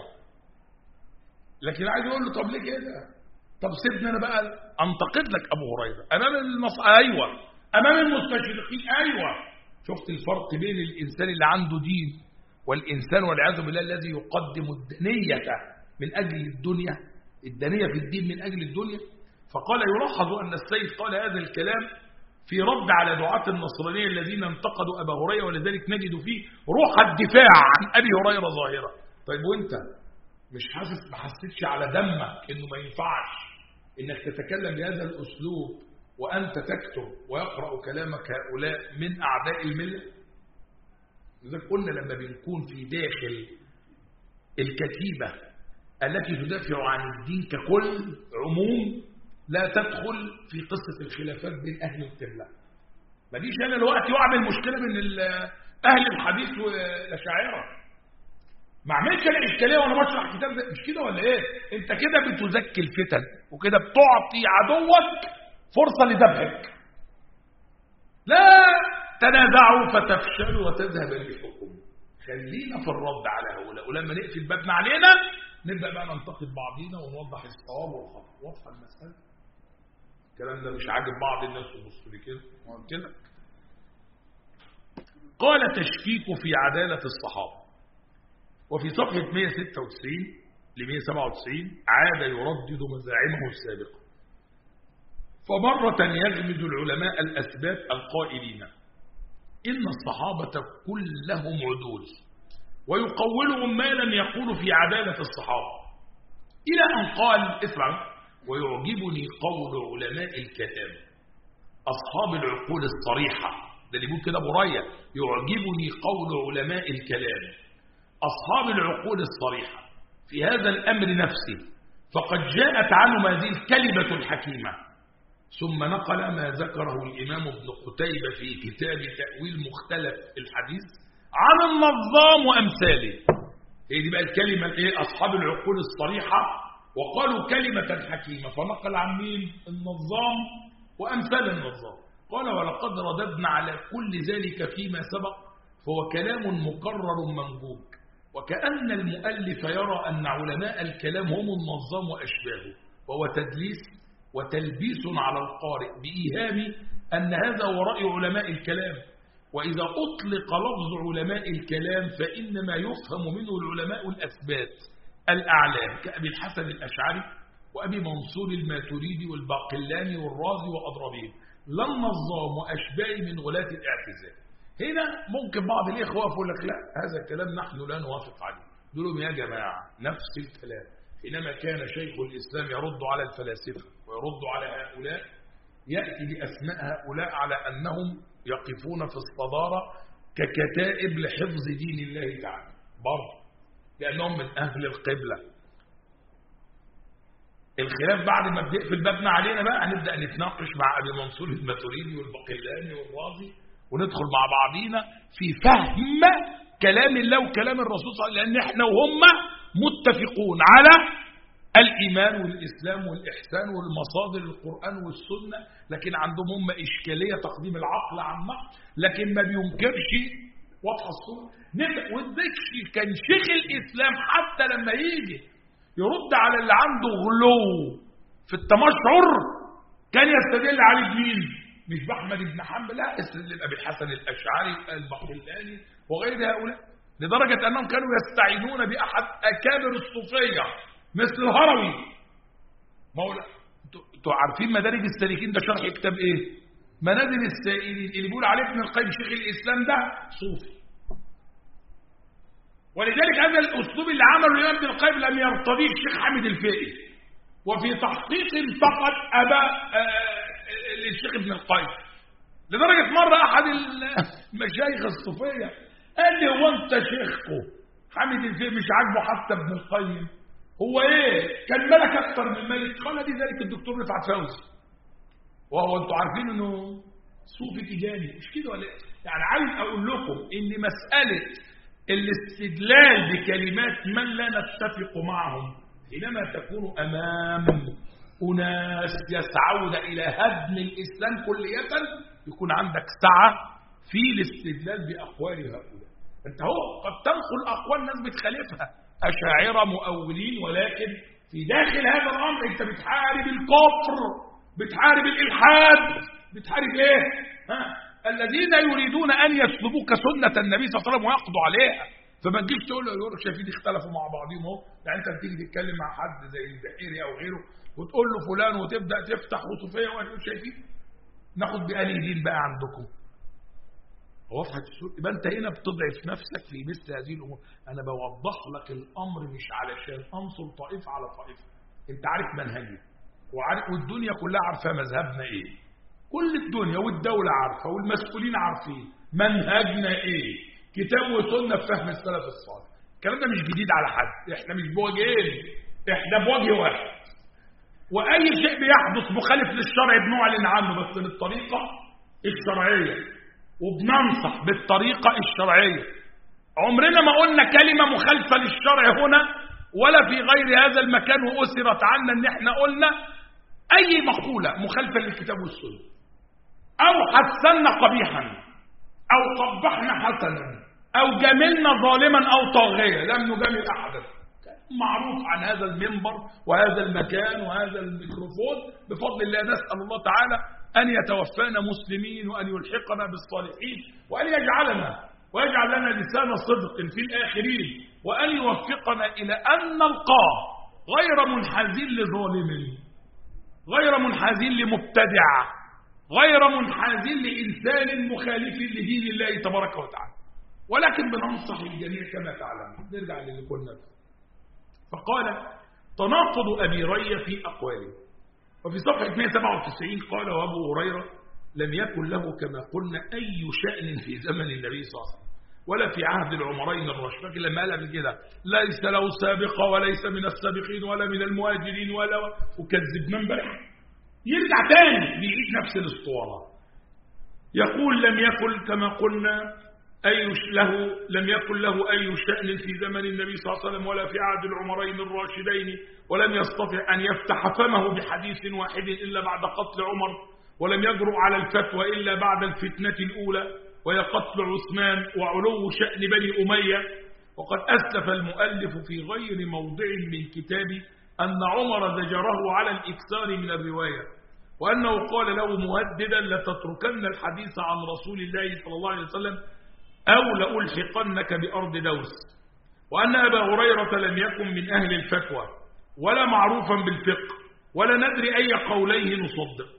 لكن عايز يقول له طب ليه كده؟ طب سيبني أنا بقى أنتقد لك أبو هريرة أمام النص أيوة، أمام المستشرقين أيوة. شفت الفرق بين الإنسان اللي عنده دين والإنسان والعياذ بالله الذي يقدم الدنية من أجل الدنيا، الدنية في الدين من أجل الدنيا. فقال يلاحظ أن السيد قال هذا الكلام في رد على دعاة النصرانية الذين انتقدوا أبا هريرة، ولذلك نجد فيه روح الدفاع عن أبي هريرة ظاهرة. طيب وانت مش حاسس ما حسيتش على دمك إنه ما ينفعش إنك تتكلم بهذا الأسلوب وأنت تكتب ويقرأ كلامك هؤلاء من أعداء الملة؟ لذلك قلنا لما بنكون في داخل الكتيبة التي تدافع عن الدين ككل عموم، لا تدخل في قصة الخلافات بين أهل القبلة. ما ديش أنا دلوقتي وأعمل مشكلة بين اهل الحديث والاشاعره. ما اعملش انا اشكاليه وانا بشرح الكتاب ده، مش كده ولا ايه؟ انت كده بتزكي الفتن وكده بتعطي عدوك فرصه لذبحك. لا تنازعوا فتفشلوا وتذهب ريحكم. خلينا في الرد على هؤلاء، ولما نقفل بابنا علينا نبدا بقى ننتقد بعضينا ونوضح الصواب والخطا. واضحه المساله؟ الكلام ده مش عاجب بعض الناس وبصوا لي كده وقلت لك. قال تشكيك في عداله الصحابه. وفي صفحه مئة وستة وتسعين ل مئة وسبعة وتسعين عاد يردد مزاعمه السابقه. فمره يغمز العلماء الاسباب القائلين إن الصحابة كلهم عدول، ويقولهم ما لم يقول في عدالة الصحابة، إلى أن قال اسمع: ويعجبني قول علماء الكلام أصحاب العقول الصريحة. ده اللي بيقول كده برية: يعجبني قول علماء الكلام أصحاب العقول الصريحة في هذا الأمر نفسه، فقد جاءت عنهم هذه الكلمة الحكيمة. ثم نقل ما ذكره الإمام ابن قتيبة في كتاب تأويل مختلف الحديث عن النظام وأمثاله. هي دي بقى الكلمة الايه؟ أصحاب العقول الصريحة، وقالوا كلمة حكيمة، فنقل عن مين؟ النظام وأمثال النظام. قال: ولقد رددنا على كل ذلك فيما سبق، فهو كلام مكرر منجوب، وكأن المؤلف يرى أن علماء الكلام هم النظام وأشباهه، وهو تدليس وتلبيس على القارئ بإيهام أن هذا هو رأي علماء الكلام. وإذا أطلق لفظ علماء الكلام فإنما يفهم منه العلماء الأثبات الأعلام كأبي الحسن الأشعري وأبي منصور الماتريدي والباقلاني والرازي وأضربين، لا النظام وأشباه من غلاة الاعتزال. هنا ممكن بعض الإخوة يقول لك: لا، هذا الكلام نحن لا نوافق عليه. دولهم يا جماعة نفس الكلام. حينما كان شيخ الإسلام يرد على الفلاسفة ويرد على هؤلاء، يأتي بأسماء هؤلاء على أنهم يقفون في الصدارة ككتائب لحفظ دين الله تعالى، برضه لأنهم من أهل القبلة. الخلاف بعد ما بيقفل بابنا علينا بقى هنبدأ نتناقش مع أبي منصور الماتريدي والباقلاني والرازي، وندخل مع بعضينا في فهم كلام الله وكلام الرسول صلى الله عليه وسلم، لأن احنا وهم متفقون على الإيمان والإسلام والإحسان والمصادر القرآن والسنة، لكن عندهم هم إشكالية تقديم العقل عن النقل، لكن ما بينكرش واضحة الصورة. والذكش كان شيخ الإسلام حتى لما يجي يرد على اللي عنده غلو في التمشعر كان يستدل عليه بمين؟ مش بأحمد بن حنبل، لا، يستدل بأبي الحسن الأشعري الباقلاني وغير هؤلاء، لدرجة أنهم كانوا يستعينون بأحد أكابر الصوفية مثل الهروي. مولا انتوا عارفين مدارج السالكين ده شرح كتاب ايه؟ منازل السائلين، اللي بيقول عليه ابن القيم شيخ الاسلام ده صوفي. ولذلك هذا الاسلوب اللي عمله الامام ابن القيم لم يرتضيه الشيخ حامد الفقي، وفي تحقيق فقط اباء للشيخ ابن القيم، لدرجه مره احد المشايخ الصوفيه قال لي: هو انت شيخكم حامد الفقي مش عاجبه حتى ابن القيم؟ هو ايه كان ملك اكتر من ملك؟ قال دي ذلك الدكتور رفعت فوزي، وهو انتوا عارفين انه صوفي تجاني، مش كده ولا ايه؟ يعني عايز اقول لكم ان مساله الاستدلال بكلمات من لا نتفق معهم حينما تكون امام اناس يسعون الى هدم الاسلام كلية، يكون عندك سعه في الاستدلال باقوال هؤلاء. انت هو قد تنقل اقوال ناس بتخالفها، أشاعرة مؤولين، ولكن في داخل هذا الأمر أنت بتحارب الكفر، بتحارب الإلحاد، بتحارب إيه؟ ها؟ الذين يريدون أن يسلبوك سنة النبي صلى الله عليه وسلم ويقضوا عليها. فما تجيش تقول له يقولوا شايفين اختلفوا مع بعضهم اهو، يعني أنت بتيجي تتكلم مع حد زي البحيري أو غيره وتقول له فلان وتبدأ تفتح وصوفية وأنتم شايفين ناخد بأنهي دين بقى عندكم؟ واضحة الصورة. يبقى انت هنا بتضعف نفسك في مثل هذه الامور. انا بوضح لك الامر مش علشان انصر طائفه على طائفه، انت عارف منهجي وعارف والدنيا كلها عارفه مذهبنا ايه، كل الدنيا والدوله عارفه والمسؤولين عارفين منهجنا ايه، كتاب وسنه في فهم السلف الصالح. الكلام ده مش جديد على حد، احنا مش بوجهين، احنا بوجه واحد، واي شيء بيحدث مخالف للشرع بنعلن عنه بس بالطريقه الشرعيه. وبننصح بالطريقة الشرعية. عمرنا ما قلنا كلمة مخالفة للشرع هنا ولا في غير هذا المكان، وأسرت عنا ان احنا قلنا اي مقولة مخالفة للكتاب والسنة او حسنا قبيحا او قبحنا حسنا او جاملنا ظالما او طاغية، لم نجامل احدا. معروف عن هذا المنبر وهذا المكان وهذا الميكروفون بفضل الله. نسأل الله تعالى أن يتوفانا مسلمين وأن يلحقنا بالصالحين وأن يجعلنا ويجعل لنا لسان صدق في الآخرين، وأن يوفقنا إلى أن نلقاه غير منحازين لظالم، غير منحازين لمبتدع، غير منحازين لإنسان مخالف لدين الله تبارك وتعالى، ولكن بننصح الجميع كما تعلم. نرجع للي قلنا فيه. فقال تناقض أبي رية في أقواله. وفي صفحة مئة وسبعة وتسعين قال وأبو هريرة لم يكن له كما قلنا أي شأن في زمن النبي صلى الله عليه وسلم ولا في عهد العمرين الراشدين. لما قال قبل كده ليس له سابقة وليس من السابقين ولا من المهاجرين ولا وكذب من بلح، يرجع تاني بيعيد نفس الاسطوانة. يقول لم يكن كما قلنا أي له لم يكن له أي شأن في زمن النبي صلى الله عليه وسلم ولا في عهد العمرين الراشدين، ولم يستطع أن يفتح فمه بحديث واحد إلا بعد قتل عمر، ولم يجرؤ على الفتوى إلا بعد الفتنة الأولى وهي قتل عثمان وعلو شأن بني أمية. وقد أسلف المؤلف في غير موضع من كتابه أن عمر زجره على الإكثار من الرواية، وأنه قال له مهددا لتتركن الحديث عن رسول الله صلى الله عليه وسلم أو لألحقنك بأرض دوس، وأن أبا هريرة لم يكن من أهل الفتوى ولا معروفا بالفقه ولا ندري أي قوليه نصدق.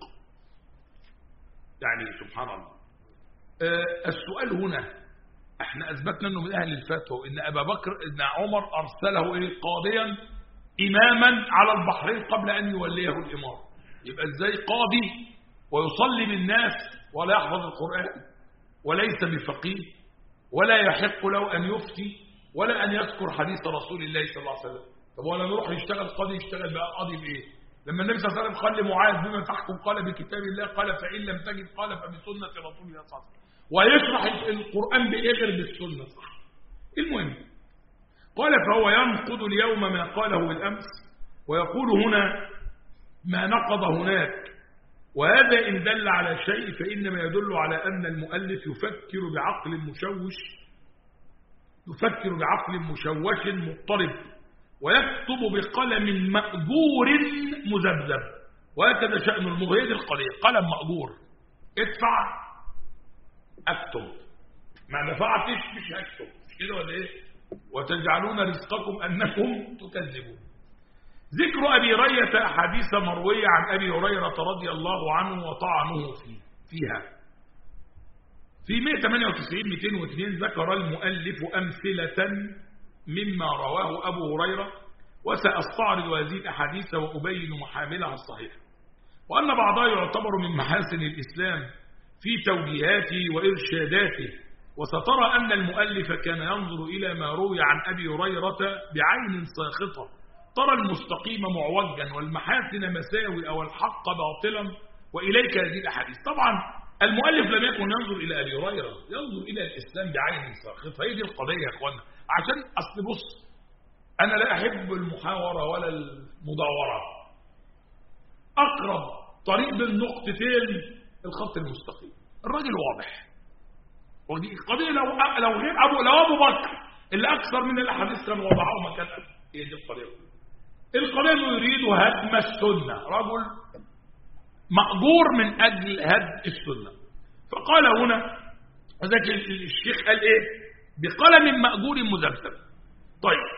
يعني سبحان الله. أه السؤال هنا احنا أثبتنا أنه من أهل الفتوى وإن أبا بكر إن عمر أرسله إليه قاضيا إماما على البحرين قبل أن يوليه الإمارة. يبقى إزاي قاضي ويصلي بالناس ولا يحفظ القرآن وليس بفقيه ولا يحق له أن يفتي ولا أن يذكر حديث رسول الله صلى الله عليه وسلم؟ طب ولا نروح يشتغل قاضي يشتغل بقى قاضي بإيه؟ لما النبي صلى الله عليه وسلم قال لمعاذ بما تحكم قال بكتاب الله، قال فإن لم تجد قال فبسنة رسول الله صلى الله عليه وسلم. ويشرح القرآن بإيه غير بالسنة؟ صح. المهم قال فهو ينقض اليوم ما قاله بالأمس ويقول هنا ما نقض هناك، وهذا إن دل على شيء فإنما يدل على أن المؤلف يفكر بعقل مشوش يفكر بعقل مشوش مضطرب ويكتب بقلم مأجور مذبذب، وهكذا شأن المغيد القليل. قلم مأجور ادفع اكتب، ما دفعتش مش هكتب، مش كده ولا ايه؟ وتجعلون رزقكم أنكم تكذبون. ذكر أبي رية أحاديث مروية عن أبي هريرة رضي الله عنه وطعنه فيه فيها. في مئة وثمانية وتسعين مئتين واثنين ذكر المؤلف أمثلة مما رواه أبو هريرة، وسأستعرض هذه الأحاديث وأبين محاملها الصحيحة، وأن بعضها يعتبر من محاسن الإسلام في توجيهاته وإرشاداته. وسترى أن المؤلف كان ينظر إلى ما روي عن أبي هريرة بعين ساخطة، ترى المستقيم معوجا والمحاسن مساوئ والحق باطلا، وإليك هذه الأحاديث. طبعا المؤلف لم يكن ينظر إلى أبي هريرة، ينظر إلى الإسلام بعين ساخطة. هي دي القضية يا إخوانا. عشان أصل بص، أنا لا أحب المحاورة ولا المداورة. أقرب طريق بين نقطتين الخط المستقيم، الراجل واضح. ودي القضية لو لو غير أبو لو أبو بكر اللي أكثر من الأحاديث كان وضعه مكان أبي. هي دي القضية. القضية يريد هدم السنة، رجل مأجور من أجل هدم السنة. فقال هنا وذلك الشيخ قال إيه؟ بقلم مأجور مذبذب. طيب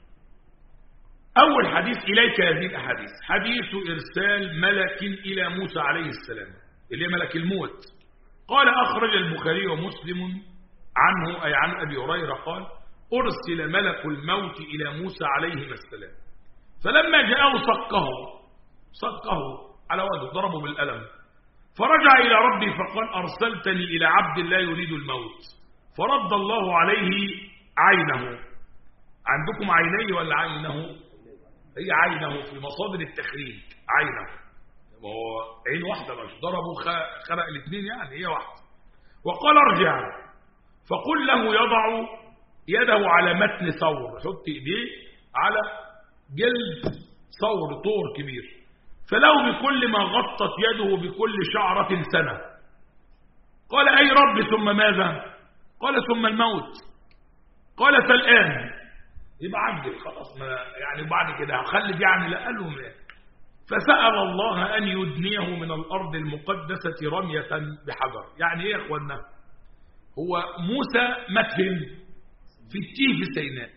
أول حديث إليك هذه الأحاديث حديث إرسال ملك إلى موسى عليه السلام اللي ملك الموت. قال أخرج البخاري ومسلم عنه أي عن أبي هريرة قال أرسل ملك الموت إلى موسى عليه السلام، فلما جاءه صكه صكه على وجهه ضربه بالقلم، فرجع إلى ربي فقال أرسلتني إلى عبد لا يريد الموت، فرد الله عليه عينه. عندكم عيني ولا عينه؟ هي عينه في مصادر التخريج عينه، هو عين واحدة مش ضربه خرق الاثنين يعني هي واحدة. وقال ارجع فقل له يضع يده على متن ثور، يحط ايديه على جلد ثور طور كبير، فله بكل ما غطت يده بكل شعرة سنة. قال أي رب ثم ماذا؟ قال ثم الموت. قال فالآن، يبقى عجل خلاص، ما يعني بعد كده هخلد يعني، لا قال له ما. فسأل الله أن يدنيه من الأرض المقدسة رمية بحجر. يعني ايه يا اخوانا؟ هو موسى مدفن في التيه في سيناء،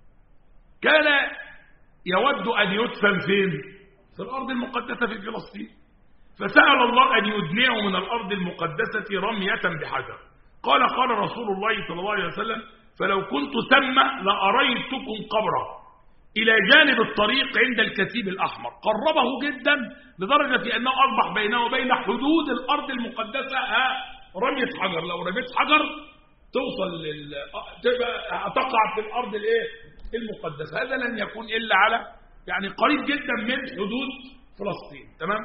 كان يود أن يدفن فين؟ في الأرض المقدسة في فلسطين. فسأل الله أن يدنيه من الأرض المقدسة رمية بحجر. قال قال رسول الله صلى الله عليه وسلم فلو كنت ثم لأريتكم قبره إلى جانب الطريق عند الكثيب الأحمر. قربه جدا لدرجة أنه أصبح بينه وبين حدود الأرض المقدسة رمية حجر. لو رميت حجر توصل لل... تبقى تقع في الأرض الايه المقدسة. هذا لن يكون إلا على يعني قريب جدا من حدود فلسطين. تمام.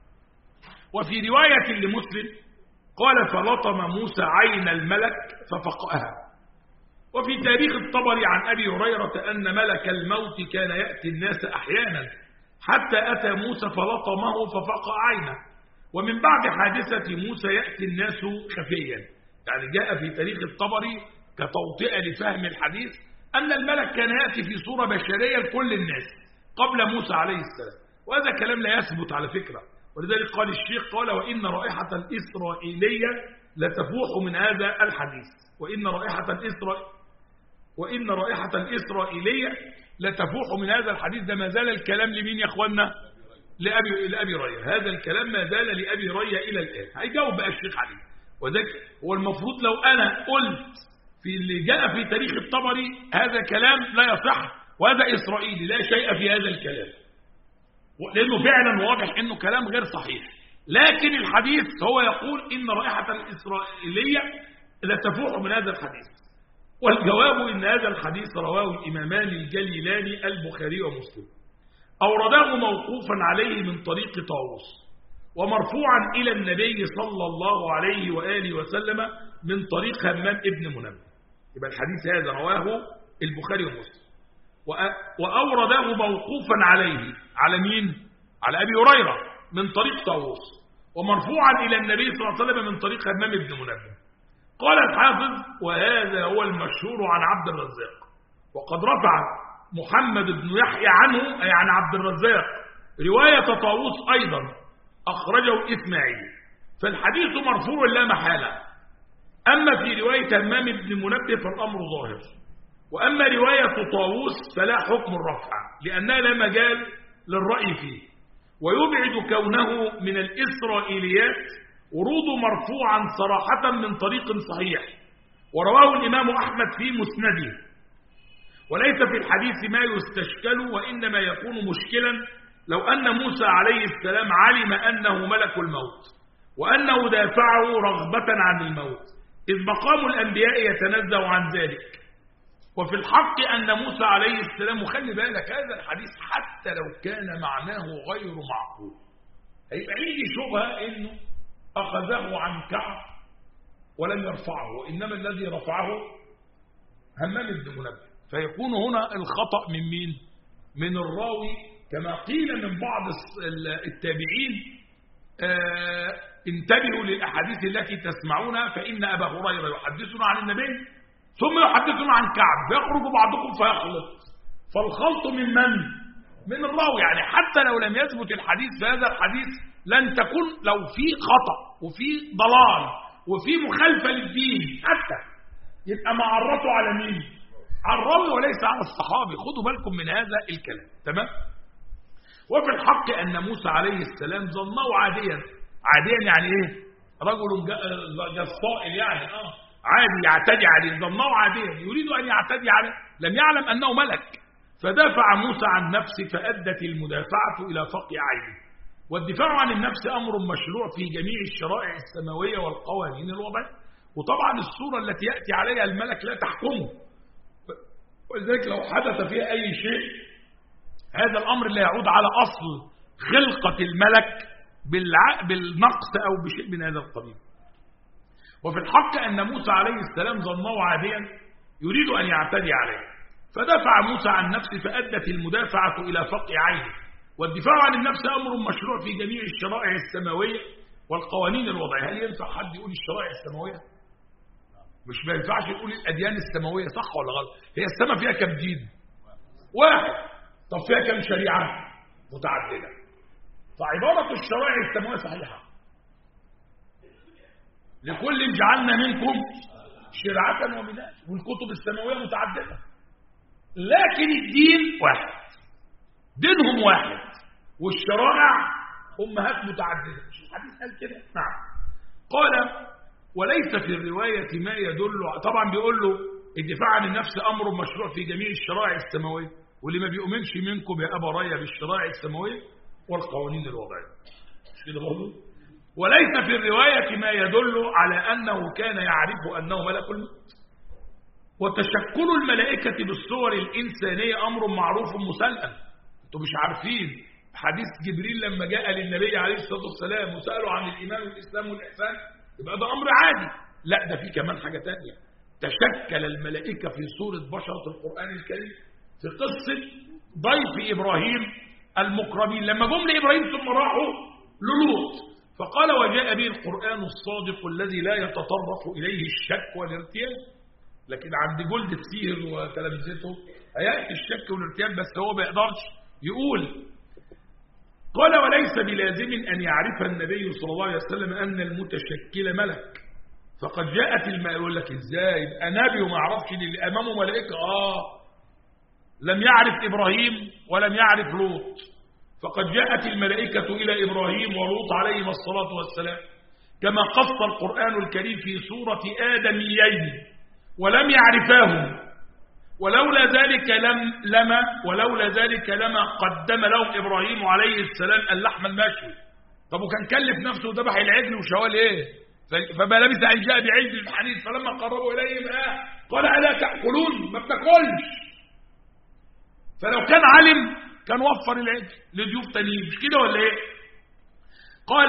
وفي رواية لمسلم قال فلطم موسى عين الملك ففقأها. وفي تاريخ الطبري عن أبي هريرة أن ملك الموت كان يأتي الناس أحيانا حتى أتى موسى فلطمه ففقأ عينه. ومن بعد حادثة موسى يأتي الناس خفيا. يعني جاء في تاريخ الطبري كتوطئة لفهم الحديث أن الملك كان يأتي في صورة بشرية لكل الناس قبل موسى عليه السلام. وهذا كلام لا يثبت على فكرة، ولذلك قال الشيخ قال وإن رائحة الإسرائيلية لتفوح من هذا الحديث. وإن رائحة الإسرائيلية وإن رائحة الإسرائيلية لتفوح من هذا الحديث. ده ما زال الكلام لمين يا أخوانا؟ لأبي, لأبي ريا. هذا الكلام ما زال لأبي ريا إلى الآن. هيجاوب بقى الشيخ عليه. وذلك هو المفروض لو أنا قلت في اللي جاء في تاريخ الطبري هذا كلام لا يصح وهذا إسرائيلي، لا شيء في هذا الكلام، لأنه فعلا واضح أنه كلام غير صحيح. لكن الحديث هو يقول إن رائحة الإسرائيلية لتفوح من هذا الحديث. والجواب إن هذا الحديث رواه الإمامان الجليلان البخاري ومسلم. أورده موقوفا عليه من طريق طاووس، ومرفوعا إلى النبي صلى الله عليه وآله وسلم من طريق همام ابن منبه. يبقى الحديث هذا رواه البخاري ومسلم. وأورده موقوفا عليه على مين؟ على أبي هريرة من طريق طاووس، ومرفوعا إلى النبي صلى الله عليه وسلم من طريق همام ابن منبه. قال الحافظ وهذا هو المشهور عن عبد الرزاق. وقد رفع محمد بن يحيى عنه أي عن عبد الرزاق رواية طاووس أيضا أخرجه إسماعيل، فالحديث مرفوع لا محالة. أما في رواية همام بن منبه فالأمر ظاهر، وأما رواية طاووس فلا حكم الرفع لأنها لا مجال للرأي فيه. ويبعد كونه من الإسرائيليات ورود مرفوعا صراحة من طريق صحيح، ورواه الإمام أحمد في مسنده. وليس في الحديث ما يستشكل، وإنما يكون مشكلا لو أن موسى عليه السلام علم أنه ملك الموت وأنه دافعه رغبة عن الموت، إذ مقام الأنبياء يتنزه عن ذلك. وفي الحق أن موسى عليه السلام، وخلي بالك هذا الحديث حتى لو كان معناه غير معقول هيبقى عندي شبهة إنه أخذه عن كعب ولم يرفعه، وإنما الذي رفعه همام بن منبه. فيكون هنا الخطأ من مين؟ من الراوي، كما قيل من بعض التابعين آه انتبهوا للأحاديث التي تسمعونها فإن أبا هريرة يحدثنا عن النبي ثم يحدثنا عن كعب، فيخرج بعضكم فيخلط. فالخلط من من؟ من الراوي. يعني حتى لو لم يثبت الحديث فهذا الحديث لن تكون لو في خطأ وفي ضلال وفي مخالفة للدين حتى يبقى معرته على مين؟ على الراوي وليس على الصحابي. خدوا بالكم من هذا الكلام. تمام. وفي الحق أن موسى عليه السلام ظنه عاديا. عاديا يعني ايه؟ رجل جصائل يعني اه عادي يعتدي عليه، ظنه عاديا يريد أن يعتدي عليه، لم يعلم أنه ملك. فدافع موسى عن نفسه فأدت المدافعة إلى فقع عينه. والدفاع عن النفس أمر مشروع في جميع الشرائع السماوية والقوانين الوضعية، وطبعا الصورة التي يأتي عليها الملك لا تحكمه، ولذلك لو حدث فيها أي شيء هذا الأمر لا يعود على أصل خلقة الملك بالنقص أو بشيء من هذا القبيل. وفي الحق أن موسى عليه السلام ظنه عاديا يريد أن يعتدي عليه، فدفع موسى عن نفسه فأدت المدافعة إلى فقع عينه. والدفاع عن النفس أمر مشروع في جميع الشرائع السماوية والقوانين الوضعية. هل ينفع حد يقول الشرائع السماوية؟ مش ما ينفعش يقول الأديان السماوية، صح ولا غلط؟ هي السماء فيها كم دين؟ واحد. طب فيها كم شريعة؟ متعددة. فعبارة الشرائع السماوية صحيحة، لكل جعلنا منكم شرعة ومنهاج، والكتب السماوية متعددة، لكن الدين واحد، دينهم واحد، والشرائع أمهات متعددة. مش الحديث قال كده؟ نعم. قال وليس في الرواية ما يدل، طبعا بيقول له الدفاع عن النفس أمر مشروع في جميع الشرائع السماوية، واللي ما بيؤمنش منكم يا أبا ريا بالشرائع السماوية والقوانين الوضعية. مش كده برضه؟ وليس في الرواية ما يدل على أنه كان يعرف أنه ملك الموت. وتشكل الملائكة بالصور الإنسانية أمر معروف مسلم. أنتم مش عارفين حديث جبريل لما جاء للنبي عليه الصلاة والسلام وسأله عن الإيمان والإسلام والإحسان، يبقى ده أمر عادي. لا، ده في كمان حاجة تانية، تشكل الملائكة في صورة بشر في القرآن الكريم في قصة ضيف إبراهيم المكرمين لما جم لإبراهيم ثم راحوا للوط، فقال وجاء به القرآن الصادق الذي لا يتطرق إليه الشك والارتياب. لكن عند جلد السير وتلامذته هيأتي الشك والارتياب، بس هو ما يقدرش يقول. قال وليس بلازم أن يعرف النبي صلى الله عليه وسلم أن المتشكل ملك، فقد جاءت الماء. يقول لك ازاي يبقى نبي وما عرفش اللي امامه ملائكه؟ اه لم يعرف ابراهيم ولم يعرف لوط، فقد جاءت الملائكه الى ابراهيم ولوط عليهما الصلاه والسلام، كما قص القران الكريم في سوره ادميين ولم يعرفاهم، ولولا ذلك لم لما ولولا ذلك لما قدم لهم ابراهيم عليه السلام اللحم المشوي. طب وكان كلف نفسه وذبح العجل وشوال ايه؟ فما لبث أن جاء بعجل حنيذ فلما قربوا إليهم آه قال ألا تأكلون؟ ما بتاكلش. فلو كان علم كان وفر العجل لضيوف تانيين، مش كده ولا إيه؟ قال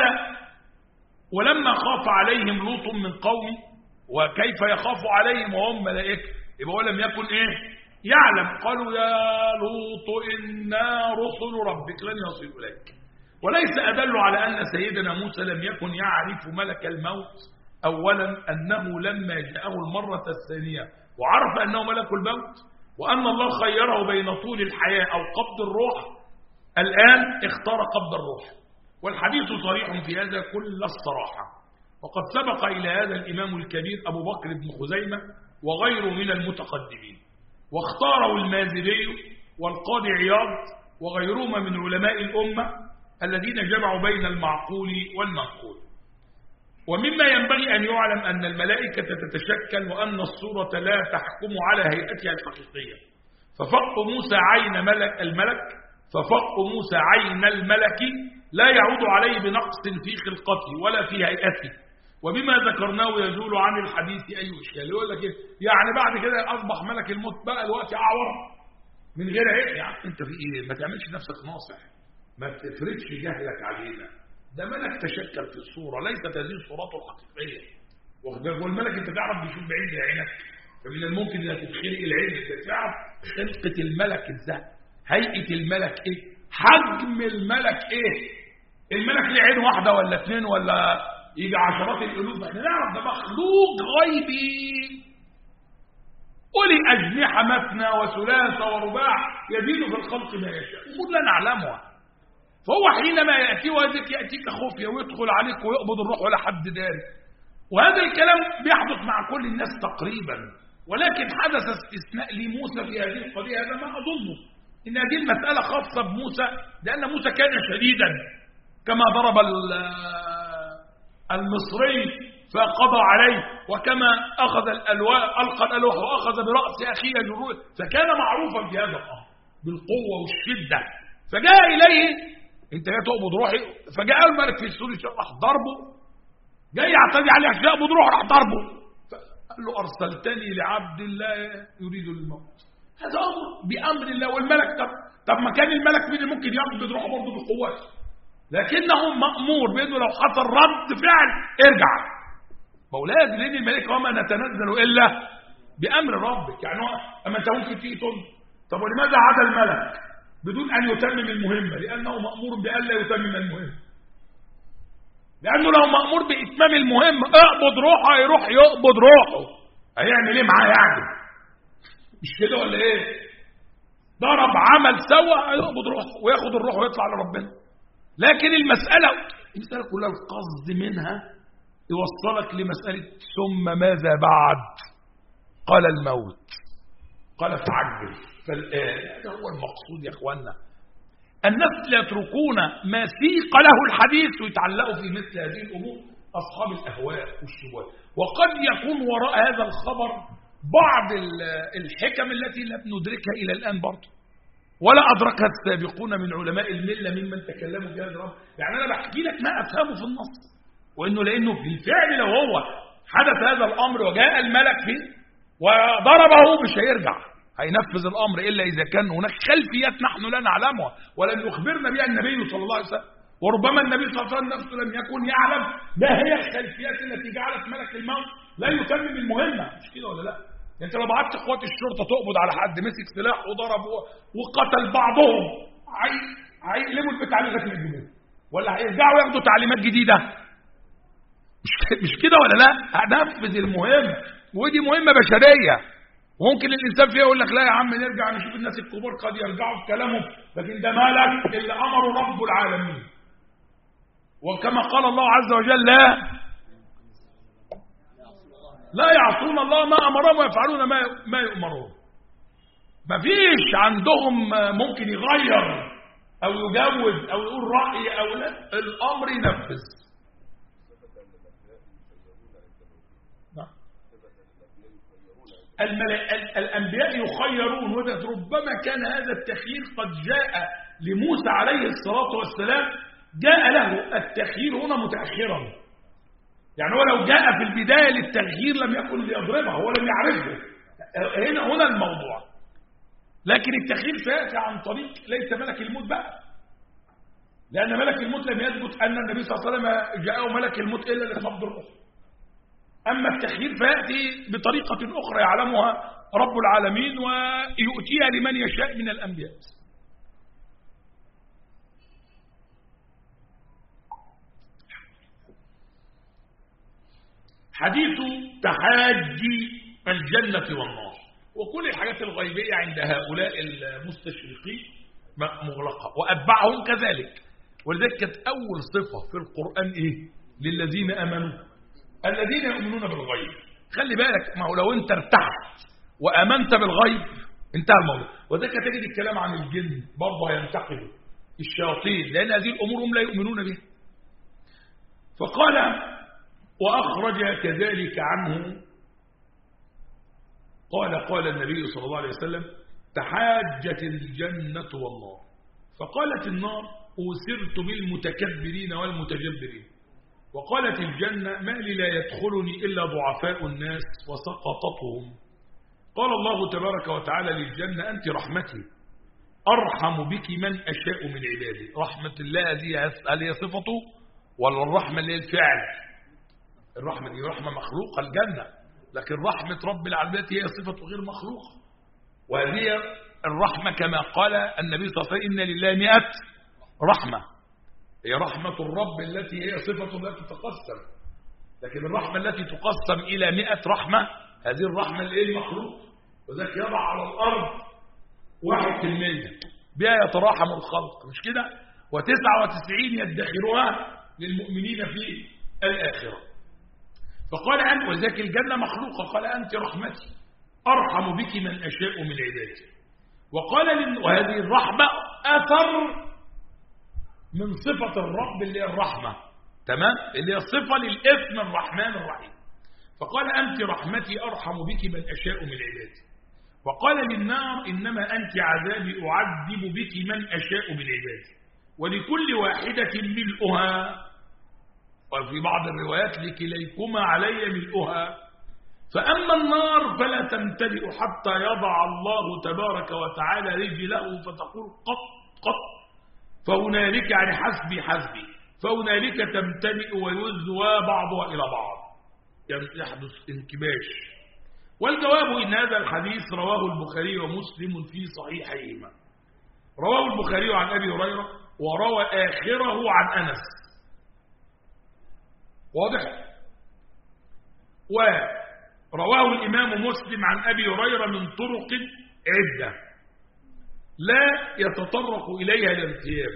ولما خاف عليهم لوط من قومه، وكيف يخاف عليهم وهم ملائكة؟ يبقى هو لم يكن إيه؟ يعلم. قالوا يا لوط إنا رسل ربك لن يصلوا إليك. وليس أدل على أن سيدنا موسى لم يكن يعرف ملك الموت أولا أنه لما جاءه المرة الثانية وعرف أنه ملك الموت، وأن الله خيره بين طول الحياة أو قبض الروح، الآن اختار قبض الروح، والحديث صريح في هذا كل الصراحة. وقد سبق إلى هذا الإمام الكبير أبو بكر بن خزيمة وغيره من المتقدمين، واختاره المازري والقاضي عياض وغيرهما من علماء الأمة الذين جمعوا بين المعقول والمنقول. ومما ينبغي أن يعلم أن الملائكة تتشكل وأن الصورة لا تحكم على هيئتها الحقيقية. ففق موسى عين ملك الملك ففق موسى عين الملك لا يعود عليه بنقص في خلقته ولا في هيئته، وبما ذكرناه يزول عن الحديث أي إشكال. يقول لك يعني بعد كده أصبح ملك الموت بقى الوقت أعور من غير عين؟ يعني أنت في إيه؟ ما تعملش نفسك ناصح، ما تفرضش جهلك علينا. ده ملك تشكل في الصورة، ليست هذه صورته الحقيقية. والملك انت تعرف بيشوف بعين عينك، فمن الممكن انك تتخلق العين، انت تعرف خلقة الملك ازاي، هيئة الملك ايه، حجم الملك ايه. الملك له عين واحدة ولا اثنين ولا يجي عشرات الالوف؟ احنا نعرف ده مخلوق غيبي أولي أجنحة مثنى وثلاث ورباع يزيد في الخلق ما يشاء، أمور لا نعلمها. فهو حينما يأتي وذلك يأتيك خفية ويدخل عليك ويقبض الروح ولا حد داري. وهذا الكلام بيحدث مع كل الناس تقريبا، ولكن حدث استثناء لموسى في هذه القضية. هذا ما أظنه إن هذه المسألة خاصة بموسى، لأن موسى كان شديدا كما ضرب المصري فقضى عليه، وكما أخذ الألواء ألقى الألوح وأخذ برأس أخيه يجره، فكان معروفا في هذا الأمر بالقوة والشدة. فجاء إليه انت جاي تقبض روحي، فجاء الملك في السوري راح ضربه، جاي يعتدي عليه عشان يقبض روحه راح ضربه، فقال له ارسلتني لعبد الله يريد الموت. هذا امر بامر الله. والملك طب طب ما كان الملك مين اللي ممكن يقبض روحه برضه بقوته، لكنه مامور بانه لو حصل رد فعل ارجع. ما هو لازم، لأن الملائكة وما نتنزل إلا بأمر ربك. يعني أما أنت ممكن تيجي تقول طب ولماذا عدا الملك بدون أن يتمم المهمة؟ لأنه مأمور بألا يتمم المهمة، لأنه لو مأمور بإتمام المهمة اقبض روحه يروح يقبض روحه، هيعمل إيه معاه يعني؟ مش كده ولا إيه؟ ضرب عمل سوى يقبض روحه وياخد الروح ويطلع لربنا. لكن المسألة المسألة كلها القصد منها يوصلك لمسألة ثم ماذا بعد؟ قال الموت، قال فعجل فالآن. هذا هو المقصود يا اخوانا. الناس لا يتركون ما سيق له الحديث ويتعلقوا في مثل هذه الأمور أصحاب الأهواء والشبهات. وقد يكون وراء هذا الخبر بعض الحكم التي لم ندركها إلى الآن برضه، ولا أدركها السابقون من علماء الملة ممن تكلموا في هذا الأمر. يعني أنا بحكي لك ما أفهمه في النص، وإنه لأنه في الفعل لو هو حدث هذا الأمر وجاء الملك فيه وضربه مش هيرجع، هينفذ الأمر إلا إذا كان هناك خلفيات نحن لا نعلمها ولم يخبرنا بها النبي صلى الله عليه وسلم. وربما النبي صلى الله عليه وسلم نفسه لم يكن يعلم ما هي الخلفيات التي جعلت ملك الموت لا يتمم المهمة. مش كده ولا لا؟ انت لو بعت قوات الشرطة تقبض على حد مسك سلاح وضرب وقتل بعضهم، هيقلبوا البتاع لغاية ما يجيبوه، ولا هيرجعوا ياخدوا تعليمات جديدة؟ مش مش كده ولا لا؟ هنفذ المهمة، ودي مهمة بشرية. ممكن الإنسان فيها يقول لك لا يا عم نرجع نشوف الناس الكبار قد يرجعوا في كلامهم، لكن ده مالك اللي أمره رب العالمين. وكما قال الله عز وجل لا لا يعصون الله ما أمرهم ويفعلون ما ما يؤمرون. ما فيش عندهم ممكن يغير أو يجوز أو يقول رأي أو لا، الأمر ينفذ. الأنبياء يخيرون، وده ربما كان هذا التخيير قد جاء لموسى عليه الصلاة والسلام، جاء له التخيير هنا متأخرا. يعني هو لو جاء في البداية للتغيير لم يكن ليضربه، هو لم يعرفه. هنا هنا الموضوع. لكن التخيير سيأتي عن طريق ليس ملك الموت بقى، لأن ملك الموت لم يثبت أن النبي صلى الله عليه وسلم جاءه ملك الموت إلا لقبض الروح. أما التخيير فيأتي بطريقة أخرى يعلمها رب العالمين ويؤتيها لمن يشاء من الأنبياء. حديث تحاجي الجنة والنار، وكل الحاجات الغيبية عند هؤلاء المستشرقين مغلقة وأتبعهم كذلك. ولذلك كانت أول صفة في القرآن إيه؟ للذين أمنوا، الذين يؤمنون بالغيب. خلي بالك، ما هو لو أنت ارتحت وأمنت بالغيب انتهى الموضوع. وذلك تجد الكلام عن الجن برضه ينتقل الشياطين، لأن هذه الأمور هم لا يؤمنون بها. فقال وأخرج كذلك عنه قال قال النبي صلى الله عليه وسلم تحاجت الجنة والنار، فقالت النار أوسرت بالمتكبرين والمتجبرين، وقالت الجنة ما لي لا يدخلني إلا ضعفاء الناس وسقطتهم. قال الله تبارك وتعالى للجنة أنت رحمتي أرحم بك من أشاء من عبادي. رحمة الله هذه هل هي صفته ولا الرحمة اللي هي الفعل؟ الرحمة دي رحمة مخلوقة الجنة، لكن رحمة رب العالمين هي صفة غير مخلوقة. وهذه الرحمة كما قال النبي صلى الله عليه وسلم إن لله مئة رحمة، هي رحمة الرب التي هي صفة لا تتقسم. لكن الرحمة التي تقسم إلى مئة رحمة هذه الرحمة اللي هي المخلوق، وذلك يضع على الأرض واحد في المية بها يتراحم الخلق، مش كده؟ وتسعة وتسعين يدخرها للمؤمنين في الآخرة. فقال أنت وذلك الجنة مخلوقة، قال أنت رحمتي أرحم بك من أشاء من عبادي. وقال وهذه الرحمة أثر من صفة الرب اللي هي الرحمة، تمام؟ اللي هي صفة للاسم الرحمن الرحيم. فقال أنت رحمتي أرحم بك من أشاء من عبادي. وقال للنار إنما أنت عذابي أعذب بك من أشاء من عبادي، ولكل واحدة ملؤها، وفي بعض الروايات لكليكما علي ملؤها. فأما النار فلا تمتلئ حتى يضع الله تبارك وتعالى رجله فتقول قط قط، فهنالك يعني حسبي حسبي، فهنالك تمتلئ ويزوى بعضها إلى بعض. يحدث انكماش. والجواب إن هذا الحديث رواه البخاري ومسلم في صحيحيهما. رواه البخاري عن أبي هريرة وروى آخره عن أنس، واضح؟ ورواه الإمام مسلم عن أبي هريرة من طرق عدة لا يتطرق إليها الارتياب.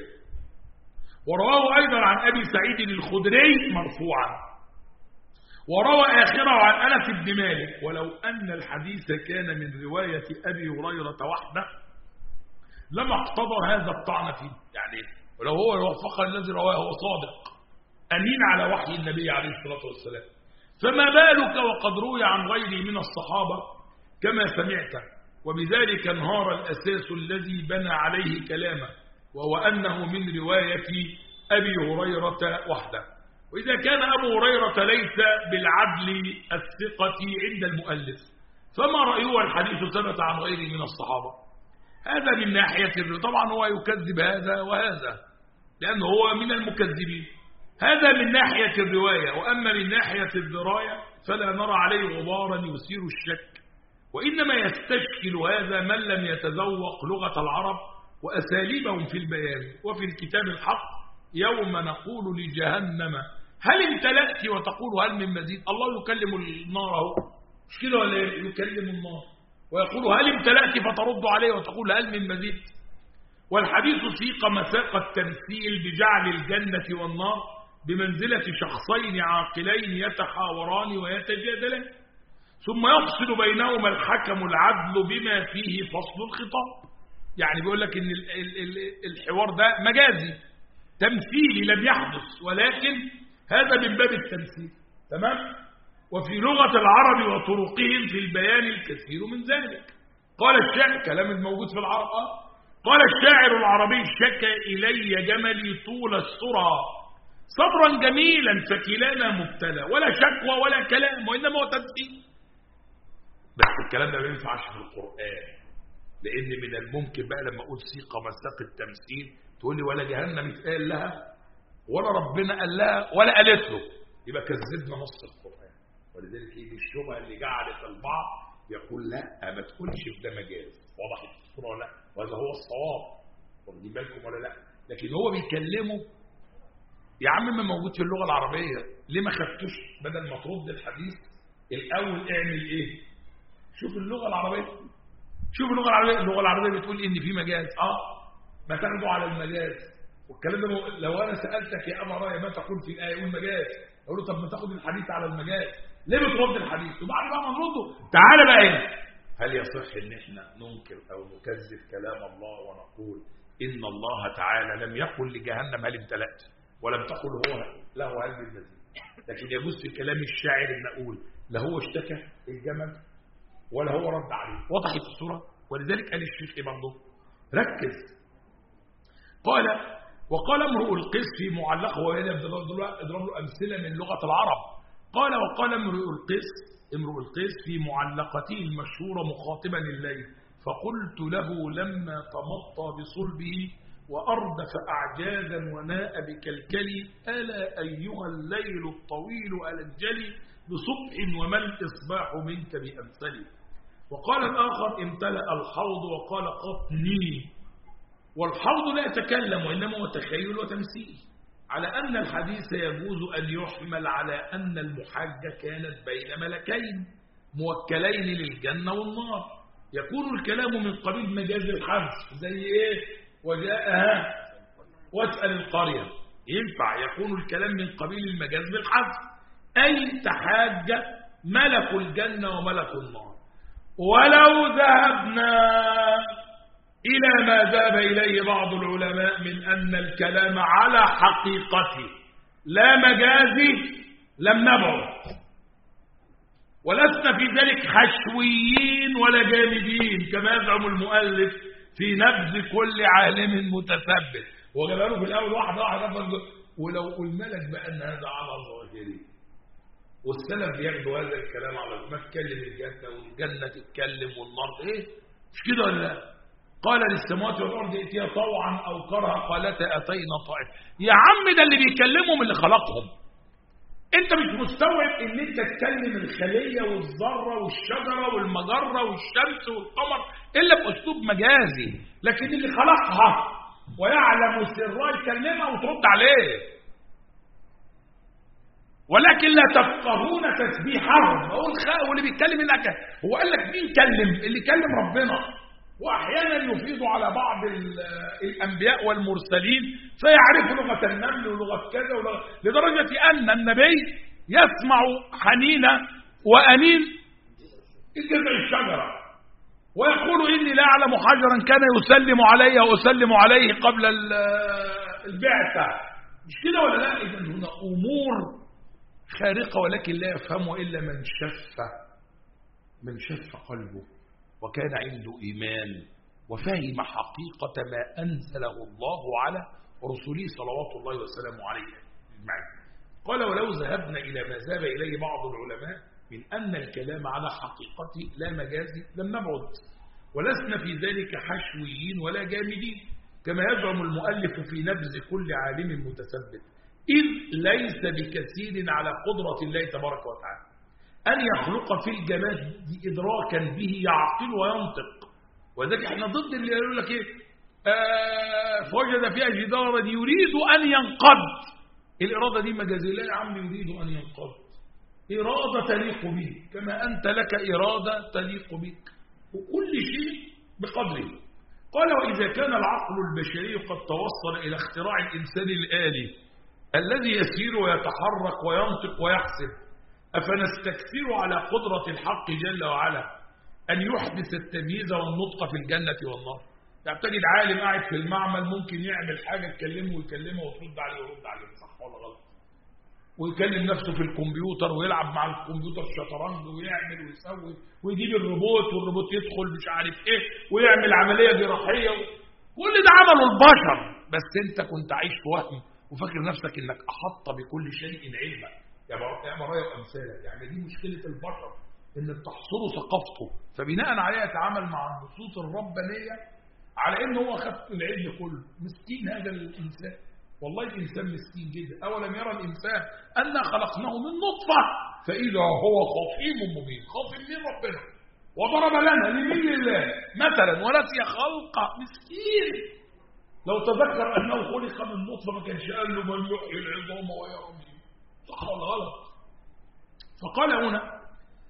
ورواه أيضا عن أبي سعيد الخدري مرفوعا، وروى آخره عن أنس بن مالك. ولو أن الحديث كان من رواية أبي هريرة وحده لما اقتضى هذا الطعن فيه، يعني ولو هو الوفق الذي رواه هو صادق أمين على وحي النبي عليه الصلاة والسلام، فما بالك وقد روي عن غيره من الصحابة كما سمعت. وبذلك انهار الأساس الذي بنى عليه كلامه، وهو أنه من رواية أبي هريرة وحده. وإذا كان أبو هريرة ليس بالعدل الثقة عند المؤلف، فما رأيه الحديث ثبت عن غيره من الصحابة؟ هذا من ناحية، طبعا هو يكذب هذا وهذا لأنه هو من المكذبين، هذا من ناحية الرواية. وأما من ناحية الدراية فلا نرى عليه غبارا يثير الشك، وإنما يستشكل هذا من لم يتذوق لغة العرب وأساليبهم في البيان. وفي الكتاب الحق يوم نقول لجهنم هل امتلأت وتقول هل من مزيد. الله يكلم النار اهو، مش كده ولا يكلم النار ويقول هل امتلأت فترد عليه وتقول هل من مزيد. والحديث سيق مساق التمثيل بجعل الجنة والنار بمنزلة شخصين عاقلين يتحاوران ويتجادلان، ثم يفصل بينهما الحكم العدل بما فيه فصل الخطاب. يعني بيقول لك ان الحوار ده مجازي تمثيلي لم يحدث، ولكن هذا من باب التمثيل، تمام. وفي لغة العرب وطرقهم في البيان الكثير من ذلك. قال الشاعر، كلام الموجود في العرب آه. قال الشاعر العربي شكى إلي جملي طول السرى صبرا جميلا فكلانا مبتلى، ولا شكوى ولا كلام وإنما هو تمثيل. بس الكلام ده ما ينفعش في القرآن، لأن من الممكن بقى لما أقول سيق مساق التمثيل تقول لي ولا جهنم يتقال لها ولا ربنا قال لها ولا قالت له، يبقى كذبنا نص القرآن. ولذلك يجي الشبهه اللي جعلت البعض يقول لا ما تقولش في ده مجاز. وضحت الصوره ولا لا؟ وهذا هو الصواب، واخدين بالكم ولا لا؟ لكن هو بيكلمه يا عم ما موجود في اللغه العربيه، ليه ما خدتوش بدل ما ترد الحديث الاول اعمل ايه؟ شوف اللغه العربيه، شوف اللغه العربيه اللغه العربيه بتقول ان في مجاز، اه ما تاخدوا على المجاز. والكلام ده لو انا سالتك يا ابا رايه ما تقول في الايه يقول مجاز، اقول له طب ما تاخد الحديث على المجاز، ليه بترد الحديث؟ وبعد بقى ما نرده تعالى بقى هنا، هل يصح ان احنا ننكر او نكذب كلام الله ونقول ان الله تعالى لم يقل لجهنم هل امتلأت ولم تقل هو له هل من مزيد؟ لكن يجوز في كلام الشاعر ان اقول لا هو اشتكى الجمل ولا هو رد عليه. وضحت الصوره؟ ولذلك قال الشيخ ايه برضه؟ ركز. قال وقال امرؤ القيس في معلقه، وهنا اضرب له امثله من لغه العرب. قال وقال امرؤ القيس امرؤ القيس في معلقته المشهوره مخاطبا الليل، فقلت له لما تمطى بصلبه واردف اعجازا وناء بكلكلي الا ايها الليل الطويل الانجلي بصبح وما الاصباح منك بامثلي. وقال الاخر امتلأ الحوض وقال قطني. والحوض لا يتكلم وإنما هو تخيل وتمثيل، على أن الحديث يجوز أن يحمل على أن المحاجة كانت بين ملكين موكلين للجنة والنار، يكون الكلام من قبيل مجاز الحذف زي إيه؟ وجاءها واسأل القرية، ينفع يكون الكلام من قبيل المجاز بالحذف، أي تحاجة ملك الجنة وملك النار. ولو ذهبنا إلى ما ذهب إليه بعض العلماء من أن الكلام على حقيقته لا مجازي لم نبعد، ولسنا في ذلك حشويين ولا جامدين كما يزعم المؤلف في نبذ كل عالم متثبت. وجابوا في الأول واحدة واحدة، ولو قلنا لك بأن هذا على ظاهره والسلف بياخدوا هذا الكلام على ما تكلم الجنة والجنة تتكلم والنار إيه مش كده ولا لا؟ قال للسماوات والارض ائتيا طوعا او كرها قالتا اتينا طائعين. يا عم ده اللي بيكلمهم اللي خلقهم، انت مش مستوعب ان انت تكلم الخلية والذرة والشجرة والمجرة والشمس والقمر الا باسلوب مجازي، لكن اللي خلقها ويعلم سرها يكلمها وترد عليه. ولكن لا تفقهون تسبيحهم. هو الخاء واللي بيتكلم هناك هو قال لك مين كلم؟ اللي كلم ربنا. واحيانا يفيض على بعض الانبياء والمرسلين فيعرف لغه النمل ولغه كذا ولغة، لدرجه ان النبي يسمع حنين وانين جذع الشجره ويقول اني لا اعلم حجرا كان يسلم علي واسلم عليه قبل البعثه. مش كده ولا لا؟ اذا هنا امور خارقه ولكن لا يفهمه الا من شف من شف قلبه وكان عنده إيمان وفهم حقيقة ما أنزله الله على رسوله صلوات الله وسلامه عليه أجمعين. قال ولو ذهبنا إلى ما ذهب إليه بعض العلماء من أن الكلام على حقيقته لا مجازي لم نبعد، ولسنا في ذلك حشويين ولا جامدين كما يزعم المؤلف في نبذ كل عالم متثبت، إذ ليس بكثير على قدرة الله تبارك وتعالى أن يخلق في الجماد إدراكا به يعقل وينطق. وذلك احنا ضد اللي يقول لك ايه آه فوجد فيها جدارا يريد أن ينقض. الإرادة دي مجازية. لا يا عم يريد أن ينقض، إرادة تليق به كما أنت لك إرادة تليق بك، وكل شيء بقدره. قال وإذا كان العقل البشري قد توصل إلى اختراع الإنسان الآلي الذي يسير ويتحرك وينطق ويحسب، أفنستكثر على قدرة الحق جل وعلا أن يحدث التمييز والنطق في الجنة والنار؟ يعني تجد عالم قاعد في المعمل ممكن يعمل حاجة تكلمه ويكلمه وترد عليه ويرد عليه، صح ولا غلط؟ ويكلم نفسه في الكمبيوتر ويلعب مع الكمبيوتر شطرنج ويعمل ويسوي ويجيب الروبوت والروبوت يدخل مش عارف ايه ويعمل عملية جراحية. كل ده عمله البشر، بس انت كنت عايش في وهم وفاكر نفسك انك احط بكل شيء علما. يا مرايا وامثالك. يعني دي مشكله البشر، ان تحصره ثقافته فبناء عليها يتعامل مع النصوص الربانيه على ان هو خد العلم كله. مسكين هذا الانسان، والله الانسان مسكين جدا. اولم يرى الانسان انا خلقناه من نطفه فاذا هو خصيم مبين. خصيم من ربنا وضرب لنا لمين لله مثلا ونسي خلقه. مسكين. لو تذكر انه خلق من نطفه ما كانش قال له من يحيي العظام وهي رميم، صح ولا غلط؟ فقال هنا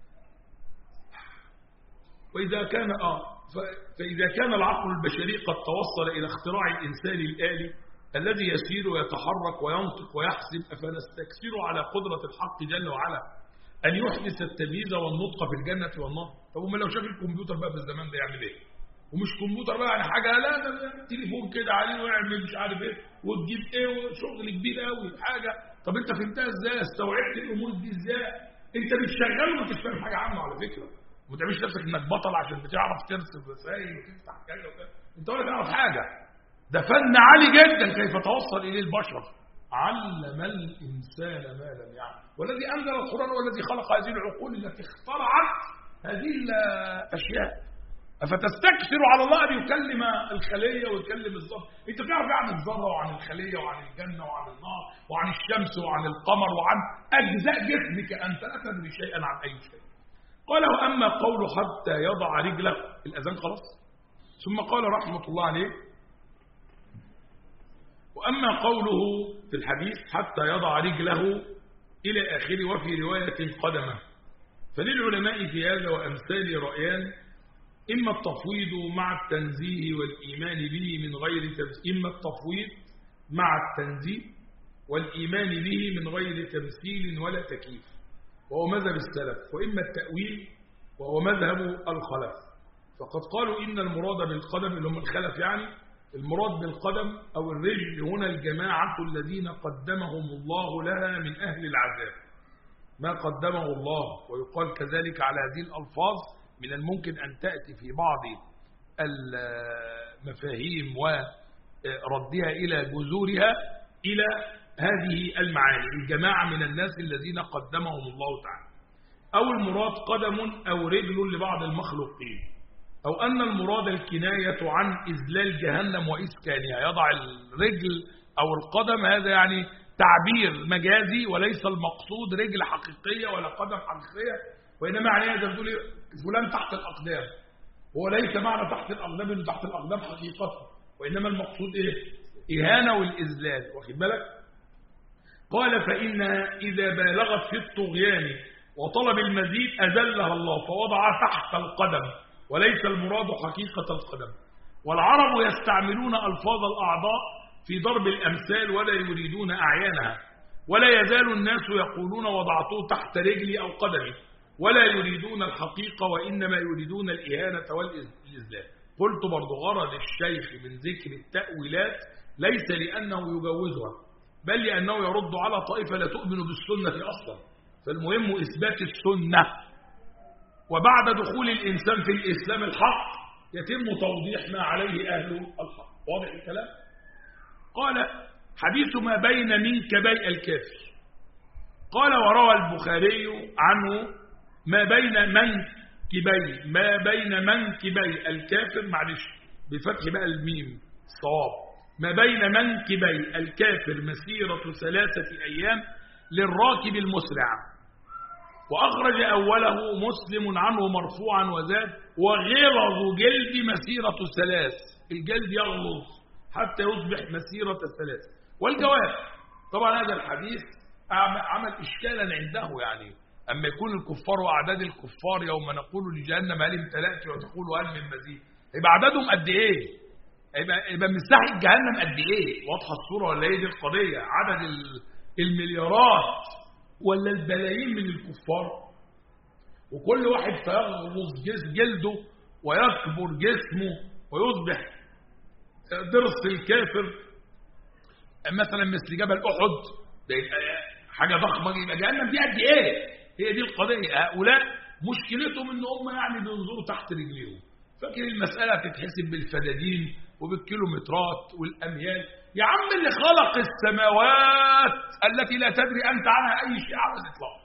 وإذا كان آه فإذا كان العقل البشري قد توصل إلى اختراع الإنسان الآلي الذي يسير ويتحرك وينطق ويحسب، أفنستكثر على قدرة الحق جل وعلا أن يحدث التمييز والنطق في الجنة والنار؟ طب وما لو شاف الكمبيوتر بقى في الزمان ده يعمل إيه؟ ومش كمبيوتر بقى يعني حاجة، لا ده تليفون كده عليه ويعمل مش عارف إيه وتجيب إيه وشغل كبير قوي حاجة. طب انت فهمتها ازاي؟ استوعبت الامور دي ازاي؟ انت بتشغل وما تفهم حاجه عنه على فكره. وما تعملش نفسك انك بطل عشان بتعرف ترسم رسائل وتفتح كذا وكذا، انت ولا تعرف حاجه. ده فن عالي جدا كيف توصل اليه البشر. علم الانسان ما لم يعلم، والذي انزل القران والذي خلق هذه العقول التي اخترعت هذه الاشياء. أفتستكثر على الله أن يكلم الخلية ويكلم الذرة؟ أنت تعرف عن الذرة وعن الخلية وعن الجنة وعن النار وعن الشمس وعن القمر وعن أجزاء جسمك أنت لا تدري شيئا عن أي شيء. قال وأما قوله حتى يضع رجله، الأذان خلاص. ثم قال رحمة الله عليه وأما قوله في الحديث حتى يضع رجله إلى آخره وفي رواية قدمه، فللعلماء في هذا وأمثال رأيان: إما التفويض مع التنزيه والإيمان به من غير تمثيل، إما التفويض مع التنزيه والإيمان به من غير تمثيل ولا تكييف وهو مذهب السلف، وإما التأويل وهو مذهب الخلف. فقد قالوا إن المراد بالقدم اللي هم الخلف، يعني المراد بالقدم أو الرجل هنا الجماعة الذين قدمهم الله لها من أهل العذاب ما قدمه الله. ويقال كذلك على هذه الألفاظ من الممكن أن تأتي في بعض المفاهيم وردها إلى جذورها إلى هذه المعاني: الجماعة من الناس الذين قدمهم الله تعالى. أو المراد قدم أو رجل لبعض المخلوقين، أو أن المراد الكناية عن إذلال جهنم وإسكانها. يضع الرجل أو القدم هذا يعني تعبير مجازي وليس المقصود رجل حقيقية ولا قدم حقيقية، وإنما معنى هذا بتقول فلان تحت الأقدام، هو ليس معنى تحت الأقدام إنه تحت الأقدام حقيقة، وإنما المقصود إيه؟ إهانة والإذلال، واخد بالك؟ قال فإنها إذا بالغت في الطغيان وطلب المزيد أذلها الله فوضع تحت القدم، وليس المراد حقيقة القدم. والعرب يستعملون ألفاظ الأعضاء في ضرب الأمثال ولا يريدون أعيانها، ولا يزال الناس يقولون وضعته تحت رجلي أو قدمي، ولا يريدون الحقيقة وإنما يريدون الإهانة والإذلال. قلت برضو غرض الشيخ من ذكر التأويلات ليس لأنه يجوزها، بل لأنه يرد على طائفة لا تؤمن بالسنة أصلا، فالمهم إثبات السنة، وبعد دخول الإنسان في الإسلام الحق يتم توضيح ما عليه أهل الحق. واضح الكلام؟ قال حديث ما بين منكبي الكافر. قال وروى البخاري عنه ما بين منكبي ما بين منكبي الكافر، معلش بفتح بقى الميم صواب، ما بين منكبي الكافر مسيرة ثلاثة أيام للراكب المسرع. وأخرج أوله مسلم عنه مرفوعا وزاد وغلظ جلد مسيرة ثلاث، الجلد يغلظ حتى يصبح مسيرة ثلاث. والجواب طبعا هذا الحديث عمل إشكالا عنده، يعني أما يكون الكفار وأعداد الكفار يوم نقول لجهنم هل امتلأت وتقول هل من مزيد، يبقى عددهم قد إيه؟ يبقى, يبقى مساحة جهنم قد إيه؟ واضحة الصورة ولا إيه دي القضية؟ عدد المليارات ولا البلايين من الكفار، وكل واحد فيغلظ جلده ويكبر جسمه ويصبح ضرس الكافر مثلا مثل جبل أحد، ده حاجة ضخمة، يبقى جهنم دي قد إيه؟ هي دي القضية. هؤلاء مشكلتهم إن هم يعني بينظروا تحت رجليهم، فاكر المسألة تتحسب بالفدادين وبالكيلومترات والأميال. يا عم اللي خلق السماوات التي لا تدري أنت عنها أي شيء على الإطلاق.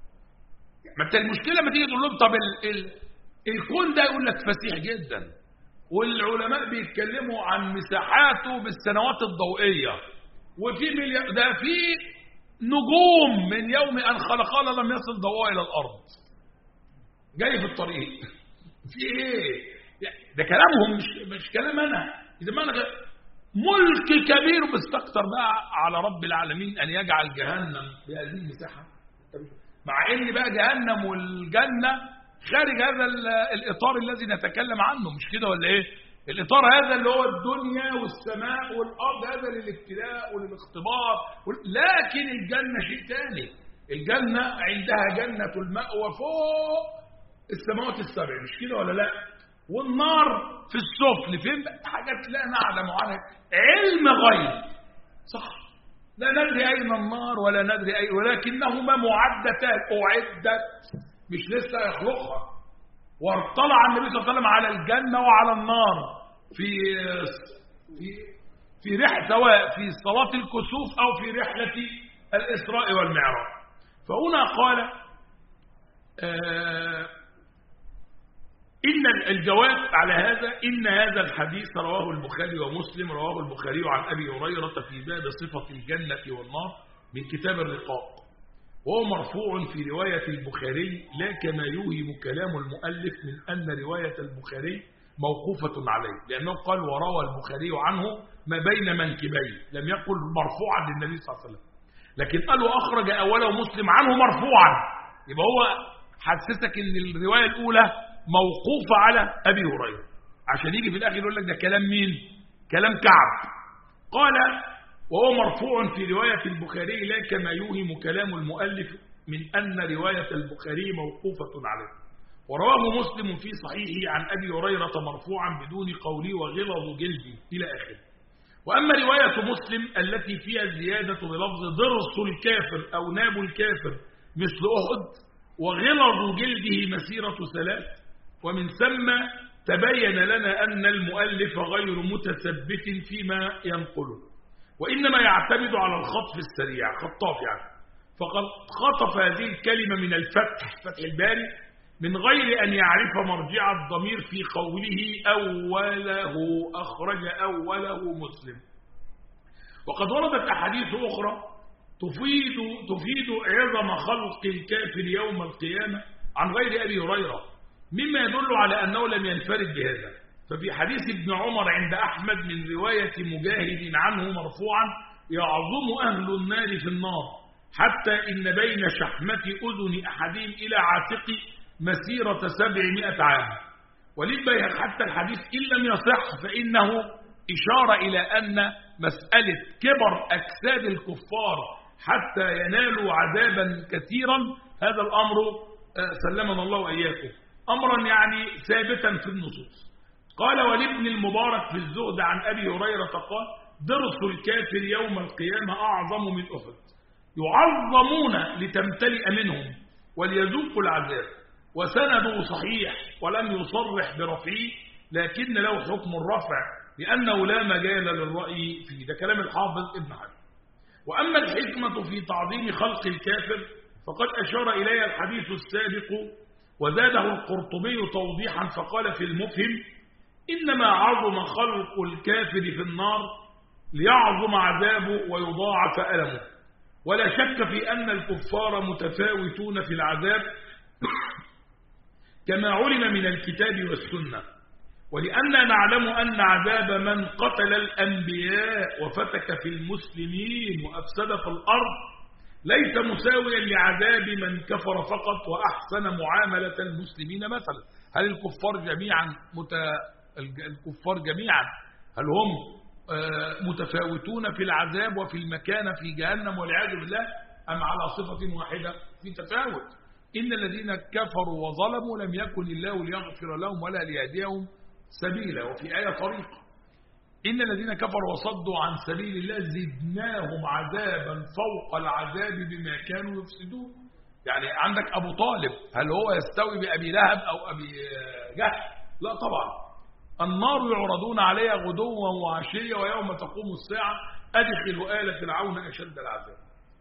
ما انت المشكلة ما تيجي تقول لهم طب ال ال الكون ده يقول لك فسيح جدا، والعلماء بيتكلموا عن مساحاته بالسنوات الضوئية، وفي مليار ده في نجوم من يوم أن خلقها لم يصل ضوءها إلى الأرض، جاي في الطريق. في إيه؟ ده كلامهم مش مش كلام أنا. إذا ما أنا ملك كبير بيستكتر بقى على رب العالمين أن يجعل جهنم بهذه المساحة، مع إن بقى جهنم والجنة خارج هذا الإطار الذي نتكلم عنه، مش كده ولا إيه؟ الإطار هذا اللي هو الدنيا والسماء والأرض، هذا للابتلاء وللاختبار، لكن الجنة شيء ثاني. الجنة عندها جنة المأوى فوق السماوات السبع، مش كده ولا لا؟ والنار في السفل فين؟ حاجات لا نعلم عنها، علم غيب، صح؟ لا ندري أين النار ولا ندري أين، ولكنهما معدتان، أعدت مش لسه يخلقها. واطلع النبي صلى الله عليه وسلم على الجنة وعلى النار في في في رحلة، سواء في صلاة الكسوف أو في رحلة الإسراء والمعراج. فهنا قال آه إن الجواب على هذا إن هذا الحديث رواه البخاري ومسلم. رواه البخاري عن أبي هريرة في باب صفة الجنة والنار من كتاب الرقاق، وهو مرفوع في رواية البخاري لا كما يوهم كلام المؤلف من أن رواية البخاري موقوفة عليه، لأنه قال وروى البخاري عنه ما بين منكبيه، لم يقل مرفوعا للنبي صلى الله عليه وسلم، لكن قال وأخرج أوله مسلم عنه مرفوعا، يبقى هو حسسك أن الرواية الأولى موقوفة على أبي هريرة، عشان يجي في الآخر يقول لك ده كلام مين؟ كلام كعب. قال وهو مرفوع في رواية البخاري لا كما يوهم كلام المؤلف من أن رواية البخاري موقوفة عليه. ورواه مسلم في صحيحه عن أبي هريرة مرفوعا بدون قولي وغلظ جلدي إلى آخره. وأما رواية مسلم التي فيها زيادة بلفظ ضرس الكافر أو ناب الكافر مثل أحد وغلظ جلده مسيرة ثلاث، ومن ثم تبين لنا أن المؤلف غير متثبت فيما ينقله، وإنما يعتمد على الخطف السريع، خطاف يعني، فقد خطف هذه الكلمة من الفتح، فتح الباري، من غير أن يعرف مرجع الضمير في قوله أوله، أخرج أوله مسلم. وقد وردت أحاديث أخرى تفيد تفيد عظم خلق الكافر يوم القيامة عن غير أبي هريرة، مما يدل على أنه لم ينفرد بهذا. ففي حديث ابن عمر عند أحمد من رواية مجاهد عنه مرفوعا: يعظم أهل النار في النار حتى إن بين شحمة أذن أحدهم إلى عاتق مسيرة سبعمائة عام. وللبيهقي حتى الحديث إن لم يصح فإنه إشارة إلى أن مسألة كبر أجساد الكفار حتى ينالوا عذابا كثيرا هذا الأمر سلمنا الله وإياكم أمرا يعني ثابتا في النصوص. قال: ولابن المبارك في الزهد عن أبي هريرة قال: ضرس الكافر يوم القيامة أعظم من أحد، يعظمون لتمتلئ منهم وليذوقوا العذاب. وسنده صحيح ولم يصرح برفعه، لكن له حكم الرفع لأنه لا مجال للرأي فيه. ده كلام الحافظ ابن حجر. وأما الحكمة في تعظيم خلق الكافر فقد أشار إليها الحديث السابق، وزاده القرطبي توضيحا فقال في المفهم: إنما عظم خلق الكافر في النار ليعظم عذابه ويضاعف ألمه. ولا شك في أن الكفار متفاوتون في العذاب كما علم من الكتاب والسنة، ولأننا نعلم أن عذاب من قتل الأنبياء وفتك في المسلمين وأفسد في الأرض ليس مساويا لعذاب من كفر فقط وأحسن معاملة المسلمين مثلا. هل الكفار جميعا مت... الكفار جميعا هل هم متفاوتون في العذاب وفي المكانة في جهنم والعياذ بالله، أم على صفة واحدة؟ في تفاوت. إن الذين كفروا وظلموا لم يكن الله ليغفر لهم ولا ليهديهم سبيلا. وفي آية طريقة: إن الذين كفروا وصدوا عن سبيل الله زدناهم عذابا فوق العذاب بما كانوا يفسدون. يعني عندك أبو طالب، هل هو يستوي بأبي لهب أو أبي جهل؟ لا طبعا. النار يعرضون عليها غدوا وعشية ويوم تقوم الساعة أدخلوا آل فرعون أشد العذاب.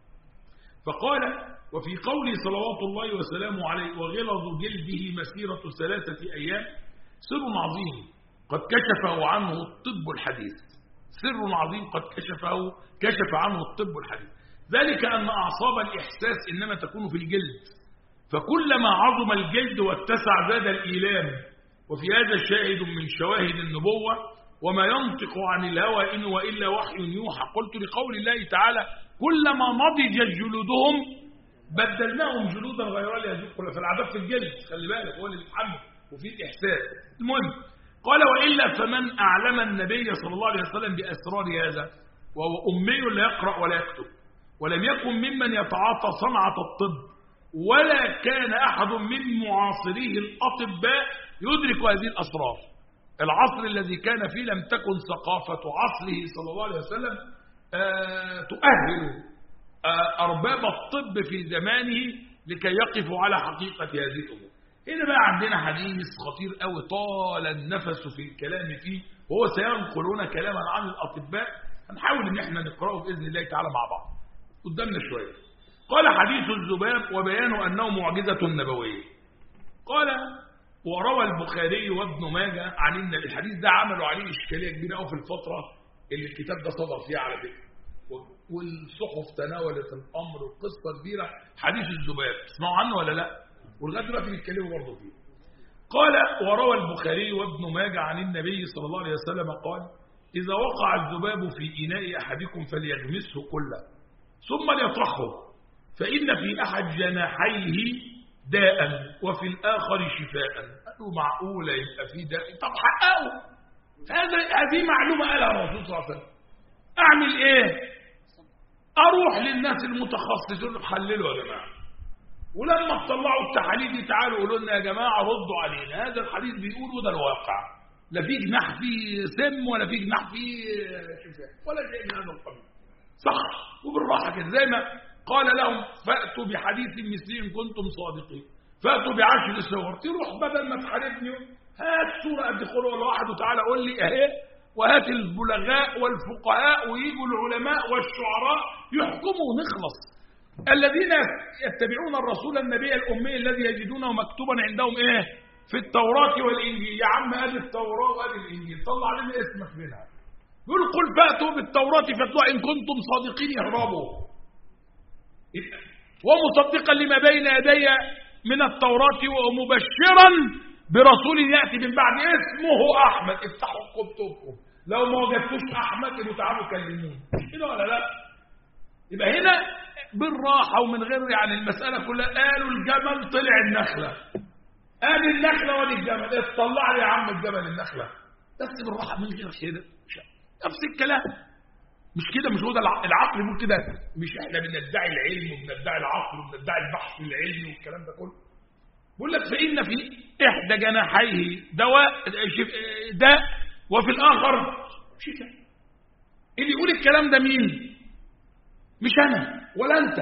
فقال: وفي قوله صلوات الله وسلامه عليه: وغلظ جلده مسيرة ثلاثة أيام، سر عظيم قد كشفه عنه الطب الحديث. سر عظيم قد كشفه كشف عنه الطب الحديث، ذلك أن أعصاب الإحساس إنما تكون في الجلد، فكلما عظم الجلد واتسع زاد الإيلام. وفي هذا شاهد من شواهد النبوة: وما ينطق عن الهوى إن وإلا وحي يوحى. قلت لقول الله تعالى: كلما نضجت جلودهم بدلناهم جلودا غيرها ليذوقوا. فالعذاب في الجلد، خلي بالك، هو اللي بيتحمل وفي الإحساس. المهم، قال: وإلا فمن أعلم النبي صلى الله عليه وسلم بأسرار هذا وهو أمي لا يقرأ ولا يكتب ولم يكن ممن يتعاطى صنعة الطب، ولا كان أحد من معاصريه الأطباء يدرك هذه الأسرار. العصر الذي كان فيه لم تكن ثقافة عصره صلى الله عليه وسلم آه تؤهل آه أرباب الطب في زمانه لكي يقفوا على حقيقة هذه الأمور. هنا بقى عندنا حديث خطير قوي طال النفس في الكلام فيه، وهو سينقلون كلاما عن الأطباء، هنحاول ان احنا نقرأه بإذن الله تعالى مع بعض قدامنا شوية. قال: حديث الذباب وبيان أنه معجزة نبوية. قال: وروى البخاري وابن ماجه عن ان الحديث ده عملوا عليه اشكاليه كبيره قوي في الفتره اللي الكتاب ده صدر فيها على فكره، والصحف تناولت الامر وقصه كبيره. حديث الذباب تسمعوا عنه ولا لا؟ ولغايه دلوقتي بيتكلموا برضه فيه. قال: وروى البخاري وابن ماجه عن النبي صلى الله عليه وسلم قال: اذا وقع الذباب في اناء احدكم فليغمسه كله ثم ليطرحه، فان في احد جناحيه داء وفي الآخر شفاء. قالوا: معقولة يبقى في داء؟ طب حققوا هذا. هذه معلومة قالها الرسول صلى الله عليه وسلم. أعمل إيه؟ أروح للناس المتخصصين حللوا يا جماعة، ولما تطلعوا التحاليل دي تعالوا قولوا لنا يا جماعة ردوا علينا، هذا الحديث بيقول وده الواقع، لا في جناح فيه سم ولا في جناح فيه شفاء ولا شيء من هذا القبيل. صح، وبالراحة كده، زي ما قال لهم: فأتوا بحديث مثله إن كنتم صادقين. فأتوا بعشر سور. تروح بدل ما تحاربني هات سورة أدخلوا ولا واحد وتعالى قول لي أهي، وهات البلغاء والفقهاء ويجوا العلماء والشعراء يحكموا ونخلص. الذين يتبعون الرسول النبي الأمي الذي يجدونه مكتوبا عندهم إيه؟ في التوراة والإنجيل. يا عم أدي التوراة وأدي الإنجيل، طلع لنا اسمك منها. يقول: قل فأتوا بالتوراة فاتلوها إن كنتم صادقين يهربوا. ومصدقا لما بين يدي من التوراة ومبشرا برسول يأتي من بعد اسمه أحمد. افتحوا كتبكم، لو ما وجدتوش أحمد يبقوا تعالوا كلموني. كده ولا لا؟ يبقى هنا بالراحة ومن غير يعني المسألة كلها. قالوا الجمل طلع النخلة، قال النخلة ودي الجمل، اطلع لي يا عم الجمل النخلة، بس بالراحة من غير كده. نفس الكلام مش كده؟ مش هو ده العقل يقول كده؟ مش احنا بندعي العلم وبندعي العقل وبندعي البحث العلمي والكلام ده كله؟ بقول لك فإن في إحدى جناحيه دواء داء وفي الآخر شفاء. اللي يقول الكلام ده مين؟ مش أنا ولا أنت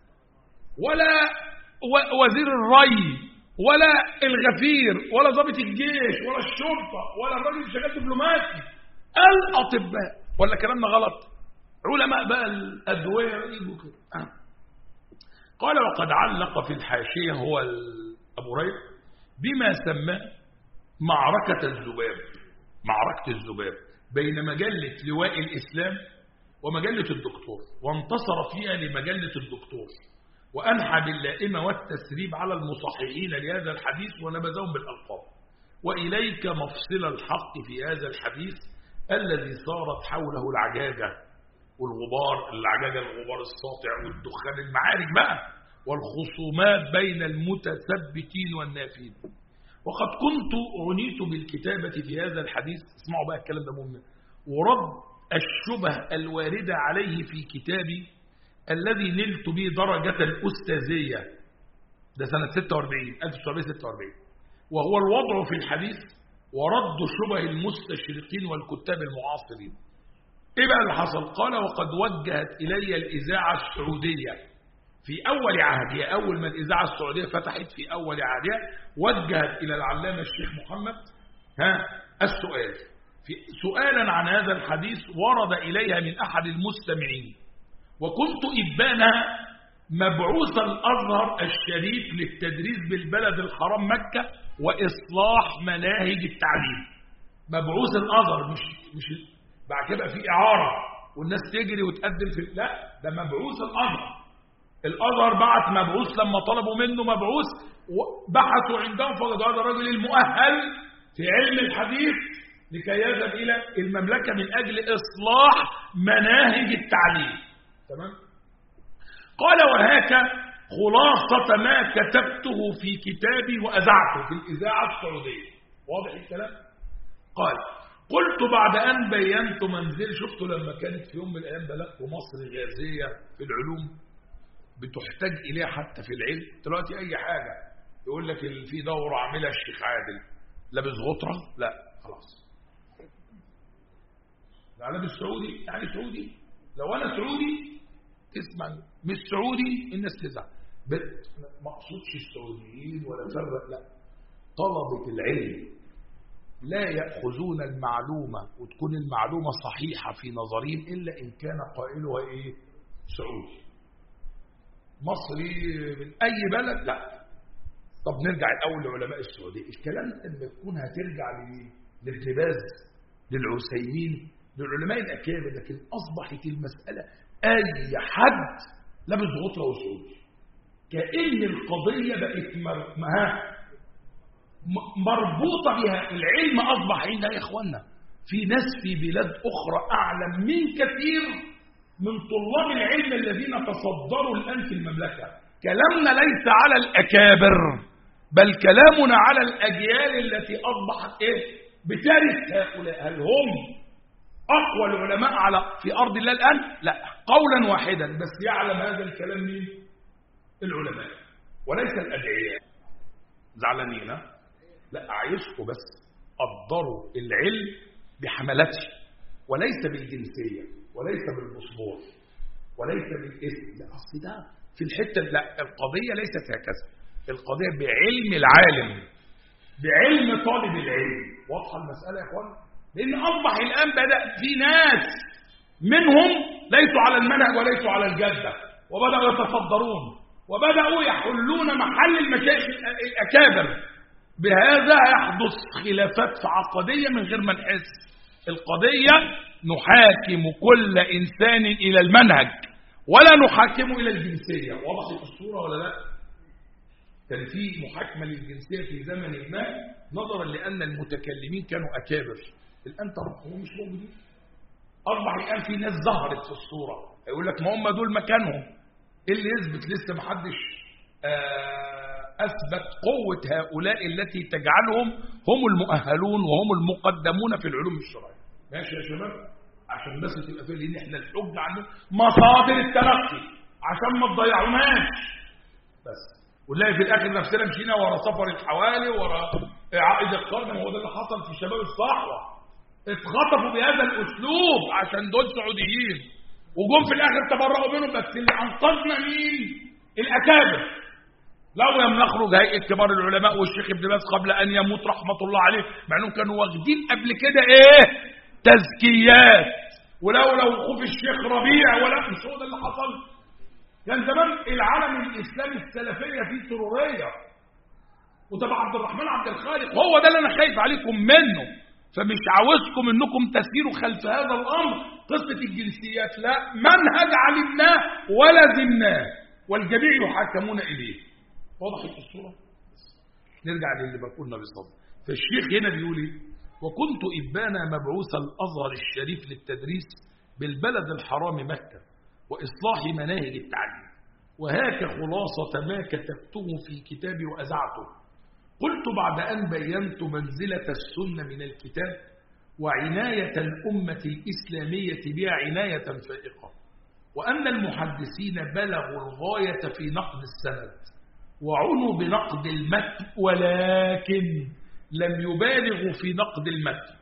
ولا وزير الري ولا الغفير ولا ضابط الجيش ولا الشرطة ولا الراجل شغال دبلوماسي، الأطباء. ولا كلامنا غلط؟ علماء بقى الأدوية يجوا كده. آه. قال وقد علق في الحاشية هو أبو هريرة بما سمى معركة الذباب، معركة الذباب بين مجلة لواء الإسلام ومجلة الدكتور، وانتصر فيها لمجلة الدكتور وأنحى باللائمة والتسريب على المصححين لهذا الحديث ونبذهم بالألقاب. وإليك مفصل الحق في هذا الحديث الذي صارت حوله العجاجة والغبار، العجاجة الغبار الساطع والدخان، المعارك بقى والخصومات بين المتثبتين والنافين. وقد كنت عنيت بالكتابة في هذا الحديث، اسمعوا بقى الكلام ده مهم، ورد الشبه الواردة عليه في كتابي الذي نلت به درجة الأستاذية، ده سنة ستة وأربعين ألف وتسعمائة وستة وأربعين، وهو الوضع في الحديث ورد شبه المستشرقين والكتاب المعاصرين. ايه بقى اللي حصل؟ قال وقد وجهت إلي الإذاعة السعودية في أول عهدها، أول ما الإذاعة السعودية فتحت في أول عهدها وجهت إلى العلامة الشيخ محمد ها السؤال في سؤالا عن هذا الحديث ورد إليها من أحد المستمعين، وكنت إبانها مبعوث الأزهر الشريف للتدريس بالبلد الحرام مكة وإصلاح مناهج التعليم. مبعوث الأزهر، مش مش بعد كده في إعارة والناس تجري وتقدم في، لا ده مبعوث الأزهر. الأزهر بعت مبعوث لما طلبوا منه مبعوث، بحثوا عندهم فوجدوا هذا الرجل المؤهل في علم الحديث لكي يذهب إلى المملكة من أجل إصلاح مناهج التعليم. تمام؟ قال وهاك خلاصة ما كتبته في كتابي وأذعته في الإذاعة السعودية. واضح الكلام؟ قال قلت بعد أن بينت منزل، شفتوا لما كانت في يوم من الأيام بلغت مصر غازية في العلوم بتحتاج إليها حتى في العلم. دلوقتي أي حاجة يقول لك في دورة عاملها الشيخ عادل لابس غطرة، لا خلاص لا لابس سعودي يعني سعودي. لو أنا سعودي تسمع، مش سعودي الناس تزعل. ما اقصدش السعوديين ولا فرق، لا، طلبة العلم لا يأخذون المعلومة وتكون المعلومة صحيحة في نظرهم إلا إن كان قائلها إيه؟ سعودي. مصري من أي بلد لا. طب نرجع الأول لعلماء السعودية. الكلام لما تكون هترجع لابن باز للعثيمين للعلماء الأكابر، لكن أصبحت المسألة أي حد لابس غطرة وسعودي، كأن القضية بقت مربوطة بها. العلم أصبح عندنا يا إخوانا في ناس في بلاد أخرى أعلم من كثير من طلاب العلم الذين تصدروا الآن في المملكة. كلامنا ليس على الأكابر، بل كلامنا على الأجيال التي أصبحت إيه؟ بترث هؤلاء. هل هم أقوى العلماء على في أرض الله الآن؟ لا، قولا واحدا، بس يعلم هذا الكلام مين؟ العلماء وليس الأدعياء. زعلانين؟ لا، أعيشكم بس قدروا العلم بحملته وليس بالجنسية وليس بالمصبور وليس بالاسم. لا، أصل ده في الحتة، لا، القضية ليست هكذا. القضية بعلم العالم، بعلم طالب العلم. واضحة المسألة يا إخوان؟ لأن أصبح الآن بدأ في ناس منهم ليسوا على المنهج وليسوا على الجدة، وبدأوا يتصدرون وبدأوا يحلون محل المشايخ الأكابر. بهذا يحدث خلافات عقدية من غير ما نحس. القضية نحاكم كل إنسان إلى المنهج ولا نحاكم إلى الجنسية. وضحت الصورة ولا لا؟ كان في محاكمة للجنسية في زمن ما نظرا لأن المتكلمين كانوا أكابر. الآن طبعا هم مش موجودين، أصبح الآن في ناس ظهرت في الصورة يقول لك ما هم دول مكانهم. إيه اللي يثبت؟ لسه محدش أثبت قوة هؤلاء التي تجعلهم هم المؤهلون وهم المقدمون في العلوم الشرعية. ماشي يا شباب؟ عشان بس تبقى فيه، لأن احنا الحجة عنه مصادر التلقي عشان ما تضيعوناش بس. ونلاقي في الآخر نفسنا مشينا ورا سفر الحوالي ورا عائد القرن. هو ده اللي حصل في شباب الصحوة، اتخطفوا بهذا الأسلوب عشان دول سعوديين، وجم في الآخر تبرأوا منهم. بس اللي أنقذنا مين؟ الأكابر. لو لم نخرج هيئة كبار العلماء والشيخ ابن باز قبل أن يموت رحمة الله عليه، مع أنهم كانوا واخدين قبل كده إيه؟ تزكيات. ولو لو خوف الشيخ ربيع ولا مش هو ده اللي حصل. كان زمان العالم الإسلامي السلفية فيه سرورية، وتبع عبد الرحمن عبد الخالق. هو ده اللي أنا خايف عليكم منه. فمش عاوزكم انكم تسيروا خلف هذا الامر قصة الجنسيات، لا، منهج علمناه ولزمناه والجميع يحاكمون اليه. وضحت الصورة؟ نرجع للي بقولنا بصدق. فالشيخ هنا بيقول ايه؟ وكنت إبانا مبعوث الأزهر الشريف للتدريس بالبلد الحرام مكة وإصلاح مناهج التعليم، وهاك خلاصة ما كتبته في كتابي وأزعته. قلت بعد أن بينت منزلة السنة من الكتاب وعناية الأمة الإسلامية بها عناية فائقة، وأن المحدثين بلغوا الغاية في نقد السند وعنوا بنقد المتن، ولكن لم يبالغوا في نقد المتن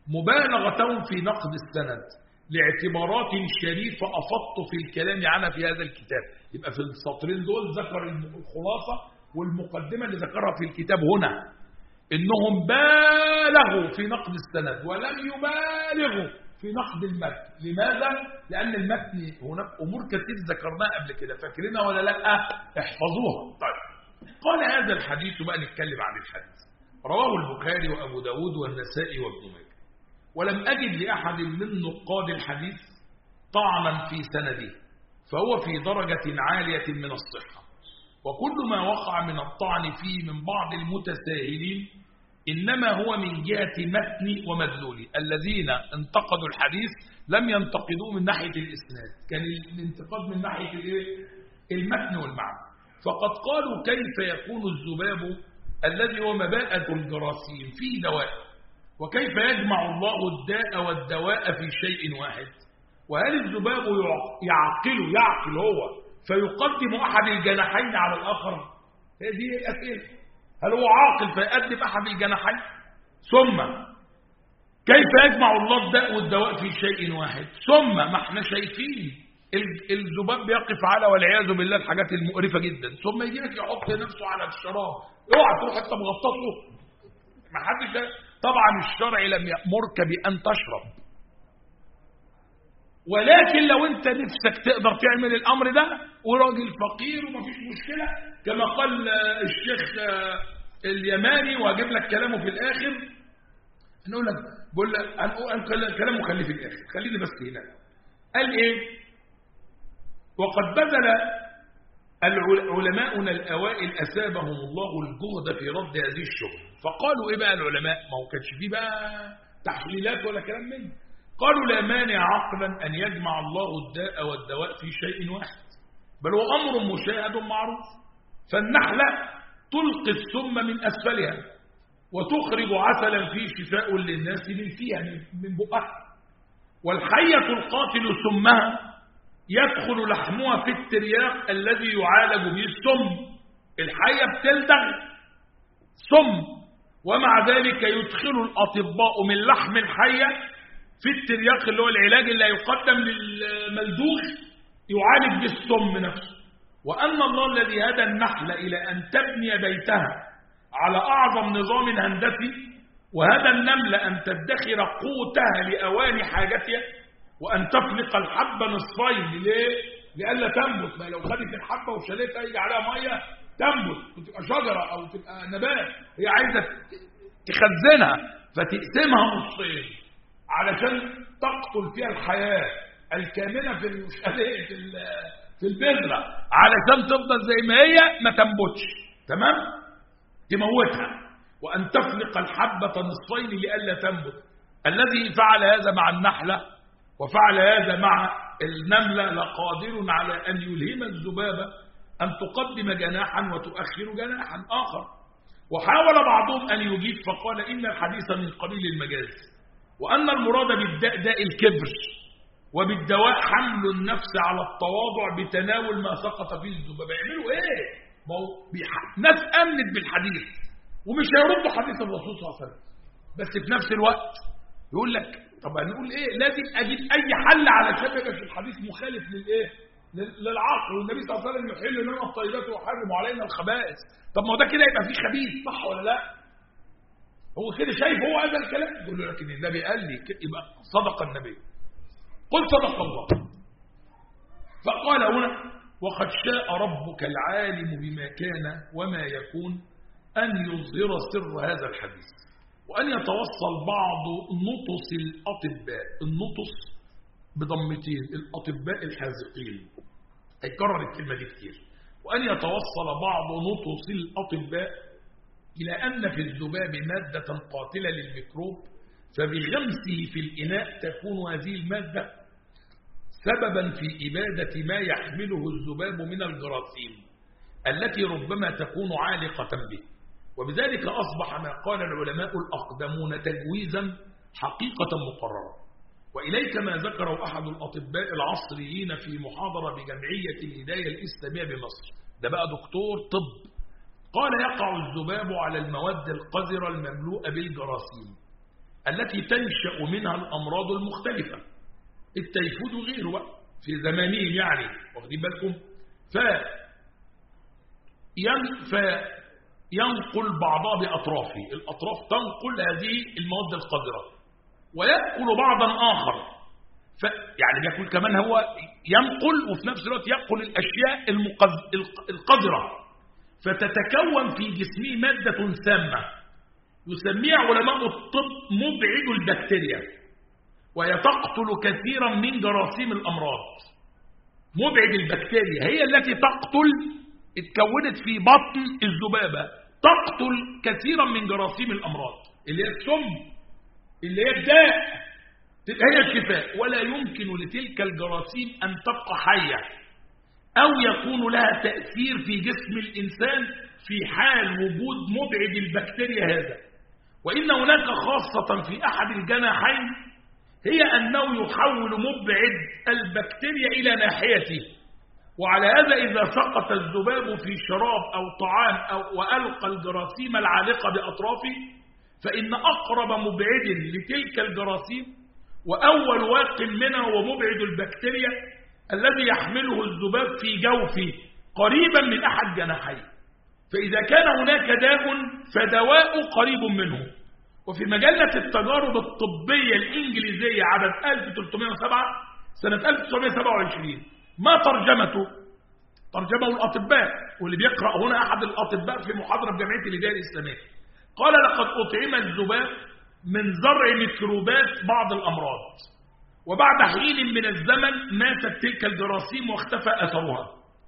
مبالغة في نقد السند لاعتبارات شريفة أفضت في الكلام عنها في هذا الكتاب. يبقى في السطرين دول ذكر الخلاصة والمقدمة اللي ذكرها في الكتاب هنا، إنهم بالغوا في نقد السند ولم يبالغوا في نقد المتن. لماذا؟ لأن المتن هناك أمور كثير ذكرناها قبل كده، فاكرينها ولا لا؟ احفظوها. طيب، قال هذا الحديث، بقى نتكلم عن الحديث. رواه البخاري وأبو داود والنسائي وابن ماجه، ولم أجد لأحد من نقاد الحديث طعنا في سنده، فهو في درجة عالية من الصحة. وكل ما وقع من الطعن فيه من بعض المتساهلين إنما هو من جهة متن ومدلول. الذين انتقدوا الحديث لم ينتقدوه من ناحية الإسناد، كان الانتقاد من ناحية المتن والمعنى. فقد قالوا كيف يكون الذباب الذي هو مباءة الجراثيم فيه دواء، وكيف يجمع الله الداء والدواء في شيء واحد؟ وهل الذباب يعقل يعقل هو فيقدم أحد الجناحين على الآخر؟ هذه الأسئلة. هل هو عاقل فيقدم أحد الجناحين؟ ثم كيف يجمع الله الداء والدواء في شيء واحد؟ ثم ما احنا شايفين الذباب بيقف على والعياذ بالله الحاجات المقرفة جدا، ثم يجي لك يحط نفسه على الشراب، اوعى تروح انت مغطسه. ما حدش. طبعا الشرع لم يأمرك بأن تشرب، ولكن لو انت نفسك تقدر تعمل الامر ده وراجل فقير ومفيش مشكلة، كما قال الشيخ اليماني، واجيب لك كلامه في الاخر. نقول لك بقول لك كلامه خليه في الاخر، خليني بس هنا. قال ايه؟ وقد بذل علماؤنا الأوائل أثابهم الله الجهد في رد هذه الشبهة. فقالوا إيه بقى العلماء؟ ما هو كانش فيه بقى تحليلات ولا كلام منه. قالوا لا مانع عقلا أن يجمع الله الداء والدواء في شيء واحد، بل هو أمر مشاهد معروف. فالنحلة تلقي السم من أسفلها وتخرج عسلا فيه شفاء للناس من فيها من بقها، والحية القاتل سمها يدخل لحمها في الترياق الذي يعالج به السم. الحية بتلدغ سم، ومع ذلك يدخل الأطباء من لحم الحية في الترياق اللي هو العلاج اللي يقدم للملدوغ يعالج بالسم نفسه. وأن الله الذي هدى النحل إلى أن تبني بيتها على أعظم نظام هندسي، وهدى النمل أن تدخر قوتها لأوان حاجتها، وأن تفلق الحبة نصفين. ليه؟ لألا تنبت. ما لو خدت الحبة وشالتها يجي عليها مية تنبت وتبقى شجرة أو تبقى نبات. هي عايزة تخزنها فتقسمها نصين علشان تقتل فيها الحياة الكامنة في في في البذرة علشان تفضل زي ما هي ما تنبتش، تمام؟ تموتها، وأن تفلق الحبة نصفين لئلا تنبت. الذي فعل هذا مع النحلة وفعل هذا مع النملة لقادر على أن يلهم الذبابة أن تقدم جناحا وتؤخر جناحا آخر. وحاول بعضهم أن يجيب فقال إن الحديث من قبيل المجاز، وأن المراد بالداء داء الكبر، وبالدواء حمل النفس على التواضع بتناول ما سقط فيه الذبابة. يعملوا إيه؟ ما هو ناس أمنت بالحديث ومش هيردوا حديث الرسول صلى الله عليه وسلم، بس في نفس الوقت يقول لك طب هنقول إيه؟ لازم أجيب أي حل على شبكة في الحديث مخالف للإيه؟ للعقل. والنبي صلى الله عليه وسلم يحل لنا الطيبات ويحرم علينا الخبائث. طب ما هو ده كده يبقى فيه خبيث، صح ولا لا؟ هو كده شايف هو هذا الكلام؟ يقول له لكن النبي قال لي يبقى صدق النبي. قل صدق الله. فقال هنا وقد شاء ربك العالم بما كان وما يكون أن يظهر سر هذا الحديث، وأن يتوصل بعض نطس الأطباء، النطس بضمتين، الأطباء الحاذقين، هيكرر الكلمة دي كتير، وأن يتوصل بعض نطس الأطباء إلى أن في الذباب مادة قاتلة للميكروب، فبغمسه في الإناء تكون هذه المادة سببا في إبادة ما يحمله الذباب من الجراثيم التي ربما تكون عالقة به. وبذلك أصبح ما قال العلماء الأقدمون تجويزا حقيقة مقررة. وإليك ما ذكره أحد الأطباء العصريين في محاضرة بجمعية الهداية الإسلامية بمصر، ده بقى دكتور طب، قال يقع الذباب على المواد القذرة المملوءة بالجراثيم التي تنشأ منها الأمراض المختلفة، التيفود وغيره بقى في زمانهم يعني، واخدين بالكم؟ ف فينقل بعضها بأطرافه، الأطراف تنقل هذه المواد القذرة، ويأكل بعضا آخر، ف يعني بيأكل كمان، هو ينقل وفي نفس الوقت يأكل الأشياء المقذ... القذرة، فتتكون في جسمه مادة سامة يسميها علماء الطب مبعد البكتيريا، وهي تقتل كثيرا من جراثيم الأمراض. مبعد البكتيريا هي التي تقتل، اتكونت في بطن الذبابة، تقتل كثيرا من جراثيم الأمراض اللي هي السم، اللي هي الداء، هي الشفاء. ولا يمكن لتلك الجراثيم أن تبقى حية أو يكون لها تأثير في جسم الإنسان في حال وجود مبعد البكتيريا هذا. وإن هناك خاصة في أحد الجناحين هي أنه يحول مبعد البكتيريا إلى ناحيته، وعلى هذا إذا سقط الذباب في شراب أو طعام أو وألقى الجراثيم العالقة بأطرافه، فإن أقرب مبعد لتلك الجراثيم وأول واق منها هو مبعد البكتيريا الذي يحمله الذباب في جوفه قريبا من أحد جناحيه. فإذا كان هناك داء فدواء قريب منه. وفي مجلة التجارب الطبية الإنجليزية عدد ألف وثلاثمائة وسبعة سنة ألف وتسعمائة وسبعة وعشرين، ما ترجمته؟ ترجمه الأطباء، واللي بيقرأ هنا أحد الأطباء في محاضرة بجمعية الهداية الإسلامية، قال لقد أطعم الذباب من زرع ميكروبات بعض الأمراض، وبعد حين من الزمن ماتت تلك الجراثيم واختفى أثرها،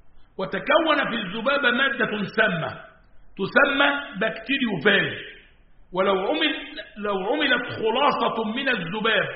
وتكون في الذبابة مادة سامة تسمى بكتيريوفاج. ولو عمل لو عملت خلاصة من الذباب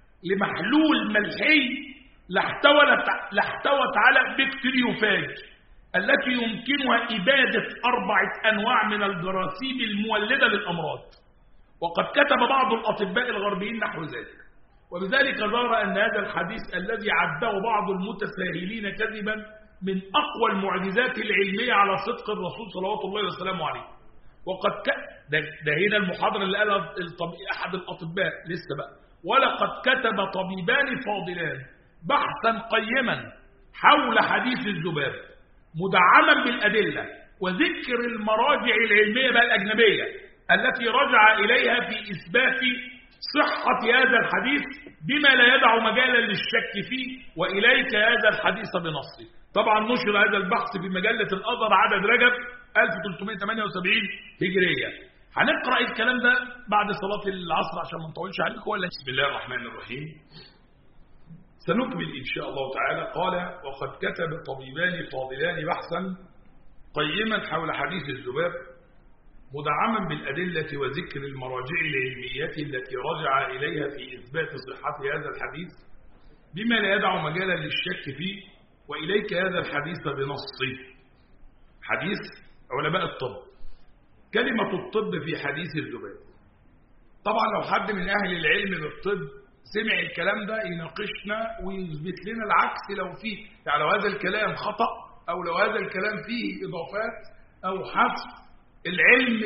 لمحلول ملحي لاحتوت لاحتوت على بكتيريوفاج التي يمكنها إبادة أربعة أنواع من الجراثيم المولدة للأمراض. وقد كتب بعض الأطباء الغربيين نحو ذلك، وبذلك ظهر أن هذا الحديث الذي عده بعض المتساهلين كذبا من أقوى المعجزات العلمية على صدق الرسول صلوات الله وسلامه عليه. وقد ك... ده, ده هنا المحاضرة اللي قالها الطب... أحد الأطباء لسه بقى، ولقد كتب طبيبان فاضلان بحثا قيما حول حديث الذباب مدعما بالأدلة وذكر المراجع العلمية بقى الأجنبية التي رجع إليها في إثبات صحة هذا الحديث بما لا يدع مجالا للشك فيه، وإليك هذا الحديث بنصه. طبعا نشر هذا البحث في مجلة الأزهر عدد رجب ألف وثلاثمائة وثمانية وسبعين هجرية. هنقرأ الكلام ده بعد صلاة العصر عشان ما نطولش عليكم ولا؟ بسم الله الرحمن الرحيم. سنكمل إن شاء الله تعالى. قال: وقد كتب طبيبان فاضلان بحثا قيما حول حديث الذباب مدعما بالأدلة وذكر المراجع العلمية التي رجع إليها في إثبات صحة هذا الحديث بما لا يدع مجالا للشك فيه، وإليك هذا الحديث بنصه. حديث علماء الطب، كلمة الطب في حديث الذباب. طبعا لو حد من أهل العلم بالطب سمع الكلام ده يناقشنا ويثبت لنا العكس لو فيه، يعني لو هذا الكلام خطأ أو لو هذا الكلام فيه إضافات أو حذف. العلم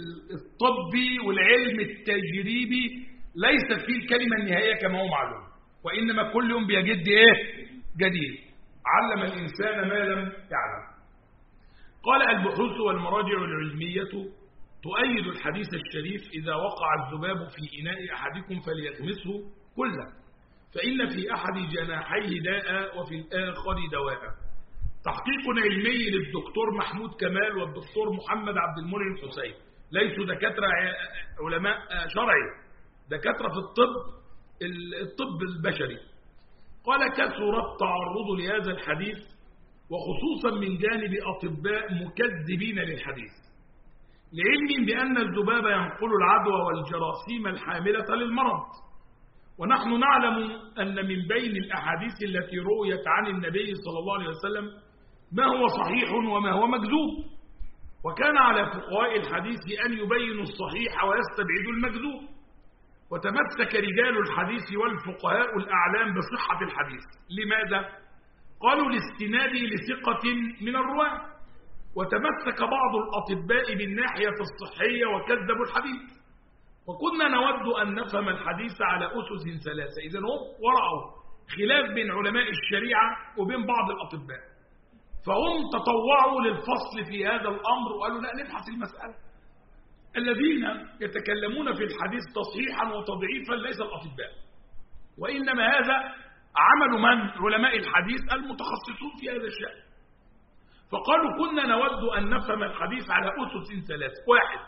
الطبي والعلم التجريبي ليست فيه الكلمة النهائية كما هو معلوم، وإنما كل يوم بيجد إيه؟ جديد. علم الإنسان ما لم يعلم. قال: البحوث والمراجع العلمية تؤيد الحديث الشريف: إذا وقع الذباب في إناء أحدكم فليغمسه كله، فإن في أحد جناحيه داء وفي الآخر دواء. تحقيق علمي للدكتور محمود كمال والدكتور محمد عبد المنعم حسين، ليسوا دكاترة علماء شرعي، دكاترة في الطب الطب البشري. قال: كثر التعرض لهذا الحديث وخصوصا من جانب أطباء مكذبين للحديث، لعلم بأن الذباب ينقل العدوى والجراثيم الحاملة للمرض. ونحن نعلم أن من بين الأحاديث التي رويت عن النبي صلى الله عليه وسلم ما هو صحيح وما هو مكذوب، وكان على فقهاء الحديث أن يبينوا الصحيح ويستبعدوا المكذوب. وتمسك رجال الحديث والفقهاء الأعلام بصحة الحديث. لماذا؟ قالوا: لاستناده لثقة من الرواة. وتمسك بعض الأطباء بالناحية الصحية وكذبوا الحديث. وكنا نود أن نفهم الحديث على أسس ثلاثة. إذن هم ورعوا خلاف بين علماء الشريعة وبين بعض الأطباء، فهم تطوعوا للفصل في هذا الأمر وقالوا: لا، نبحث المسألة. الذين يتكلمون في الحديث تصحيحا وتضعيفا ليس الأطباء، وإنما هذا عمل من؟ علماء الحديث المتخصصون في هذا الشأن. فقالوا: كنا نود أن نفهم الحديث على أسس ثلاثة. واحد: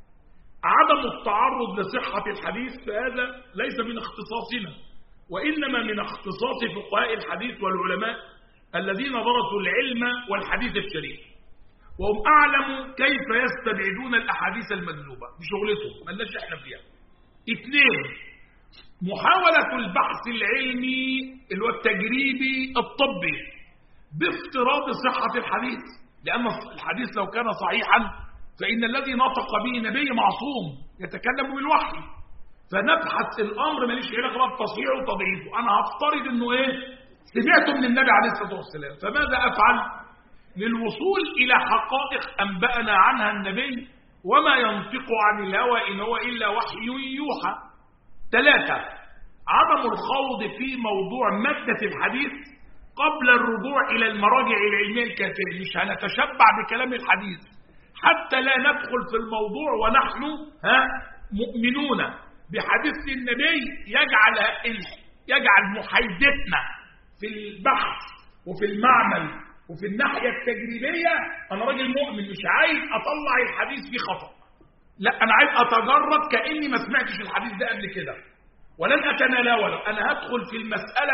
عدم التعرض لصحة الحديث، فهذا ليس من اختصاصنا، وإنما من اختصاص فقهاء الحديث والعلماء الذين درسوا العلم والحديث الشريف، وهم أعلموا كيف يستبعدون الأحاديث المكذوبة بشغلتهم، ما لناش احنا فيها. اثنين: محاولة البحث العلمي اللي هو التجريبي الطبي بافتراض صحة الحديث، لأن الحديث لو كان صحيحا فإن الذي نطق به نبي معصوم يتكلم بالوحي، فنبحث الأمر ماليش علاقة بالتصحيح وتضعيفه. أنا هفترض إنه إيه؟ سمعته من النبي عليه الصلاة والسلام، فماذا أفعل؟ للوصول إلى حقائق أنبأنا عنها النبي وما ينطق عن الهوى إن هو إلا وحي يوحى. ثلاثة: عدم الخوض في موضوع مادة الحديث قبل الرجوع إلى المراجع العلمية الكافية. مش هنتشبع بكلام الحديث حتى لا ندخل في الموضوع ونحن ها مؤمنون بحديث النبي يجعل يجعل محايدتنا في البحث وفي المعمل وفي الناحية التجريبية. أنا راجل مؤمن مش عايز أطلع الحديث فيه خطأ، لا، أنا عايز أتجرد كأني ما سمعتش الحديث ده قبل كده ولن أتناوله. أنا هدخل في المسألة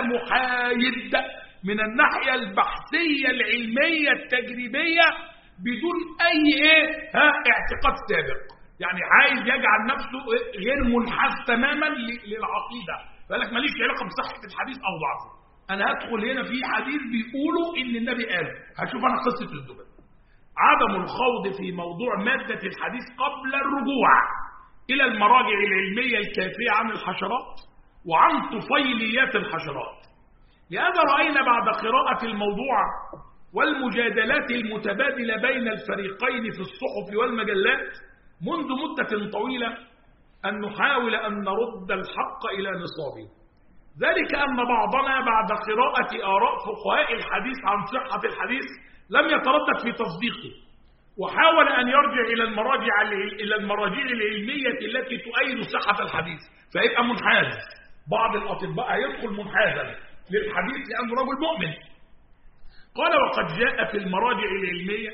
محايد من الناحية البحثية العلمية التجريبية بدون أي إيه ها اعتقاد سابق، يعني عايز يجعل نفسه غير منحاز تماما للعقيدة، فقالك ماليش علاقة بصحة الحديث أو ضعفه. أنا هدخل هنا في حديث بيقولوا إن النبي قال، هشوف أنا قصة الذباب. عدم الخوض في موضوع مادة الحديث قبل الرجوع إلى المراجع العلمية الكافية عن الحشرات وعن طفيليات الحشرات. لهذا رأينا بعد قراءة الموضوع والمجادلات المتبادلة بين الفريقين في الصحف والمجلات منذ مدة طويلة أن نحاول أن نرد الحق إلى نصابه. ذلك أن بعضنا بعد قراءة آراء فقهاء الحديث عن صحة الحديث لم يتردد في تصديقه، وحاول أن يرجع إلى المراجع إلى المراجع العلمية التي تؤيد صحة الحديث، فيبقى منحاز. بعض الأطباء يدخل منحازا للحديث لأنه رجل مؤمن. قال: وقد جاء في المراجع العلمية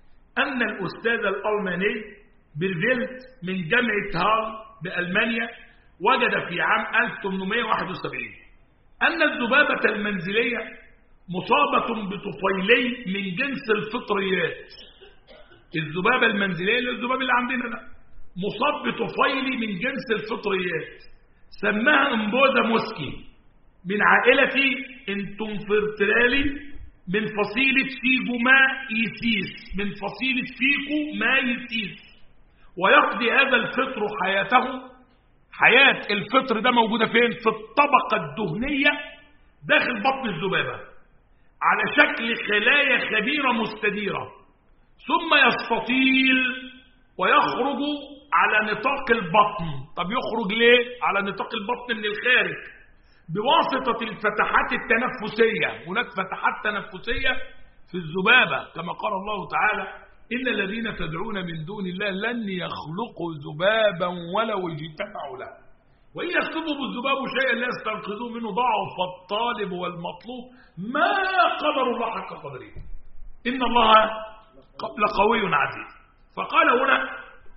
أن الأستاذ الألماني بيرفيلت من جامعة هال بألمانيا وجد في عام ألف وثمانمائة وواحد وسبعين أن الذبابة المنزلية مصابة بطفيلي من جنس الفطريات. الذبابة المنزلية اللي الذباب اللي عندنا ده مصاب بطفيل من جنس الفطريات، سماها امبوزا موسكي من عائلة انتومفرترالي من فصيلة فيجومايسيس من فصيلة فيجومايسيس. ويقضي هذا الفطر حياته، حياة الفطر ده موجودة فين؟ في الطبقة الدهنية داخل بطن الذبابة على شكل خلايا خبيرة مستديرة، ثم يستطيل ويخرج على نطاق البطن. طب يخرج ليه على نطاق البطن؟ من الخارج بواسطة الفتحات التنفسية. هناك فتحات تنفسية في الذبابة كما قال الله تعالى: إن الذين تدعون من دون الله لن يخلقوا ذبابا ولو اجتمعوا له وإن يسلبهم الذباب شيئا لا يستنقذوه منه ضعف الطالب والمطلوب ما قدر الله حق قدره إن الله لقوي عزيز. فقال هنا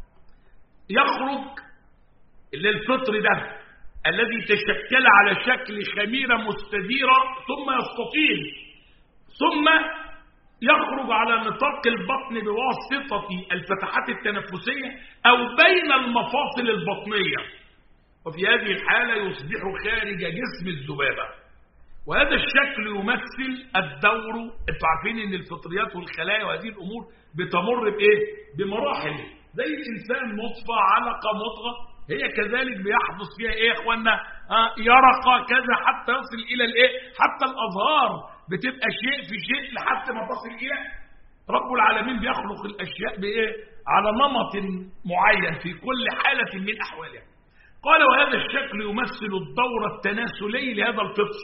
يخرج للفطر ده الذي تشكل على شكل خميرة مستديرة ثم يستطيل ثم يخرج على نطاق البطن بواسطة الفتحات التنفسية أو بين المفاصل البطنية، وفي هذه الحالة يصبح خارج جسم الذبابة. وهذا الشكل يمثل الدور. انتوا عارفين ان الفطريات والخلايا وهذه الامور بتمر بايه؟ بمراحل. زي الانسان نطفة علقة مضغة، هي كذلك بيحدث فيها ايه يا اخوانا؟ آه يرقى كذا حتى يصل الى الايه؟ حتى الازهار بتبقى شيء في شيء لحد ما تصل الى رب العالمين بيخلق الاشياء بايه؟ على نمط معين في كل حالة من احوالها. قال وهذا الشكل يمثل الدورة التناسلي لهذا الفطر،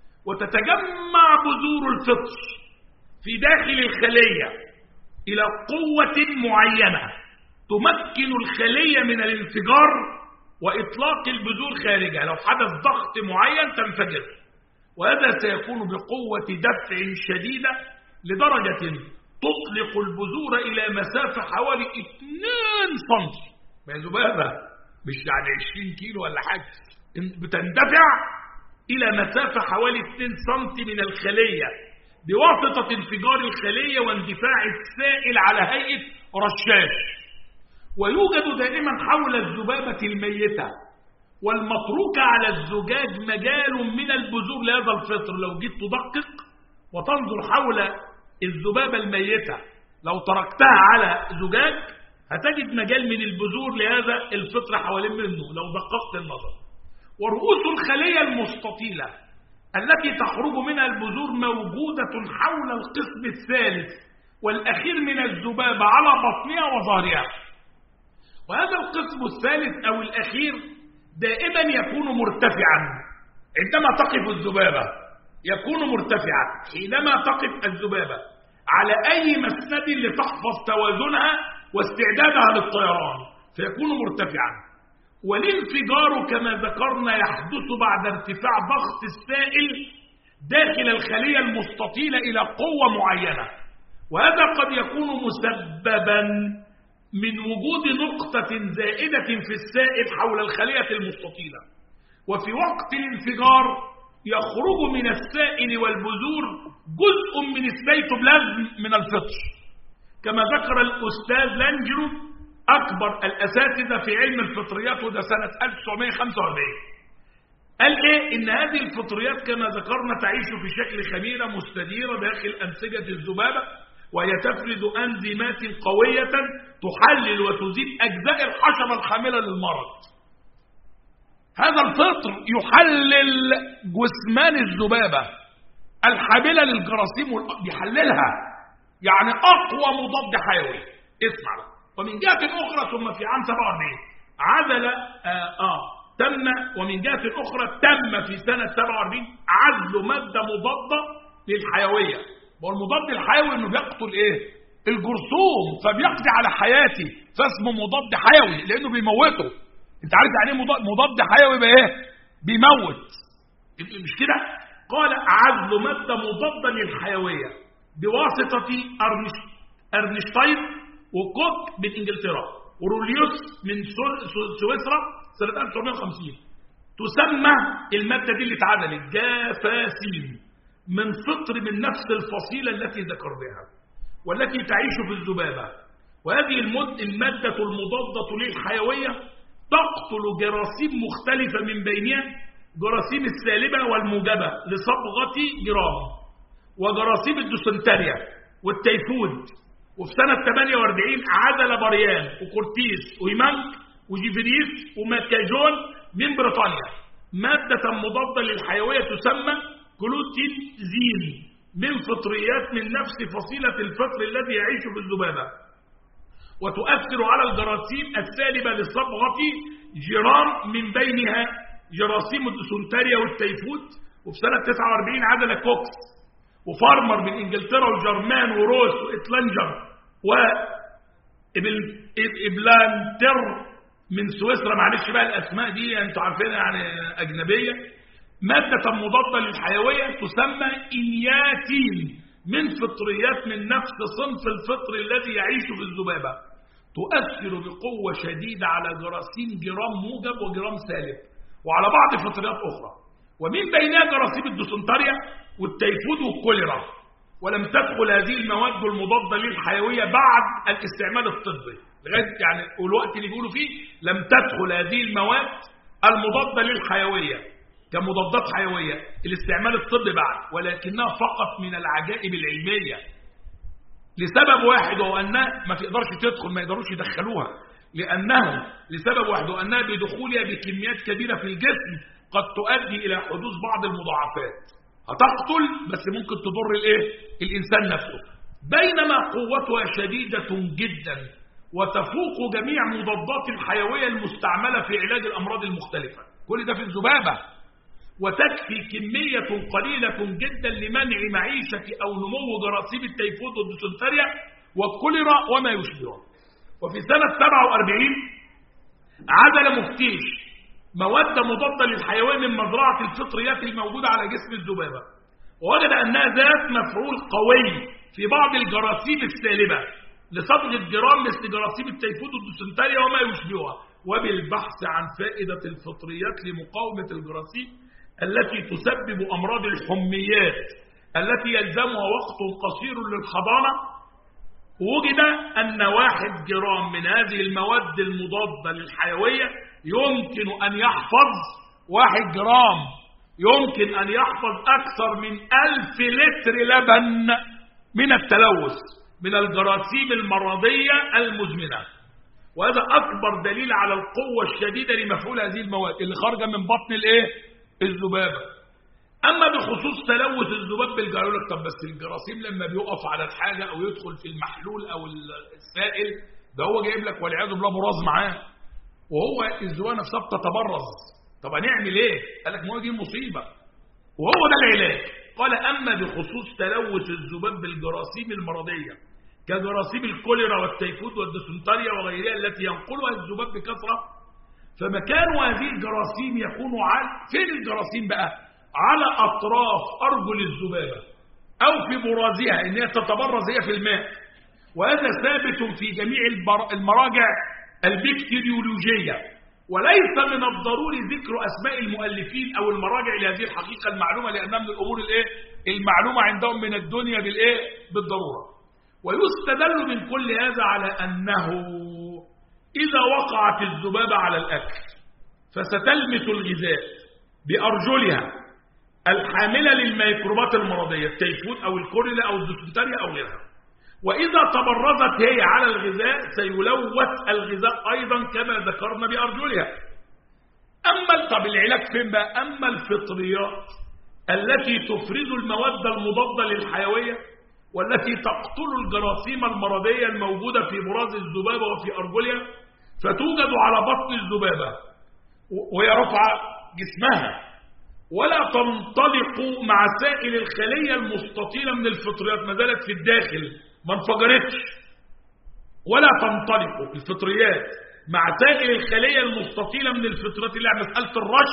وتتجمع بذور الفطر في داخل الخلية إلى قوة معينة تمكن الخلية من الانفجار وإطلاق البذور خارجها. لو حدث ضغط معين تنفجر، وهذا سيكون بقوة دفع شديدة لدرجة تطلق البذور إلى مسافة حوالي اثنين سنتي. ما ذبابة مش يعني عشرين كيلو ولا حاجة، بتندفع إلى مسافة حوالي اثنين سنتي من الخلية بواسطة انفجار الخلية واندفاع السائل على هيئة رشاش. ويوجد دائما حول الذبابة الميتة والمتروكة على الزجاج مجال من البذور لهذا الفطر. لو جيت تدقق وتنظر حول الذبابة الميتة لو تركتها على زجاج هتجد مجال من البذور لهذا الفطر حوالين منه لو دققت النظر. ورؤوس الخلية المستطيلة التي تخرج منها البذور موجودة حول القسم الثالث والأخير من الذبابة على بطنها وظهرها. وهذا القسم الثالث أو الأخير دائما يكون مرتفعا. عندما تقف الذبابة يكون مرتفعا. حينما تقف الذبابة على أي مسند لتحفظ توازنها واستعدادها للطيران فيكون مرتفعا. والانفجار كما ذكرنا يحدث بعد ارتفاع ضغط السائل داخل الخلية المستطيلة إلى قوة معينة، وهذا قد يكون مسببا من وجود نقطة زائدة في السائل حول الخلية المستطيلة. وفي وقت الانفجار يخرج من السائل والبذور جزء من السيتوبلازم من الفطر، كما ذكر الأستاذ لانجرو أكبر الأساتذة في علم الفطريات وده سنة ألف وتسعمائة وخمسة وأربعين. قال إيه؟ إن هذه الفطريات كما ذكرنا تعيش في شكل خميرة مستديرة داخل أنسجة الذبابة، وهي تفرز أنزيمات قوية تحلل وتزيل أجزاء الحشرة الحاملة للمرض. هذا الفطر يحلل جثمان الذبابة الحاملة للجراثيم يحللها، يعني أقوى مضاد حيوي. اسمع بقى. ومن جهة أخرى ثم في عام سبعة وأربعين عزل آه, آه تم ومن جهة أخرى تم في سنة سبعة وأربعين عزل مادة مضادة للحيوية. والمضاد الحيوي انه بيقتل ايه؟ الجرثوم، فبيقضي على حياتي فاسمه مضاد حيوي لانه بيموته. انت عارف يعني ايه مضاد حيوي؟ بقى ايه؟ بيموت، مش كده؟ قال عزل مادة مضادة للحيوية بواسطة أرنشتاين وكوك من انجلترا وروليوس من سويسرا سنة ألف وتسعمائة وخمسين. تسمى المادة دي اللي اتعدلت جافاسين من فطر من نفس الفصيلة التي ذكرناها والتي تعيش في الذبابة. وهذه المادة المضادة للحيوية تقتل جراثيم مختلفة من بينها جراثيم السالبة والموجبة لصبغة جرام وجراثيم الديسنتريا والتيفود. وفي سنة ثمانية وأربعين عزل بريان وكورتيس ويمانك وجيفريس وماكاجون من بريطانيا مادة مضادة للحيوية تسمى كلوتينزين من فطريات من نفس فصيلة الفطر الذي يعيش في الذبابة وتؤثر على الجراثيم السالبة لصبغة جرام من بينها جراثيم الديسنتريا والتيفود. وفي سنة تسعة وأربعين عزل كوكس وفارمر من انجلترا وجرمان وروس وإتلانجر وإبلانتر من سويسرا. معلش بقى الأسماء دي انتوا عارفينها يعني أجنبية. مادة مضادة للحيوية تسمى إنياتين من فطريات من نفس صنف الفطر الذي يعيش في الذبابة تؤثر بقوة شديدة على جراثيم جرام موجب وجرام سالب وعلى بعض فطريات أخرى ومن بينها جراثيم الديسنتريا والتيفود والكوليرا. ولم تدخل هذه المواد المضادة للحيوية بعد الاستعمال الطبي لغاية يعني الوقت اللي بيقولوا فيه لم تدخل هذه المواد المضادة للحيوية كمضادات حيوية الاستعمال الطبي بعد ولكنها فقط من العجائب العلمية لسبب واحد وهو أنها ما تقدرش تدخل ما يقدروش يدخلوها لأنه لسبب واحد وأنها بدخولها بكميات كبيرة في الجسم قد تؤدي إلى حدوث بعض المضاعفات هتقتل بس ممكن تضر الايه الإنسان نفسه بينما قوتها شديدة جدا وتفوق جميع مضادات الحيوية المستعملة في علاج الأمراض المختلفة. كل ده في الذبابة وتكفي كمية قليلة جدا لمنع معيشة أو نمو جراثيم التيفود والديسنتريا والكوليرا وما يشبهه. وفي سنة سبعة وأربعين عزل مفتيش مواد مضادة للحيوية من مزرعة الفطريات الموجودة على جسم الذبابة ووجد أنها ذات مفعول قوي في بعض الجراثيم السالبة لصبغ الجرام مثل جراثيم التيفود والديسنتريا وما يشبهها وبالبحث عن فائدة الفطريات لمقاومة الجراثيم التي تسبب أمراض الحميات التي يلزمها وقت قصير للحضانة وجد أن واحد جرام من هذه المواد المضادة للحيوية يمكن أن يحفظ واحد جرام يمكن أن يحفظ أكثر من ألف لتر لبن من التلوث من الجراثيم المرضية المزمنة. وهذا أكبر دليل على القوة الشديدة لمفعول هذه المواد اللي خارجة من بطن الإيه؟ الذبابة. أما بخصوص تلوث الذباب بالجرام طب بس الجراثيم لما بيقف على الحاجة أو يدخل في المحلول أو السائل ده هو جايب لك والعياذ بالله براز معاه وهو الذبابة نفسها بتتبرز. طب هنعمل ايه؟ قال لك ما هو دي مصيبة وهو ده العلاج. قال أما بخصوص تلوث الذباب بالجراثيم المرضية كجراثيم الكوليرا والتيفود والديسنتريا وغيرها التي ينقلها الذباب بكثرة فمكان هذه الجراثيم يكون على فين الجراثيم بقى؟ على أطراف أرجل الذبابة أو في برازها إن هي تتبرز هي في الماء. وهذا ثابت في جميع المراجع البكتيريولوجية وليس من الضروري ذكر أسماء المؤلفين أو المراجع لهذه الحقيقة المعلومة لأنها من الأمور الإيه؟ المعلومة عندهم من الدنيا بالإيه؟ بالضرورة. ويستدل من كل هذا على أنه إذا وقعت الذبابة على الأكل فستلمس الغذاء بأرجلها الحاملة للميكروبات المرضية التيفود أو الكوليرا أو الديسنتريا أو غيرها. وإذا تبرزت هي على الغذاء سيلوث الغذاء أيضا كما ذكرنا بأرجلها. أما طب العلاج فين بقى؟ أما الفطريات التي تفرز المواد المضادة للحيوية والتي تقتل الجراثيم المرضية الموجودة في براز الذبابة وفي أرجلها فتوجد على بطن الذبابة وهي رفع جسمها ولا تنطلق مع سائل الخلية المستطيلة من الفطريات ما زالت في الداخل ما انفجرتش ولا تنطلق الفطريات مع سائل الخلية المستطيلة من الفطريات اللي هي مسألة الرش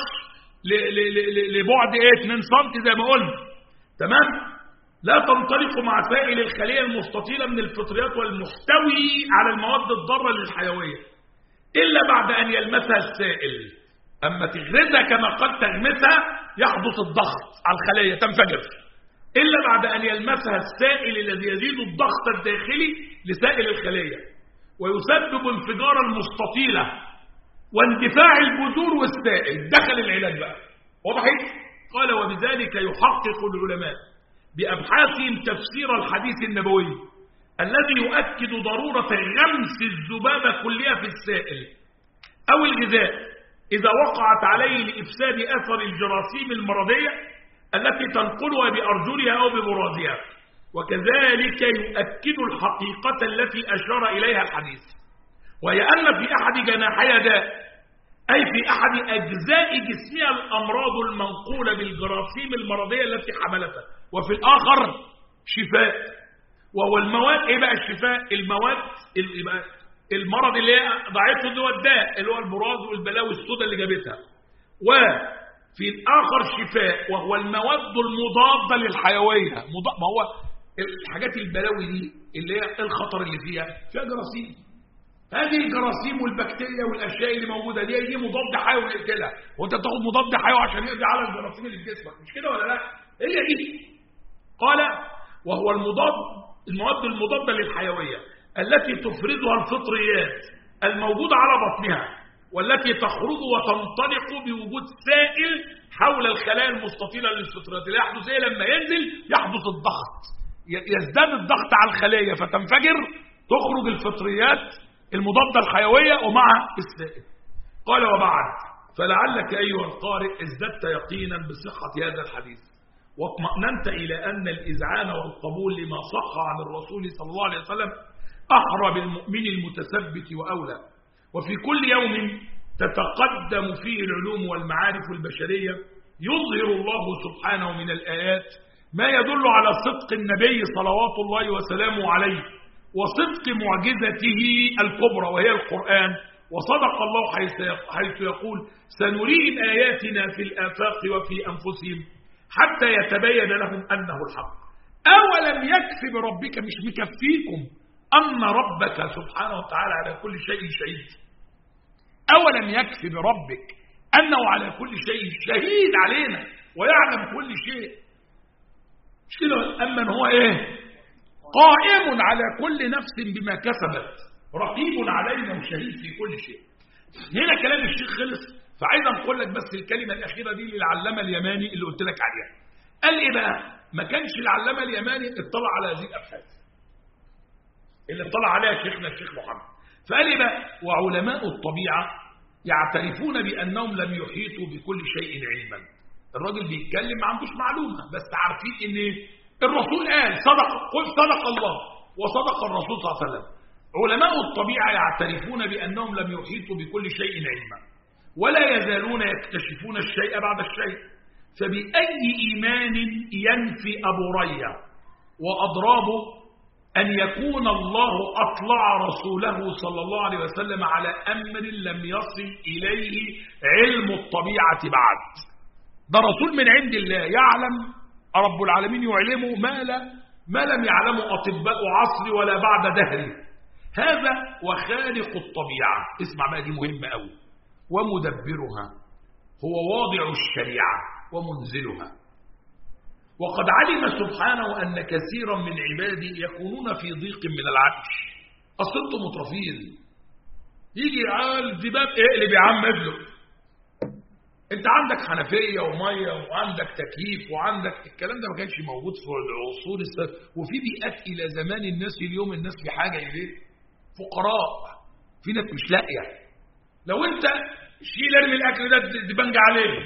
لبعد ايه اتنين سنتي زي ما قلنا تمام. لا تنطلق مع سائل الخلية المستطيلة من الفطريات والمحتوي على المواد الضارة للحيوية إلا بعد أن يلمسها السائل أما تغرزها كما قد تغمسها يحدث الضغط على الخلية تنفجر، إلا بعد أن يلمسها السائل الذي يزيد الضغط الداخلي لسائل الخلية ويسبب انفجارا مستطيلا واندفاع البذور والسائل. دخل العلاج بقى وضحت. قال وبذلك يحقق العلماء بأبحاثهم تفسير الحديث النبوي الذي يؤكد ضرورة غمس الذبابة كلها في السائل أو الغذاء إذا وقعت عليه لإفساد أثر الجراثيم المرضية التي تنقلها بأرجلها أو ببرازها. وكذلك يؤكد الحقيقة التي أشار إليها الحديث، وهي أن في أحد جناحي داء، أي في أحد أجزاء جسمها الأمراض المنقولة بالجراثيم المرضية التي حملتها، وفي الآخر شفاء. وهو المواد إيه بقى الشفاء؟ المواد المرض اللي هي ضعيفه اللي هو الداء اللي هو البراز والبلاوي السوداء اللي جابتها، وفي الآخر شفاء وهو المواد المضادة للحيوية. ما هو الحاجات البلاوي دي اللي هي الخطر اللي فيها فيها جراثيم، هذه الجراثيم والبكتيريا والاشياء اللي موجوده دي دي مضاد حيوي يقتلها، وانت بتاخد مضاد حيوي عشان يقضي على الجراثيم اللي في جسمك، مش كده ولا لا؟ هي دي. قال وهو المضاد المواد المضاده للحيويه التي تفرزها الفطريات الموجوده على بطنها والتي تخرج وتنطلق بوجود سائل حول الخلايا المستطيله للفطريات. اللي يحدث ايه لما ينزل؟ يحدث الضغط، يزداد الضغط على الخليه فتنفجر، تخرج الفطريات المضادة الحيوية ومع السائل. قال وبعد فلعلك أيها القارئ ازددت يقينا بصحة هذا الحديث واطمأننت إلى أن الإذعان والقبول لما صح عن الرسول صلى الله عليه وسلم أحرى بالمؤمن المتثبت وأولى. وفي كل يوم تتقدم فيه العلوم والمعارف البشرية يظهر الله سبحانه من الآيات ما يدل على صدق النبي صلوات الله وسلامه عليه وصدق معجزته الكبرى وهي القرآن. وصدق الله حيث يقول سنريهم آياتنا في الآفاق وفي أنفسهم حتى يتبين لهم أنه الحق. أولم يكفي بربك، مش مكفيكم أن ربك سبحانه وتعالى على كل شيء شهيد؟ أولم يكفي بربك أنه على كل شيء شهيد علينا ويعلم كل شيء؟ مش كده؟ أما هو إيه؟ قائم على كل نفس بما كسبت، رقيب علينا وشهيد في كل شيء. هنا كلام الشيخ خلص، فعايز أقول لك بس الكلمة الأخيرة دي للعلامة اليماني اللي قلت لك عليها. قال إيه بقى؟ ما كانش العلامة اليماني اطلع على هذه الأبحاث اللي اطلع عليها شيخنا الشيخ محمد. فقال إيه بقى؟ وعلماء الطبيعة يعترفون بأنهم لم يحيطوا بكل شيء علما. الراجل بيتكلم ما عندوش معلومة، بس عارفين إن الرسول قال صدق، قل صدق الله وصدق الرسول صلى الله عليه وسلم. علماء الطبيعة يعترفون بأنهم لم يحيطوا بكل شيء علما ولا يزالون يكتشفون الشيء بعد الشيء. فبأي إيمان ينفي أبو ريا وأضرابه أن يكون الله أطلع رسوله صلى الله عليه وسلم على أمر لم يصل إليه علم الطبيعة بعد؟ ده رسول من عند الله يعلم رب العالمين يعلمه ما, لا ما لم يعلمه أطباء عصر ولا بعد دهر. هذا وخالق الطبيعة، اسمع بقى دي مهمة أوي، ومدبرها هو واضع الشريعة ومنزلها. وقد علم سبحانه أن كثيرا من عباده يكونون في ضيق من العيش. أصل انتم مترفين، يجي عال ذباب اقلب يا عم ابلغ، انت عندك حنفية ومية وعندك تكييف وعندك الكلام ده ما كانش موجود في العصور السابقة. وفي بيئات الى زمان الناس اليوم الناس في حاجة اليه، فقراء، في ناس مش لاقية. لو انت شيل ارمي الاكل ده دبنج عليه،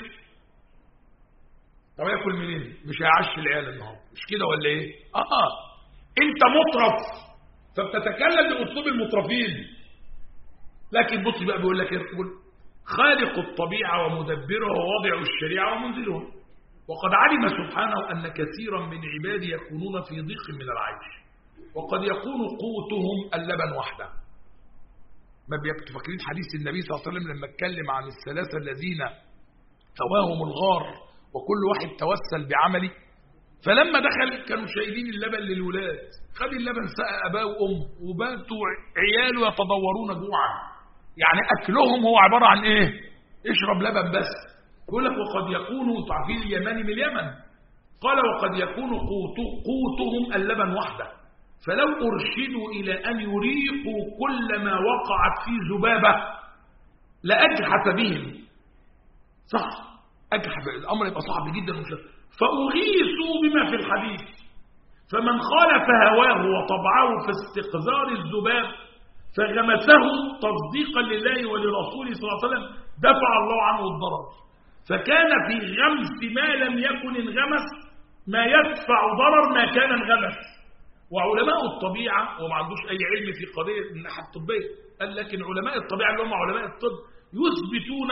طب ياكل منين؟ مش هيعش العيال النهارده، مش كده ولا ايه؟ اه انت مطرف فبتتكلم باسلوب المطرفين. لكن بص بقى بيقول لك ايه؟ خالق الطبيعة ومدبرها وواضع الشريعة ومنزلها. وقد علم سبحانه أن كثيرا من عباده يكونون في ضيق من العيش، وقد يكون قوتهم اللبن وحده. ما بيفكرين حديث النبي صلى الله عليه وسلم لما اتكلم عن الثلاثة الذين هواهم الغار وكل واحد توسل بعمله، فلما دخل كانوا شايلين اللبن للولاد، خد اللبن سقى أباه وأمه وباتوا عياله يتضورون جوعا. يعني أكلهم هو عبارة عن إيه؟ اشرب لبن بس. يقول لك وقد يكون تعفيل اليماني من اليمن، قال وقد يكون قوته قوتهم اللبن وحده، فلو أرشدوا إلى أن يريقوا كل ما وقعت فيه ذبابة لأجحف بهم. صح، أجحف، الأمر يبقى صعب جدا ومشكلة. فأغيثوا بما في الحديث، فمن خالف هواه وطبعه في استقذار الذباب فغمسه تصديقا لله ولرسوله صلى الله عليه وسلم دفع الله عنه الضرر. فكان في غمس ما لم يكن انغمس ما يدفع ضرر ما كان انغمس. وعلماء الطبيعة وما عندوش أي علم في قضية الناحية الطبية، قال لكن علماء الطبيعة اللي هم علماء الطب يثبتون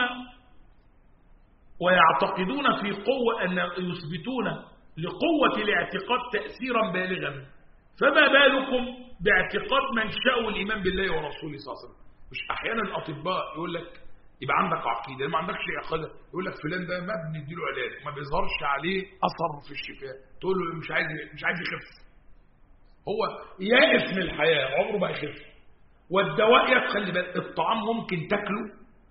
ويعتقدون في قوة أن يثبتون لقوة الاعتقاد تأثيرا بالغا، فما بالكم باعتقاد من شاءوا الإيمان بالله ورسوله صلى الله عليه وسلم. مش أحيانا الأطباء يقول لك يبقى عندك عقيدة، ما عندكش عقيدة يقول لك فلان ده ما بنديله علاج ما بيظهرش عليه أثر في الشفاء، تقول له مش عايز مش عايز يخف، هو يائس من الحياة عمره ما يخف. والدواء يتخلي بالك، الطعام ممكن تاكله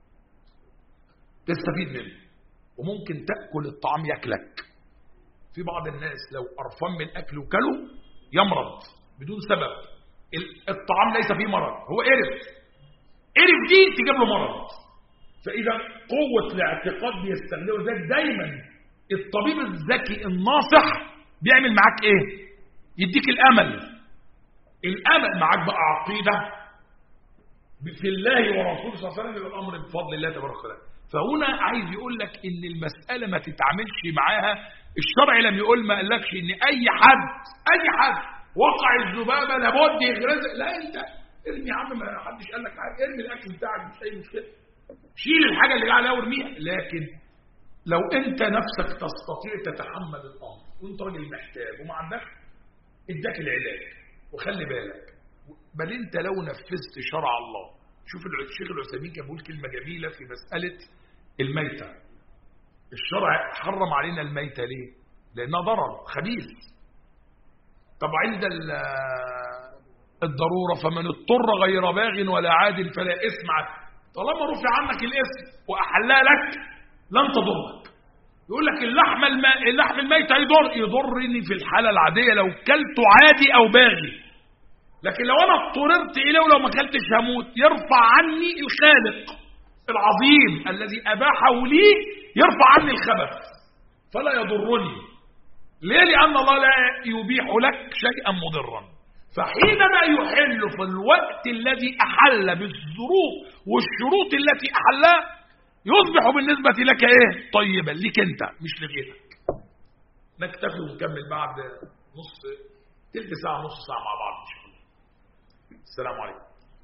تستفيد منه، وممكن تأكل الطعام ياكلك. في بعض الناس لو قرفان من أكله وكله يمرض بدون سبب. الطعام ليس فيه مرض، هو قرف قرف دي تجيب له مرض. فإذا قوة الاعتقاد بيستخدمه ذلك. دايما الطبيب الذكي الناصح بيعمل معاك ايه؟ يديك الأمل. الأمل معاك بقى عقيدة في الله ورسوله صلى الله عليه وسلم، يبقى الأمر بفضل الله تبارك وتعالى. فهنا عايز يقول لك ان المسألة ما تتعاملش معاها، الشرع لم يقول ما قالكش ان اي حد اي حد وقع الذبابة لابد يغرزها، لا انت ارمي يا عم، ما حدش قال لك حاجه، ارمي الاكل بتاعك مش اي مشكله، شيل الحاجه اللي عليها وارميها. لكن لو انت نفسك تستطيع تتحمل الامر وانت راجل محتاج وما عندكش، اداك العلاج. وخلي بالك، بل انت لو نفذت شرع الله، شوف الشيخ العثيمين كان بيقول كلمه جميله في مساله الميته. الشرع حرم علينا الميته ليه؟ لانها ضرر خبيث. طب عند الضروره فمن اضطر غير باغ ولا عاد فلا اثم عليه. طالما رفع عنك الاثم واحلها لك لن تضرك. يقول لك اللحم الماء اللحم الميت يضر يضرني في الحاله العاديه لو كلته عادي او باغي، لكن لو انا اضطررت اليه ولو ما كلتش هموت، يرفع عني الخالق العظيم الذي اباحه لي، يرفع عني الخبث فلا يضرني. ليه؟ لان الله لا يبيح لك شيئا مضرا. فحينما يحل في الوقت الذي احل بالظروف والشروط التي احلها، يصبح بالنسبة لك ايه؟ طيبا لك انت مش لغيرك. نكتفي ونكمل بعد نص تلت ساعة نص ساعة مع بعض ان شاء الله. السلام عليكم.